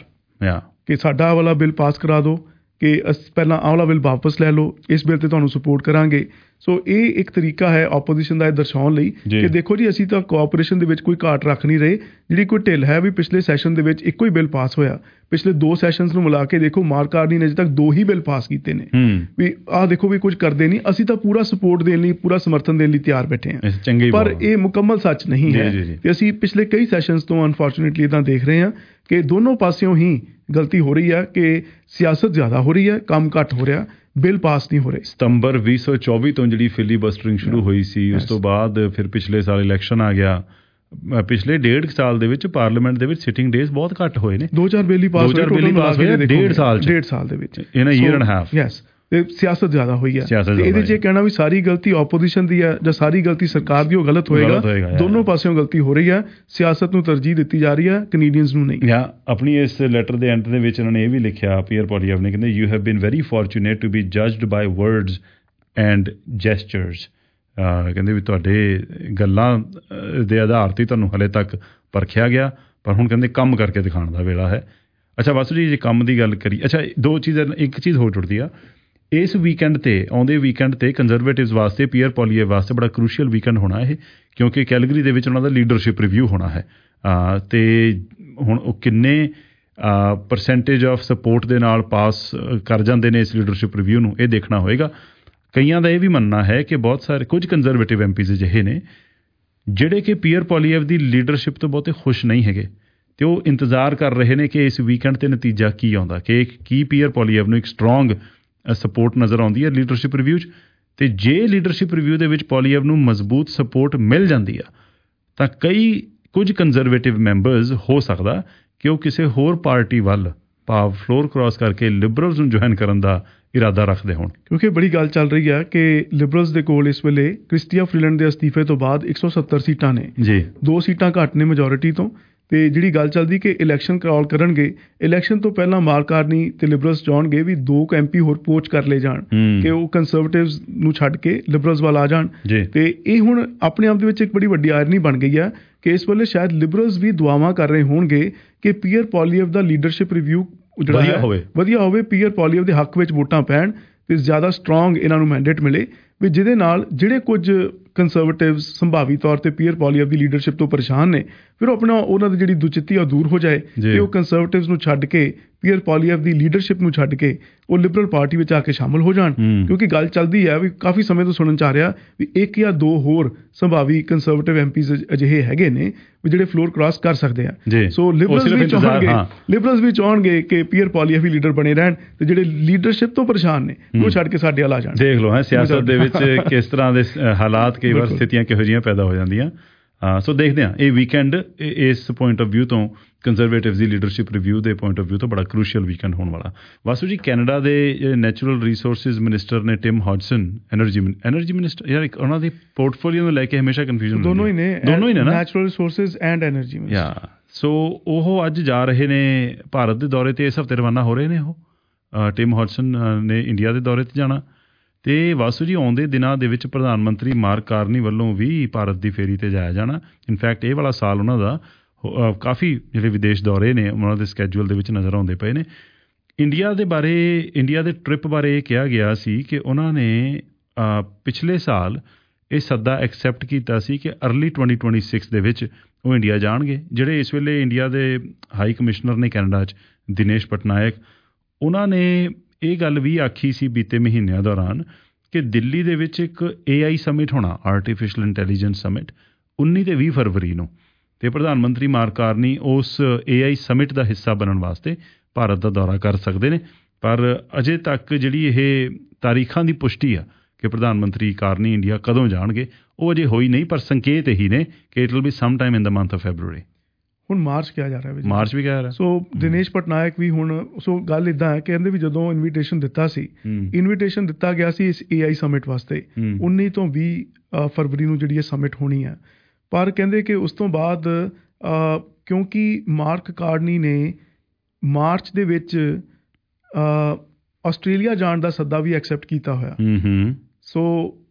C: ਕਿ ਸਾਡਾ ਵਾਲਾ ਬਿੱਲ ਪਾਸ ਕਰਾ ਦਿਓ, ਕਿ ਅਸੀਂ ਪਹਿਲਾਂ ਆਹ ਵਾਲਾ ਬਿੱਲ ਵਾਪਸ ਲੈ ਲਓ, ਇਸ ਬਿੱਲ ਤੇ ਤੁਹਾਨੂੰ ਸਪੋਰਟ ਕਰਾਂਗੇ। ਸੋ ਇਹ ਇੱਕ ਤਰੀਕਾ ਹੈ ਆਪੋਜੀਸ਼ਨ ਦਾ ਇਹ ਦਰਸਾਉਣ ਲਈ ਕਿ ਦੇਖੋ ਜੀ ਅਸੀਂ ਤਾਂ ਕੋਆਪਰੇਸ਼ਨ ਦੇ ਵਿੱਚ ਕੋਈ ਘਾਟ ਰੱਖ ਨਹੀਂ ਰਹੇ। ਜਿਹੜੀ ਕੋਈ ਢਿੱਲ ਹੈ ਵੀ ਪਿਛਲੇ ਸੈਸ਼ਨ ਦੇ ਵਿੱਚ ਇੱਕੋ ਹੀ ਬਿੱਲ ਪਾਸ ਹੋਇਆ, ਪਿਛਲੇ ਦੋ ਸੈਸ਼ਨਸ ਨੂੰ ਮਿਲਾ ਕੇ ਦੇਖੋ ਮਾਰਕ ਕਾਰਨੀ ਨੇ ਅਜੇ ਤੱਕ ਦੋ ਹੀ ਬਿੱਲ ਪਾਸ ਕੀਤੇ ਨੇ, ਵੀ ਆਹ ਦੇਖੋ ਵੀ ਕੁਝ ਕਰਦੇ ਨਹੀਂ, ਅਸੀਂ ਤਾਂ ਪੂਰਾ ਸਪੋਰਟ ਦੇਣ ਲਈ ਪੂਰਾ ਸਮਰਥਨ ਦੇਣ ਲਈ ਤਿਆਰ ਬੈਠੇ ਹਾਂ, ਪਰ ਇਹ ਮੁਕੰਮਲ ਸੱਚ ਨਹੀਂ ਹੈ। ਤੇ ਅਸੀਂ ਪਿਛਲੇ ਕਈ ਸੈਸ਼ਨਸ ਤੋਂ ਅਨਫੋਰਚੂਨੇਟਲੀ ਇੱਦਾਂ ਦੇਖ ਰਹੇ ਹਾਂ ਕਿ ਦੋਨੋਂ ਪਾਸਿਓਂ ਹੀ ਗਲਤੀ ਹੋ ਰਹੀ ਹੈ, ਕਿ ਸਿਆਸਤ ਜ਼ਿਆਦਾ ਹੋ ਰਹੀ ਹੈ, ਕੰਮ ਘੱਟ ਹੋ ਰਿਹਾ, ਬਿੱਲ ਪਾਸ ਨਹੀਂ ਹੋ ਰਹੇ।
B: ਸਤੰਬਰ ਵੀਹ ਸੌ ਚੌਵੀ ਤੋਂ ਜਿਹੜੀ ਫਿਲੀਬਸਟਰਿੰਗ ਸ਼ੁਰੂ ਹੋਈ ਸੀ, ਉਸ ਤੋਂ ਬਾਅਦ ਫਿਰ ਪਿਛਲੇ ਸਾਲ ਇਲੈਕਸ਼ਨ ਆ ਗਿਆ, ਪਿਛਲੇ ਡੇਢ ਸਾਲ ਦੇ ਵਿੱਚ ਪਾਰਲੀਮੈਂਟ ਦੇ ਵਿੱਚ ਸਿਟਿੰਗ ਡੇਜ਼ ਬਹੁਤ ਘੱਟ ਹੋਏ ਨੇ, ਦੋ ਚਾਰ ਬਿੱਲ ਹੀ ਪਾਸ ਹੋਏ ਡੇਢ ਸਾਲ ਚ
C: ਡੇਢ ਸਾਲ ਦੇ ਵਿੱਚ
B: in a year and half.
C: Yes, ਤੇ ਸਿਆਸਤ ਜ਼ਿਆਦਾ ਹੋਈ ਹੈ। ਇਹਦੇ 'ਚ ਇਹ ਕਹਿਣਾ ਵੀ ਸਾਰੀ ਗਲਤੀ ਆਪੋਜੀਸ਼ਨ ਦੀ ਹੈ ਜਾਂ ਸਾਰੀ ਗਲਤੀ ਸਰਕਾਰ ਦੀ, ਉਹ ਗਲਤ ਹੋਏਗਾ। ਦੋਨੋਂ ਪਾਸਿਓਂ ਗਲਤੀ ਹੋ ਰਹੀ ਹੈ, ਸਿਆਸਤ ਨੂੰ ਤਰਜੀਹ ਦਿੱਤੀ ਜਾ ਰਹੀ ਹੈ, ਕੈਨੇਡੀਅਨਸ ਨੂੰ ਨਹੀਂ।
B: ਜਾਂ ਆਪਣੀ ਇਸ ਲੈਟਰ ਦੇ ਐਂਡ ਦੇ ਵਿੱਚ ਉਹਨਾਂ ਨੇ ਇਹ ਵੀ ਲਿਖਿਆ ਪੀਅਰ ਪੋਲੀਐਵ ਨੇ, ਕਹਿੰਦੇ you have been very fortunate to be judged by words and gestures. ਕਹਿੰਦੇ ਵੀ ਤੁਹਾਡੇ ਗੱਲਾਂ ਦੇ ਆਧਾਰ 'ਤੇ ਤੁਹਾਨੂੰ ਹਾਲੇ ਤੱਕ ਪਰਖਿਆ ਗਿਆ, ਪਰ ਹੁਣ ਕਹਿੰਦੇ ਕੰਮ ਕਰਕੇ ਦਿਖਾਉਣ ਦਾ ਵੇਲਾ ਹੈ। ਅੱਛਾ ਬਸ ਜੀ, ਜੇ ਕੰਮ ਦੀ ਗੱਲ ਕਰੀ, ਅੱਛਾ ਦੋ ਚੀਜ਼ਾਂ, ਇੱਕ ਚੀਜ਼ ਹੋਰ ਜੁੜਦੀ ਆ, ਇਸ ਵੀਕਐਂਡ 'ਤੇ ਆਉਂਦੇ ਵੀਕਐਂਡ 'ਤੇ ਕੰਜ਼ਰਵੇਟਿਵਸ ਵਾਸਤੇ ਪੀਅਰ ਪੋਲੀਐਵ ਵਾਸਤੇ ਬੜਾ ਕਰੂਸ਼ੀਅਲ ਵੀਕਐਂਡ ਹੋਣਾ ਇਹ, ਕਿਉਂਕਿ ਕੈਲਗਰੀ ਦੇ ਵਿੱਚ ਉਹਨਾਂ ਦਾ ਲੀਡਰਸ਼ਿਪ ਰਿਵਿਊ ਹੋਣਾ ਹੈ, ਅਤੇ ਹੁਣ ਉਹ ਕਿੰਨੇ ਪਰਸੈਂਟੇਜ ਆਫ ਸਪੋਰਟ ਦੇ ਨਾਲ ਪਾਸ ਕਰ ਜਾਂਦੇ ਨੇ ਇਸ ਲੀਡਰਸ਼ਿਪ ਰਿਵਿਊ ਨੂੰ, ਇਹ ਦੇਖਣਾ ਹੋਏਗਾ। ਕਈਆਂ ਦਾ ਇਹ ਵੀ ਮੰਨਣਾ ਹੈ ਕਿ ਬਹੁਤ ਸਾਰੇ ਕੁਝ ਕੰਜ਼ਰਵੇਟਿਵ ਐਮ ਪੀਜ਼ ਅਜਿਹੇ ਨੇ ਜਿਹੜੇ ਕਿ ਪੀਅਰ ਪੋਲੀਐਵ ਦੀ ਲੀਡਰਸ਼ਿਪ ਤੋਂ ਬਹੁਤੇ ਖੁਸ਼ ਨਹੀਂ ਹੈਗੇ, ਅਤੇ ਉਹ ਇੰਤਜ਼ਾਰ ਕਰ ਰਹੇ ਨੇ ਕਿ ਇਸ ਵੀਕਐਂਡ 'ਤੇ ਨਤੀਜਾ ਕੀ ਆਉਂਦਾ, ਕਿ ਕੀ ਪੀਅਰ ਪੋਲੀਐਵ ਨੂੰ ਇੱਕ ਸਟਰੋਂਗ ਸਪੋਰਟ ਨਜ਼ਰ ਆਉਂਦੀ ਹੈ ਲੀਡਰਸ਼ਿਪ ਰਿਵਿਊ 'ਚ। ਅਤੇ ਜੇ ਲੀਡਰਸ਼ਿਪ ਰਿਵਿਊ ਦੇ ਵਿੱਚ ਪੋਲੀਐਵ ਨੂੰ ਮਜ਼ਬੂਤ ਸਪੋਰਟ ਮਿਲ ਜਾਂਦੀ ਆ ਤਾਂ ਕਈ ਕੁਝ ਕੰਜ਼ਰਵੇਟਿਵ ਮੈਂਬਰਸ ਹੋ ਸਕਦਾ ਕਿ ਉਹ ਕਿਸੇ ਹੋਰ ਪਾਰਟੀ ਵੱਲ ਭਾਵ ਫਲੋਰ ਕ੍ਰਾਸ ਕਰਕੇ ਲਿਬਰਲਸ ਨੂੰ ਜੁਆਇਨ ਕਰਨ ਦਾ ਇਰਾਦਾ ਰੱਖਦੇ ਹੋਣ।
C: ਕਿਉਂਕਿ ਬੜੀ ਗੱਲ ਚੱਲ ਰਹੀ ਹੈ ਕਿ ਲਿਬਰਲਸ ਦੇ ਕੋਲ ਇਸ ਵੇਲੇ ਕ੍ਰਿਸਟੀਆ ਫਰੀਲੈਂਡ ਦੇ ਅਸਤੀਫੇ ਤੋਂ ਬਾਅਦ ਇੱਕ ਸੌ ਸੱਤਰ ਸੀਟਾਂ ਨੇ
B: ਜੀ, ਦੋ
C: ਸੀਟਾਂ ਘੱਟ ਨੇ ਮੈਜੋਰਿਟੀ ਤੋਂ। ਤੇ ਜਿਹੜੀ ਗੱਲ ਚੱਲਦੀ ਕਿ ਇਲੈਕਸ਼ਨ ਕਾਲ ਕਰਨਗੇ, ਇਲੈਕਸ਼ਨ ਤੋਂ ਪਹਿਲਾਂ ਮਾਰਕ ਕਾਰਨੀ ਤੇ ਲਿਬਰਲਸ ਚਾਹੁੰਣਗੇ ਵੀ ਦੋ ਕੁ ਐਮਪੀ ਹੋਰ ਪੋਚ ਕਰ ਲਏ ਜਾਣ ਕਿ ਉਹ ਕੰਜ਼ਰਵੇਟਿਵਸ ਨੂੰ ਛੱਡ ਕੇ ਲਿਬਰਲਸ ਵੱਲ ਆ ਜਾਣ। ਤੇ ਇਹ ਹੁਣ ਆਪਣੇ ਆਪ ਦੇ ਵਿੱਚ ਇੱਕ ਬੜੀ ਵੱਡੀ ਆਇਰਨੀ ਬਣ ਗਈ ਹੈ ਕਿ ਇਸ ਵੇਲੇ ਸ਼ਾਇਦ ਲਿਬਰਲਸ ਵੀ ਦੁਆਵਾਂ ਕਰ ਰਹੇ ਹੋਣਗੇ ਕਿ ਪੀਅਰ ਪੋਲੀਅਵ ਦਾ ਲੀਡਰਸ਼ਿਪ ਰਿਵਿਊ ਜਿਹੜਾ ਹੋਵੇ ਵਧੀਆ ਹੋਵੇ, ਪੀਅਰ ਪੋਲੀਅਵ ਦੇ ਹੱਕ ਵਿੱਚ ਵੋਟਾਂ ਪੈਣ ਤੇ ਜ਼ਿਆਦਾ ਸਟਰੋਂਗ ਇਹਨਾਂ ਨੂੰ ਮੈਂਡੇਟ ਮਿਲੇ ਵੀ ਜਿਹਦੇ ਨਾਲ ਜਿਹੜੇ ਕੁਝ ਕੰਜ਼ਰਵੇਟਿਵਸ ਸੰਭਾਵੀ ਤੌਰ ਤੇ ਪੀਅਰ ਪੋਲੀਅਵ ਦੀ ਲੀਡਰਸ਼ਿਪ ਤੋਂ ਪਰੇਸ਼ਾਨ ਨੇ, ਫਿਰ ਉਹ ਆਪਣਾ ਉਹਨਾਂ ਦੀ ਜਿਹੜੀ ਦੁਚਿੱਤੀ ਉਹ ਦੂਰ ਹੋ ਜਾਏ ਤੇ ਉਹ ਕੰਜ਼ਰਵੇਟਿਵਸ ਨੂੰ ਛੱਡ ਕੇ ਪੀਅਰ ਪੋਲੀਅਵ ਦੀ ਲੀਡਰਸ਼ਿਪ ਨੂੰ ਛੱਡ ਕੇ ਉਹ ਲਿਬਰਲ ਪਾਰਟੀ ਵਿੱਚ ਆ ਕੇ ਸ਼ਾਮਲ ਹੋ ਜਾਣ। ਕਿਉਂਕਿ ਗੱਲ ਚੱਲਦੀ ਹੈ ਵੀ ਕਾਫੀ ਸਮੇਂ ਤੋਂ ਸੁਣਨ ਚ ਆ ਰਿਹਾ ਵੀ ਇੱਕ ਜਾਂ ਦੋ ਹੋਰ ਸੰਭਾਵੀ ਕੰਜ਼ਰਵੇਟਿਵ ਐਮਪੀਜ਼ ਅਜਿਹੇ ਹੈਗੇ ਨੇ ਵੀ ਜਿਹੜੇ ਫਲੋਰ ਕ੍ਰਾਸ ਕਰ ਸਕਦੇ ਆ। ਸੋ ਲਿਬਰਲਸ ਵੀ ਚਾਹਣਗੇ ਲਿਬਰਲਸ ਵੀ ਚਾਹਣਗੇ ਕਿ ਪੀਅਰ ਪੋਲੀਅਵ ਹੀ ਲੀਡਰ ਬਣੇ ਰਹਿਣ ਤੇ ਜਿਹੜੇ ਲੀਡਰਸ਼ਿਪ ਤੋਂ ਪਰੇਸ਼ਾਨ ਨੇ ਉਹ ਛੱਡ ਕੇ ਸਾਡੇ ਵੱਲ ਆ ਜਾਣ।
B: ਦੇਖ ਲਓ ਹੈ ਸਿਆਸਤ ਦੇ ਵਿੱਚ ਕਿਸ ਤਰ੍ਹਾਂ ਦੇ ਹਾਲਾਤ, ਕਈ ਵਾਰ ਸਥਿਤੀਆਂ ਕਿਹੋ ਜਿਹੀਆਂ ਪੈਦਾ ਹੋ ਜਾਂਦੀਆਂ। ਸੋ ਦੇਖਦੇ ਹਾਂ ਇਹ ਵੀਕਐਂਡ ਇਸ ਪੁਆਇੰਟ ਆਫ ਵਿਊ ਤੋਂ ਕੰਜ਼ਰਵੇਟਿਵ ਦੀ ਲੀਡਰਸ਼ਿਪ ਰਿਵਿਊ ਦੇ ਪੁਆਇੰਟ ਆਫ ਵਿਊ ਤੋਂ ਬੜਾ ਕਰੂਸ਼ੀਅਲ ਵੀਕਐਂਡ ਹੋਣ ਵਾਲਾ। ਵਾਸੂ ਜੀ, ਕੈਨੇਡਾ ਦੇ ਨੈਚੁਰਲ ਰਿਸੋਰਸਿਸ ਮਿਨਿਸਟਰ ਨੇ Tim Hodgson, energy energy minister, ਯਾਰ ਉਹਨਾਂ ਦੀ ਪੋਰਟਫੋਲੀਓ ਨੂੰ ਲੈ ਕੇ ਹਮੇਸ਼ਾ ਕਨਫਿਊਜ਼ਨ
C: ਦੋਨੋਂ ਹੀ ਨੇ
B: ਦੋਨੋਂ ਹੀ ਨੇ ਨਾ,
C: natural resources and energy minister.
B: Yeah so ਉਹ ਅੱਜ ਜਾ ਰਹੇ ਨੇ ਭਾਰਤ ਦੇ ਦੌਰੇ ਤੇ, ਇਸ ਹਫ਼ਤੇ ਰਵਾਨਾ ਹੋ ਰਹੇ ਨੇ। ਉਹ ਟਿਮ ਹੌਡਸਨ ਨੇ ਇੰਡੀਆ ਦੇ ਦੌਰੇ ਤੇ ਜਾਣਾ ਤੇ ਵਾਸੂ ਜੀ ਆਉਂਦੇ ਦਿਨਾਂ ਦੇ ਵਿੱਚ ਪ੍ਰਧਾਨ ਮੰਤਰੀ ਮਾਰਕ ਕਾਰਨੀ ਵੱਲੋਂ ਵੀ ਭਾਰਤ ਦੀ ਫੇਰੀ ਤੇ ਜਾਇਆ ਜਾਣਾ। ਇਨਫੈਕਟ ਇਹ ਵਾਲਾ ਸਾਲ ਉਹਨਾਂ ਦਾ ਕਾਫੀ ਜਿਹੜੇ ਵਿਦੇਸ਼ ਦੌਰੇ ਨੇ ਉਹਨਾਂ ਦੇ ਸਕੈਜੂਅਲ ਦੇ ਵਿੱਚ ਨਜ਼ਰ ਆਉਂਦੇ ਪਏ ਨੇ। ਇੰਡੀਆ ਦੇ ਬਾਰੇ, ਇੰਡੀਆ ਦੇ ਟ੍ਰਿਪ ਬਾਰੇ ਇਹ ਕਿਹਾ ਗਿਆ ਸੀ ਕਿ ਉਹਨਾਂ ਨੇ ਪਿਛਲੇ ਸਾਲ ਇਹ ਸੱਦਾ ਐਕਸੈਪਟ ਕੀਤਾ ਸੀ ਕਿ ਅਰਲੀ ਟਵੈਂਟੀ ਟਵੈਂਟੀ ਸਿਕਸ ਦੇ ਵਿੱਚ ਉਹ ਇੰਡੀਆ ਜਾਣਗੇ। ਜਿਹੜੇ ਇਸ ਵੇਲੇ ਇੰਡੀਆ ਦੇ ਹਾਈ ਕਮਿਸ਼ਨਰ ਨੇ ਕੈਨੇਡਾ 'ਚ, ਦਿਨੇਸ਼ ਪਟਨਾਇਕ, ਉਹਨਾਂ ਨੇ ਇਹ ਗੱਲ ਵੀ ਆਖੀ ਸੀ ਬੀਤੇ ਮਹੀਨਿਆਂ ਦੌਰਾਨ ਕਿ ਦਿੱਲੀ ਦੇ ਵਿੱਚ ਇੱਕ ਏ ਆਈ ਸਮਿਟ ਹੋਣਾ, ਆਰਟੀਫਿਸ਼ਲ ਇੰਟੈਲੀਜੈਂਸ ਸਮਿਟ, ਉੱਨੀ ਤੇ ਵੀਹ ਫਰਵਰੀ ਨੂੰ, ਤੇ ਪ੍ਰਧਾਨ ਮੰਤਰੀ ਮਾਰਕ ਕਾਰਨੀ ਉਸ ਏ ਆਈ ਸਮਿਟ ਦਾ ਹਿੱਸਾ ਬਣਨ ਵਾਸਤੇ ਭਾਰਤ ਦਾ ਦੌਰਾ ਕਰ ਸਕਦੇ ਨੇ। ਪਰ ਅਜੇ ਤੱਕ ਜਿਹੜੀ ਇਹ ਤਾਰੀਖਾਂ ਦੀ ਪੁਸ਼ਟੀ ਆ ਕਿ ਪ੍ਰਧਾਨ ਮੰਤਰੀ ਕਾਰਨੀ ਇੰਡੀਆ ਕਦੋਂ ਜਾਣਗੇ ਉਹ ਅਜੇ ਹੋਈ ਨਹੀਂ, ਪਰ ਸੰਕੇਤ ਇਹੀ ਨੇ ਕਿ it will be some time in the month of February.
C: ਹੁਣ ਮਾਰਚ ਕਿਹਾ ਜਾ ਰਿਹਾ,
B: ਮਾਰਚ ਵੀ ਕਿਹਾ ਜਾ ਰਿਹਾ।
C: ਸੋ ਦਿਨੇਸ਼ ਪਟਨਾਇਕ ਵੀ ਹੁਣ, ਸੋ ਗੱਲ ਇੱਦਾਂ ਹੈ, ਕਹਿੰਦੇ ਵੀ ਜਦੋਂ ਇਨਵੀਟੇਸ਼ਨ ਦਿੱਤਾ ਸੀ, ਇਨਵੀਟੇਸ਼ਨ ਦਿੱਤਾ ਗਿਆ ਸੀ ਇਸ ਏ ਆਈ ਸਮਿਟ ਵਾਸਤੇ ਉੱਨੀ ਤੋਂ ਵੀਹ ਫਰਵਰੀ ਨੂੰ ਜਿਹੜੀ ਇਹ ਸਮਿਟ ਹੋਣੀ ਹੈ। ਪਰ ਕਹਿੰਦੇ ਕਿ ਉਸ ਤੋਂ ਬਾਅਦ ਕਿਉਂਕਿ ਮਾਰਕ ਕਾਰਨੀ ਨੇ ਮਾਰਚ ਦੇ ਵਿੱਚ ਆਸਟ੍ਰੇਲੀਆ ਜਾਣ ਦਾ ਸੱਦਾ ਵੀ ਐਕਸੈਪਟ ਕੀਤਾ ਹੋਇਆ। ਸੋ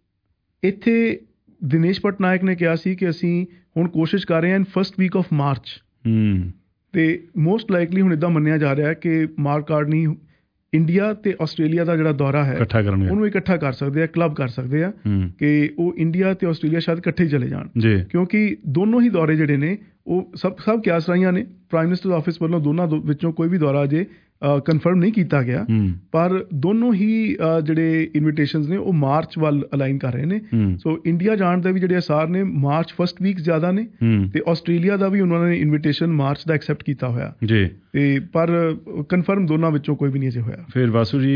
C: ਇੱਥੇ ਦਿਨੇਸ਼ ਪਟਨਾਇਕ ਨੇ ਕਿਹਾ ਸੀ ਕਿ ਅਸੀਂ ਹੁਣ ਕੋਸ਼ਿਸ਼ ਕਰ ਰਹੇ ਹਾਂ in first week of March, ਤੇ ਮੋਸਟ ਲਾਈਕਲੀ ਹੁਣ ਇੱਦਾਂ ਮੰਨਿਆ ਜਾ ਰਿਹਾ ਕਿ ਮਾਰਕ ਕਾਰਨੀ ਇੰਡੀਆ ਤੇ ਆਸਟ੍ਰੇਲੀਆ ਦਾ ਜਿਹੜਾ ਦੌਰਾ ਹੈ ਉਹਨੂੰ ਇਕੱਠਾ ਕਰ ਸਕਦੇ ਆ, ਕਲੱਬ ਕਰ ਸਕਦੇ ਆ ਕਿ ਉਹ ਇੰਡੀਆ ਤੇ ਆਸਟ੍ਰੇਲੀਆ ਸ਼ਾਇਦ ਇਕੱਠੇ ਹੀ ਚਲੇ ਜਾਣ, ਕਿਉਂਕਿ ਦੋਨੋਂ ਹੀ ਦੌਰੇ ਜਿਹੜੇ ਨੇ ਉਹ ਸਭ ਸਭ ਕਿਆਸ ਰਹੀਆਂ ਨੇ। ਪ੍ਰਾਈਮ ਮਿਨਿਸਟਰ ਆਫਿਸ ਵੱਲੋਂ ਦੋਨਾਂ ਵਿੱਚੋਂ ਕੋਈ ਵੀ ਦੌਰਾ ਅਜੇ ਕਨਫਰਮ ਨਹੀਂ ਕੀਤਾ ਗਿਆ, ਪਰ ਦੋਨੋਂ ਹੀ ਜਿਹੜੇ ਇਨਵੀਟੇਸ਼ਨਸ ਨੇ ਉਹ ਮਾਰਚ ਵੱਲ ਅਲਾਈਨ ਕਰ ਰਹੇ ਨੇ। ਸੋ ਇੰਡੀਆ ਜਾਣ ਦੇ ਵੀ ਜਿਹੜੇ ਅਸਾਰ ਨੇ ਮਾਰਚ ਫਸਟ ਵੀਕ ਜ਼ਿਆਦਾ ਨੇ, ਤੇ ਆਸਟ੍ਰੇਲੀਆ ਦਾ ਵੀ ਉਹਨਾਂ ਨੇ ਇਨਵੀਟੇਸ਼ਨ ਮਾਰਚ ਦਾ ਐਕਸੈਪਟ ਕੀਤਾ ਹੋਇਆ ਜੀ, ਤੇ ਪਰ ਕਨਫਰਮ ਦੋਨਾਂ ਵਿੱਚੋਂ ਕੋਈ ਵੀ ਨਹੀਂ ਅਜੇ ਹੋਇਆ।
B: ਫਿਰ ਵਾਸੂ ਜੀ,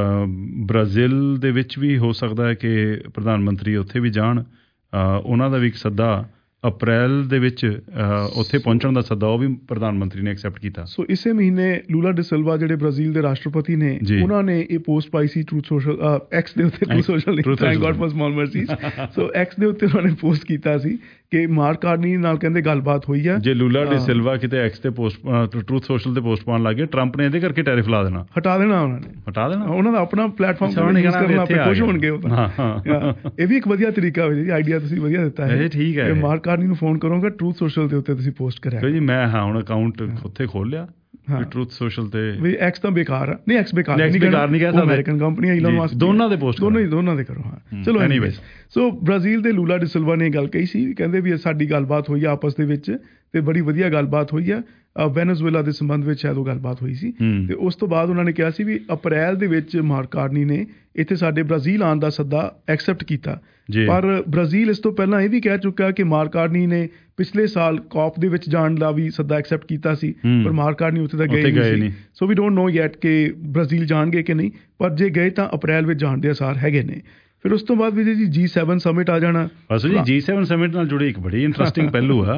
B: ਬ੍ਰਾਜ਼ੀਲ ਦੇ ਵਿੱਚ ਵੀ ਹੋ ਸਕਦਾ ਹੈ ਕਿ ਪ੍ਰਧਾਨ ਮੰਤਰੀ ਉੱਥੇ ਵੀ ਜਾਣ, ਉਹਨਾਂ ਦਾ ਵੀ ਇੱਕ ਸੱਦਾ ਅਪ੍ਰੈਲ ਦੇ ਵਿੱਚ ਉੱਥੇ ਪਹੁੰਚਣ ਦਾ ਸੱਦਾ ਉਹ ਵੀ ਪ੍ਰਧਾਨ ਮੰਤਰੀ ਨੇ ਐਕਸੈਪਟ ਕੀਤਾ।
C: ਸੋ ਇਸੇ ਮਹੀਨੇ ਲੂਲਾ ਡੀ ਸਿਲਵਾ ਜਿਹੜੇ ਬ੍ਰਾਜ਼ੀਲ ਦੇ ਰਾਸ਼ਟਰਪਤੀ ਨੇ, ਉਹਨਾਂ ਨੇ ਇਹ ਪੋਸਟ ਪਾਈ ਸੀ ਟਰੂਥ ਸੋਸ਼ਲ ਐਕਸ ਦੇ ਉੱਤੇ, Truth Social thank God for small mercies. So X ਦੇ ਉੱਤੇ ਉਹਨਾਂ ਨੇ ਪੋਸਟ ਕੀਤਾ ਸੀ ਕਿ ਮਾਰਕ ਕਾਰਨੀ ਨਾਲ ਕਹਿੰਦੇ ਗੱਲਬਾਤ ਹੋਈ ਆ।
B: ਜੇ ਲੂਲਾ ਡੀ ਸਿਲਵਾ ਕਿਤੇ ਐਕਸ ਤੇ ਪੋਸਟ, ਟਰੂਥ ਸੋਸ਼ਲ ਤੇ ਪੋਸਟ ਪਾਉਣ ਲੱਗੇ, ਟਰੰਪ ਨੇ ਇਹਦੇ ਕਰਕੇ ਟੈਰਿਫ ਲਾ ਦੇਣਾ, ਹਟਾ ਦੇਣਾ, ਉਹਨਾਂ ਨੇ ਹਟਾ ਦੇਣਾ, ਉਹਨਾਂ ਦਾ ਆਪਣਾ ਪਲੇਟਫਾਰਮ ਕਰਨਾ, ਖੁਸ਼ ਹੋਣਗੇ ਉਹ ਤਾਂ। ਇਹ ਵੀ ਇੱਕ ਵਧੀਆ ਤਰੀਕਾ ਹੈ ਜੀ, ਆਈਡੀਆ ਤੁਸੀਂ ਵਧੀਆ ਦਿੱਤਾ ਹੈ। ਠੀਕ ਹੈ, ਮਾਰਕ ਕਾਰਨੀ ਨੂੰ ਫੋਨ ਕਰੋਗੇ ਟਰੂਥ ਸੋਸ਼ਲ ਦੇ ਉੱਤੇ ਤੁਸੀਂ ਪੋਸਟ ਕਰਿਆ ਜੀ। ਮੈਂ ਹਾਂ ਹੁਣ ਅਕਾਊਂਟ ਉੱਥੇ ਖੋਲ ਲਿਆ ਟਰੂਥ ਸੋਸ਼ਲ ਤੇ, ਵੀ ਐਕਸ ਤਾਂ ਬੇਕਾਰ ਆ, ਨਹੀਂ ਐਕਸ ਬੇਕਾਰ ਨਹੀਂ, ਬੇਕਾਰ ਨਹੀਂ ਕਹਿ ਸਕਦਾ, ਅਮਰੀਕਨ ਕੰਪਨੀ ਹੈ, ਇਲਨ ਮਸਕ, ਦੋਨਾਂ ਦੇ ਪੋਸਟ, ਦੋਨੋਂ ਹੀ ਦੋਨਾਂ ਦੇ ਕਰੋ। ਹਾਂ ਚਲੋ ਐਨੀਵੇਜ਼, ਸੋ ਬ੍ਰਾਜ਼ੀਲ ਦੇ ਲੂਲਾ ਡੀ ਸਿਲਵਾ ਨੇ ਗੱਲ ਕਹੀ ਸੀ, ਕਹਿੰਦੇ ਵੀ ਸਾਡੀ ਗੱਲਬਾਤ ਹੋਈ ਆ ਆਪਸ ਦੇ ਵਿੱਚ ਤੇ ਬੜੀ ਵਧੀਆ ਗੱਲਬਾਤ ਹੋਈ ਆ। ਵੈਨੇਜ਼ੁਏਲਾ ਦੇ ਸੰਬੰਧ ਵਿੱਚ ਸ਼ਾਇਦ ਉਹ ਗੱਲਬਾਤ ਹੋਈ ਸੀ, ਤੇ ਉਸ ਤੋਂ ਬਾਅਦ ਉਹਨਾਂ ਨੇ ਕਿਹਾ ਸੀ ਵੀ ਅਪ੍ਰੈਲ ਦੇ ਵਿੱਚ ਮਾਰਕ ਕਾਰਨੀ ਨੇ ਇੱਥੇ ਸਾਡੇ ਬ੍ਰਾਜ਼ੀਲ ਆਉਣ ਦਾ ਸੱਦਾ ਐਕਸੈਪਟ ਕੀਤਾ। ਪਰ ਬ੍ਰਾਜ਼ੀਲ ਇਸ ਤੋਂ ਪਹਿਲਾਂ ਇਹ ਵੀ ਕਹਿ ਚੁੱਕਾ ਕਿ ਮਾਰਕ ਕਾਰਨੀ ਨੇ ਪਿਛਲੇ ਸਾਲ ਕੌਪ ਦੇ ਵਿੱਚ ਜਾਣ ਦਾ ਵੀ ਸੱਦਾ ਐਕਸੈਪਟ ਕੀਤਾ ਸੀ, ਪਰ ਮਾਰਕ ਕਾਰਨੀ ਉੱਥੇ ਤਾਂ ਗਏ ਨਹੀਂ। So we don't know yet ਕਿ ਬ੍ਰਾਜ਼ੀਲ ਜਾਣਗੇ ਕਿ ਨਹੀਂ, ਪਰ ਜੇ ਗਏ ਤਾਂ ਅਪ੍ਰੈਲ ਵਿੱਚ ਜਾਣ ਦੇ ਅਸਾਰ ਹੈਗੇ ਨੇ। ਫਿਰ ਉਸ ਤੋਂ ਬਾਅਦ ਵੀ ਜੀ ਜੀ ਸੈਵਨ ਸਮਿਟ ਆ ਜਾਣਾ। ਅਸਲ ਜੀ ਜੀ ਸੈਵਨ ਸਮਿਟ ਨਾਲ ਜੁੜੀ ਇੱਕ ਬੜੀ ਇੰਟਰਸਟਿੰਗ ਪਹਿਲੂ ਆ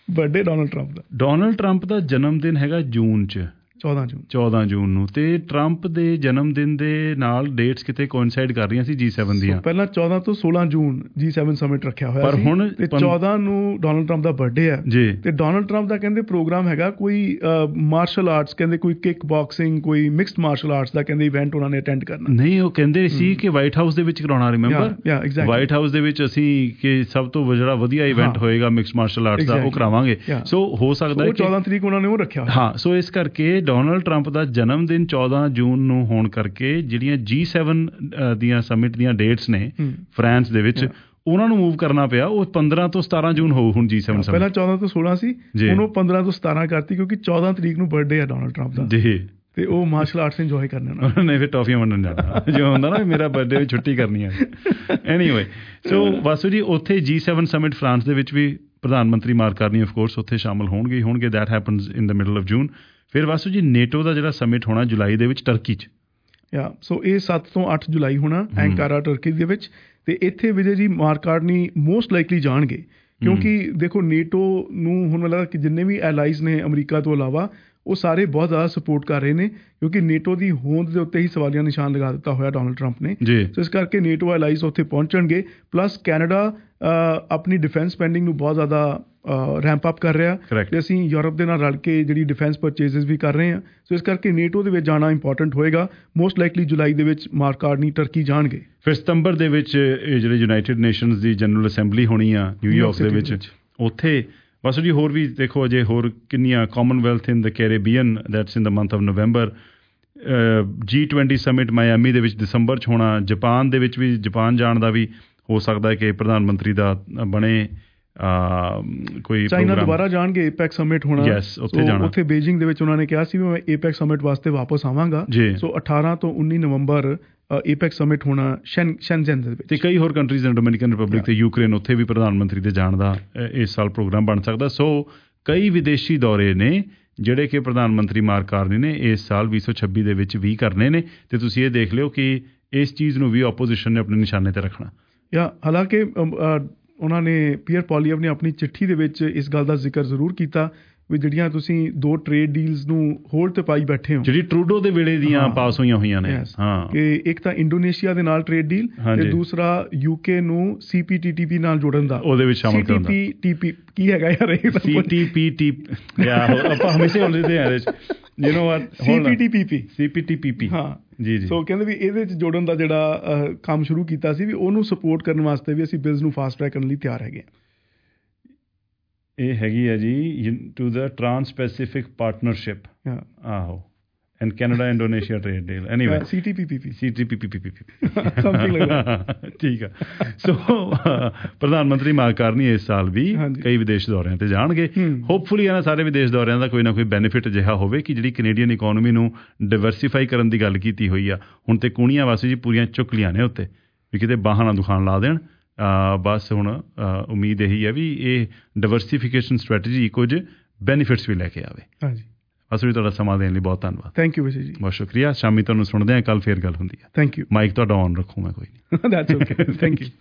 C: ਬਰਥਡੇ ਡੋਨਲਡ ਟਰੰਪ ਦਾ।
B: ਡੋਨਲਡ ਟਰੰਪ ਦਾ ਜਨਮ ਦਿਨ ਹੈਗਾ ਜੂਨ 'ਚ,
C: ਚੌਦਾਂ ਜੂਨ
B: ਚੌਦਾਂ ਜੂਨ ਨੂੰ, ਤੇ ਟਰੰਪ ਦੇ ਜਨਮ ਦਿਨ ਦੇ ਨਾਲ ਡੇਟਸ ਕਿਤੇ ਕੋਇਨਸਾਈਡ ਕਰ ਰਹੀਆਂ ਸੀ ਜੀ ਸੈਵਨ ਦੀਆਂ।
C: ਪਹਿਲਾਂ ਚੌਦਾਂ ਤੋਂ ਸੋਲਾਂ ਜੂਨ ਜੀ ਸੈਵਨ ਸਮਿਟ ਰੱਖਿਆ ਹੋਇਆ
B: ਪਰ
C: ਸੀ,
B: ਹੁਣ
C: ਤੇ ਚੌਦਾਂ ਨੂੰ ਡੋਨਲਡ ਟਰੰਪ ਦਾ ਬਰਥਡੇ ਹੈ
B: ਜੀ। ਤੇ
C: ਡੋਨਲਡ ਟਰੰਪ ਦਾ ਕਹਿੰਦੇ ਪ੍ਰੋਗਰਾਮ ਹੈਗਾ ਕੋਈ ਮਾਰਸ਼ਲ ਆਰਟਸ, ਕਹਿੰਦੇ ਕੋਈ ਕਿਕ ਬਾਕਸਿੰਗ, ਕੋਈ ਮਿਕਸਡ ਮਾਰਸ਼ਲ ਆਰਟਸ ਦਾ ਕਹਿੰਦੇ ਇਵੈਂਟ ਉਹਨਾਂ ਨੇ ਅਟੈਂਡ ਕਰਨਾ।
B: ਨਹੀਂ, ਉਹ ਕਹਿੰਦੇ ਸੀ ਕਿ ਵਾਈਟ ਹਾਊਸ ਦੇ ਵਿੱਚ ਕਰਾਉਣਾ, ਰਿਮੈਂਬਰ ਵਾਈਟ ਹਾਊਸ ਦੇ ਵਿੱਚ ਅਸੀਂ ਕਿ ਸਭ ਤੋਂ ਜਿਹੜਾ ਵਧੀਆ ਇਵੈਂਟ ਹੋਏਗਾ ਮਿਕਸਡ ਮਾਰਸ਼ਲ ਆਰਟਸ ਦਾ ਉਹ ਕਰਾਵਾਂਗੇ। ਸੋ ਹੋ ਸਕਦਾ ਹੈ
C: ਚੌਦਾਂ ਤਰੀਕ ਉਹਨਾਂ ਨੇ ਉਹ ਰੱਖਿਆ ਹੋਇਆ।
B: ਹਾਂ, ਸੋ ਇਸ ਕਰਕੇ ਡੋਨਲਡ ਟਰੰਪ ਦਾ ਜਨਮ ਦਿਨ ਚੌਦਾਂ ਜੂਨ ਨੂੰ ਹੋਣ ਕਰਕੇ ਜਿਹੜੀਆਂ ਜੀ ਸੈਵਨ ਦੀਆਂ ਸਮਿਟ ਦੀਆਂ ਡੇਟਸ ਨੇ ਫਰਾਂਸ ਦੇ ਵਿੱਚ, ਉਹਨਾਂ ਨੂੰ ਮੂਵ ਕਰਨਾ ਪਿਆ। ਉਹ ਪੰਦਰਾਂ ਤੋਂ ਸਤਾਰਾਂ ਜੂਨ ਹੋਊ ਹੁਣ ਜੀ ਸੈਵਨ ਸਮਿਟ। ਪਹਿਲਾਂ
C: ਚੌਦਾਂ ਤੋਂ ਸੋਲਾਂ ਸੀ, ਉਹਨੂੰ ਪੰਦਰਾਂ ਤੋਂ ਸਤਾਰਾਂ ਕਰਤੀ ਕਿਉਂਕਿ ਚੌਦਾਂ ਤਰੀਕ ਨੂੰ ਬਰਥਡੇ ਹੈ ਡੋਨਲਡ ਟਰੰਪ ਦਾ ਜੀ, ਤੇ ਉਹ ਮਾਰਸ਼ਲ ਆਰਟਸ ਇੰਜੋਏ ਕਰਨੇ ਉਹਨਾਂ ਨੇ, ਫਿਰ ਟੌਫੀਆਂ ਵੰਡਣ ਜਾਣਾ ਜੋ ਹੁੰਦਾ ਨਾ ਮੇਰਾ ਬਰਥਡੇ ਵਿੱਚ ਛੁੱਟੀ ਕਰਨੀ ਹੈ। ਐਨੀਵੇ, ਸੋ ਵਾਸੂ ਜੀ ਉੱਥੇ ਜੀ ਸੈਵਨ ਸਮਿਟ ਫਰਾਂਸ ਦੇ ਵਿੱਚ ਵੀ ਪ੍ਰਧਾਨ ਮੰਤਰੀ ਮਾਰਕ ਕਾਰਨੀ ਆਫ ਕੋਰਸ ਉੱਥੇ ਸ਼ਾਮਲ ਹੋਣਗੇ ਹੋਣਗੇ that happens in the middle of June. ਫਿਰ ਵਾਸੂ ਜੀ ਨੇਟੋ ਦਾ ਜਿਹੜਾ ਸਮਿਟ ਹੋਣਾ ਜੁਲਾਈ ਦੇ ਵਿੱਚ ਟਰਕੀ 'ਚ। ਯਾ ਸੋ ਇਹ ਸੱਤ ਤੋਂ ਅੱਠ ਜੁਲਾਈ ਹੋਣਾ ਐਂਕਾਰਾ ਟਰਕੀ ਦੇ ਵਿੱਚ, ਤੇ ਇੱਥੇ ਵਿਜੇ ਜੀ ਮਾਰਕ ਕਾਰਨੀ ਮੋਸਟ ਲਾਈਕਲੀ ਜਾਣਗੇ ਕਿਉਂਕਿ ਦੇਖੋ ਨੇਟੋ ਨੂੰ ਹੁਣ ਮੈਨੂੰ ਲੱਗਦਾ ਕਿ ਜਿੰਨੇ ਵੀ ਐਲਾਈਜ਼ ਨੇ ਅਮਰੀਕਾ ਤੋਂ ਇਲਾਵਾ ਉਹ ਸਾਰੇ ਬਹੁਤ ਜ਼ਿਆਦਾ ਸਪੋਰਟ ਕਰ ਰਹੇ ਨੇ ਕਿਉਂਕਿ ਨੇਟੋ ਦੀ ਹੋਂਦ ਦੇ ਉੱਤੇ ਹੀ ਸਵਾਲੀਆ ਨਿਸ਼ਾਨ ਲਗਾ ਦਿੱਤਾ ਹੋਇਆ ਡੋਨਲਡ ਟਰੰਪ ਨੇ। ਸੋ ਇਸ ਕਰਕੇ ਨੇਟੋ ਐਲਾਈਜ਼ ਉੱਥੇ ਪਹੁੰਚਣਗੇ। ਪਲੱਸ ਕੈਨੇਡਾ ਆਪਣੀ ਡਿਫੈਂਸ ਸਪੈਂਡਿੰਗ ਨੂੰ ਬਹੁਤ ਜ਼ਿਆਦਾ ਰੈਂਪ ਅਪ ਕਰ ਰਿਹਾ, ਤੇ ਅਸੀਂ ਯੂਰਪ ਦੇ ਨਾਲ ਰਲ ਕੇ ਜਿਹੜੀ ਡਿਫੈਂਸ ਪਰਚੇਜ਼ਸ ਵੀ ਕਰ ਰਹੇ ਹਾਂ। ਸੋ ਇਸ ਕਰਕੇ ਨੇਟੋ ਦੇ ਵਿੱਚ ਜਾਣਾ ਇੰਪੋਰਟੈਂਟ ਹੋਏਗਾ। ਮੋਸਟ ਲਾਈਕਲੀ ਜੁਲਾਈ ਦੇ ਵਿੱਚ ਮਾਰਕ ਕਾਰਨੀ ਟਰਕੀ ਜਾਣਗੇ। ਫਿਰ ਸਤੰਬਰ ਦੇ ਵਿੱਚ ਜਿਹੜੇ ਯੂਨਾਈਟਿਡ ਨੇਸ਼ਨਸ ਦੀ ਜਨਰਲ ਅਸੈਂਬਲੀ ਹੋਣੀ ਆ ਨਿਊਯਾਰਕ ਦੇ ਵਿੱਚ, ਉੱਥੇ ਬਸ ਜੀ ਹੋਰ ਵੀ ਦੇਖੋ ਅਜੇ ਹੋਰ ਕਿੰਨੀਆਂ Commonwealth in the Caribbean that's in the month of November, G twenty summit Miami ਦੇ ਵਿੱਚ ਦਸੰਬਰ 'ਚ ਹੋਣਾ। ਜਪਾਨ ਦੇ ਵਿੱਚ ਵੀ ਜਪਾਨ ਜਾਣ ਦਾ ਵੀ ਹੋ ਸਕਦਾ ਹੈ ਕਿ ਪ੍ਰਧਾਨ ਮੰਤਰੀ ਦਾ ਬਣੇ ਕੋਈ। ਚਾਈਨਾ ਦੁਬਾਰਾ ਜਾਣਗੇ, ਏਪੈਕ ਸਮਿਟ ਹੋਣਾ ਉੱਥੇ ਜਾਣਾ, ਉੱਥੇ ਬੀਜਿੰਗ ਦੇ ਵਿੱਚ ਉਹਨਾਂ ਨੇ ਕਿਹਾ ਸੀ ਵੀ ਮੈਂ ਏਪੈਕ ਸਮਿਟ ਵਾਸਤੇ ਵਾਪਸ ਆਵਾਂਗਾ। ਸੋ ਅਠਾਰਾਂ ਤੋਂ ਉੱਨੀ ਨਵੰਬਰ ਏਪੈਕ ਸਮਿਟ ਹੋਣਾ ਸ਼ੈਨਜ਼ਨ ਦੇ ਵਿੱਚ। ਤੇ ਕਈ ਹੋਰ ਕੰਟਰੀਜ਼ ਨੇ, ਡੋਮਿਨਿਕਨ ਰਿਪਬਲਿਕ ਤੇ ਯੂਕਰੇਨ, ਉੱਥੇ ਵੀ ਪ੍ਰਧਾਨ ਮੰਤਰੀ ਦੇ ਜਾਣ ਦਾ ਇਸ ਸਾਲ ਪ੍ਰੋਗਰਾਮ ਬਣ ਸਕਦਾ। ਸੋ ਕਈ ਵਿਦੇਸ਼ੀ ਦੌਰੇ ਨੇ ਜਿਹੜੇ ਕਿ ਪ੍ਰਧਾਨ ਮੰਤਰੀ ਮਾਰਕ ਕਾਰਨੀ ਨੇ ਇਸ ਸਾਲ ਵੀਹ ਸੌ ਛੱਬੀ ਦੇ ਵਿੱਚ ਵੀ ਕਰਨੇ ਨੇ। ਤੇ ਤੁਸੀਂ ਇਹ ਦੇਖ ਲਿਓ ਕਿ ਇਸ ਚੀਜ਼ ਨੂੰ ਵੀ ਆਪੋਜੀਸ਼ਨ ਨੇ ਆਪਣੇ ਨਿਸ਼ਾਨੇ ਤੇ ਰੱਖਣਾ। ਜਾਂ ਹਾਲਾਂਕਿ ਉਹਨਾਂ ਨੇ ਪੀਅਰ ਪੋਲੀਅਵ ਨੇ ਆਪਣੀ ਚਿੱਠੀ ਦੇ ਵਿੱਚ ਇਸ ਗੱਲ ਦਾ ਜ਼ਿਕਰ ਜ਼ਰੂਰ ਕੀਤਾ ਵੀ ਜਿਹੜੀਆਂ ਤੁਸੀਂ ਦੋ ਟ੍ਰੇਡ ਡੀਲਸ ਨੂੰ ਹੋਲਡ ਤੇ ਪਾਈ ਬੈਠੇ ਹੋ, ਜਿਹੜੀ ਟਰੂਡੋ ਦੇ ਵੇਲੇ ਦੀਆਂ ਪਾਸ ਹੋਈਆਂ ਹੋਈਆਂ ਨੇ। ਹਾਂ, ਕਿ ਇੱਕ ਤਾਂ ਇੰਡੋਨੇਸ਼ੀਆ ਦੇ ਨਾਲ ਟ੍ਰੇਡ ਡੀਲ ਤੇ ਦੂਸਰਾ ਯੂਕੇ ਨੂੰ ਸੀ ਪੀ ਟੀ ਟੀ ਪੀ ਨਾਲ ਜੋੜਨ ਦਾ, ਉਹਦੇ ਵਿੱਚ ਸ਼ਾਮਲ ਕਰਨ ਦਾ। ਸੀ ਟੀ ਪੀ ਕੀ ਹੈਗਾ ਯਾਰ ਇਹ? ਸੀ ਟੀ ਪੀ ਟੀ ਆਪਾਂ ਹਮੇਸ਼ਾ ਹੁੰਦੇ ਆ you know what, C P T P P C P T P P ਹਾਂ ਜੀ ਜੀ। ਸੋ ਕਹਿੰਦੇ ਵੀ ਇਹਦੇ ਵਿੱਚ ਜੋੜਨ ਦਾ ਜਿਹੜਾ ਕੰਮ ਸ਼ੁਰੂ ਕੀਤਾ ਸੀ ਵੀ ਉਹਨੂੰ ਸਪੋਰਟ ਕਰਨ ਵਾਸਤੇ ਵੀ ਅਸੀਂ ਬਿਲਸ ਨੂੰ ਫਾਸਟ ਟਰੈਕ ਕਰਨ ਲਈ ਤਿਆਰ ਹੈਗੇ ਹਾਂ। ਇਹ ਹੈਗੀ ਹੈ ਜੀ to the trans pacific partnership. ਆਹੋ, and Canada Indonesia trade deal. Anyway C T P P P C T P P P P something like that. ਠੀਕ ਆ। ਸੋ ਪ੍ਰਧਾਨ ਮੰਤਰੀ ਮਾਰਕ ਕਾਰਨੀ ਇਸ ਸਾਲ ਵੀ ਕਈ ਵਿਦੇਸ਼ ਦੌਰਿਆਂ ਤੇ ਜਾਣਗੇ। ਹੋਪਫੁਲੀ ਇਹਨਾਂ ਸਾਰੇ ਵਿਦੇਸ਼ ਦੌਰਿਆਂ ਦਾ ਕੋਈ ਨਾ ਕੋਈ ਬੈਨੀਫਿਟ ਅਜਿਹਾ ਹੋਵੇ ਕਿ ਜਿਹੜੀ ਕੈਨੇਡੀਅਨ ਇਕੋਨਮੀ ਨੂੰ ਡਿਵਰਸੀਫਾਈ ਕਰਨ ਦੀ ਗੱਲ ਕੀਤੀ ਹੋਈ ਆ, ਹੁਣ ਤੇ ਕੂਣੀਆਂ ਵਾਸਤੇ ਜੀ ਪੂਰੀਆਂ ਚੁੱਕ ਲਿਆਂ ਨੇ ਉੱਤੇ ਵੀ ਕਿਤੇ ਬਾਹਾਂ ਨਾ ਦੁਕਾਨ ਲਾ ਦੇਣ। ਬਸ ਹੁਣ ਉਮੀਦ ਇਹੀ ਹੈ ਵੀ ਇਹ ਡਿਵਰਸੀਫਿਕੇਸ਼ਨ ਸਟ੍ਰੈਟਜੀ ਕੁਝ ਬੈਨੀਫਿਟਸ ਵੀ ਲੈ ਕੇ ਆਵੇ। ਹਾਂਜੀ, ਬਸ ਵੀ ਤੁਹਾਡਾ ਸਮਾਂ ਦੇਣ ਲਈ ਬਹੁਤ ਧੰਨਵਾਦ। ਥੈਂਕ ਯੂ ਵਿਜੇ ਜੀ, ਬਹੁਤ ਸ਼ੁਕਰੀਆ। ਸ਼ਾਮੀ ਤੁਹਾਨੂੰ ਸੁਣਦੇ ਹਾਂ, ਕੱਲ ਫੇਰ ਗੱਲ ਹੁੰਦੀ ਹੈ। Thank you. ਮਾਈਕ ਤੁਹਾਡਾ ਔਨ ਰੱਖੂ ਮੈਂ, ਕੋਈ ਨਹੀਂ। That's okay, thank you.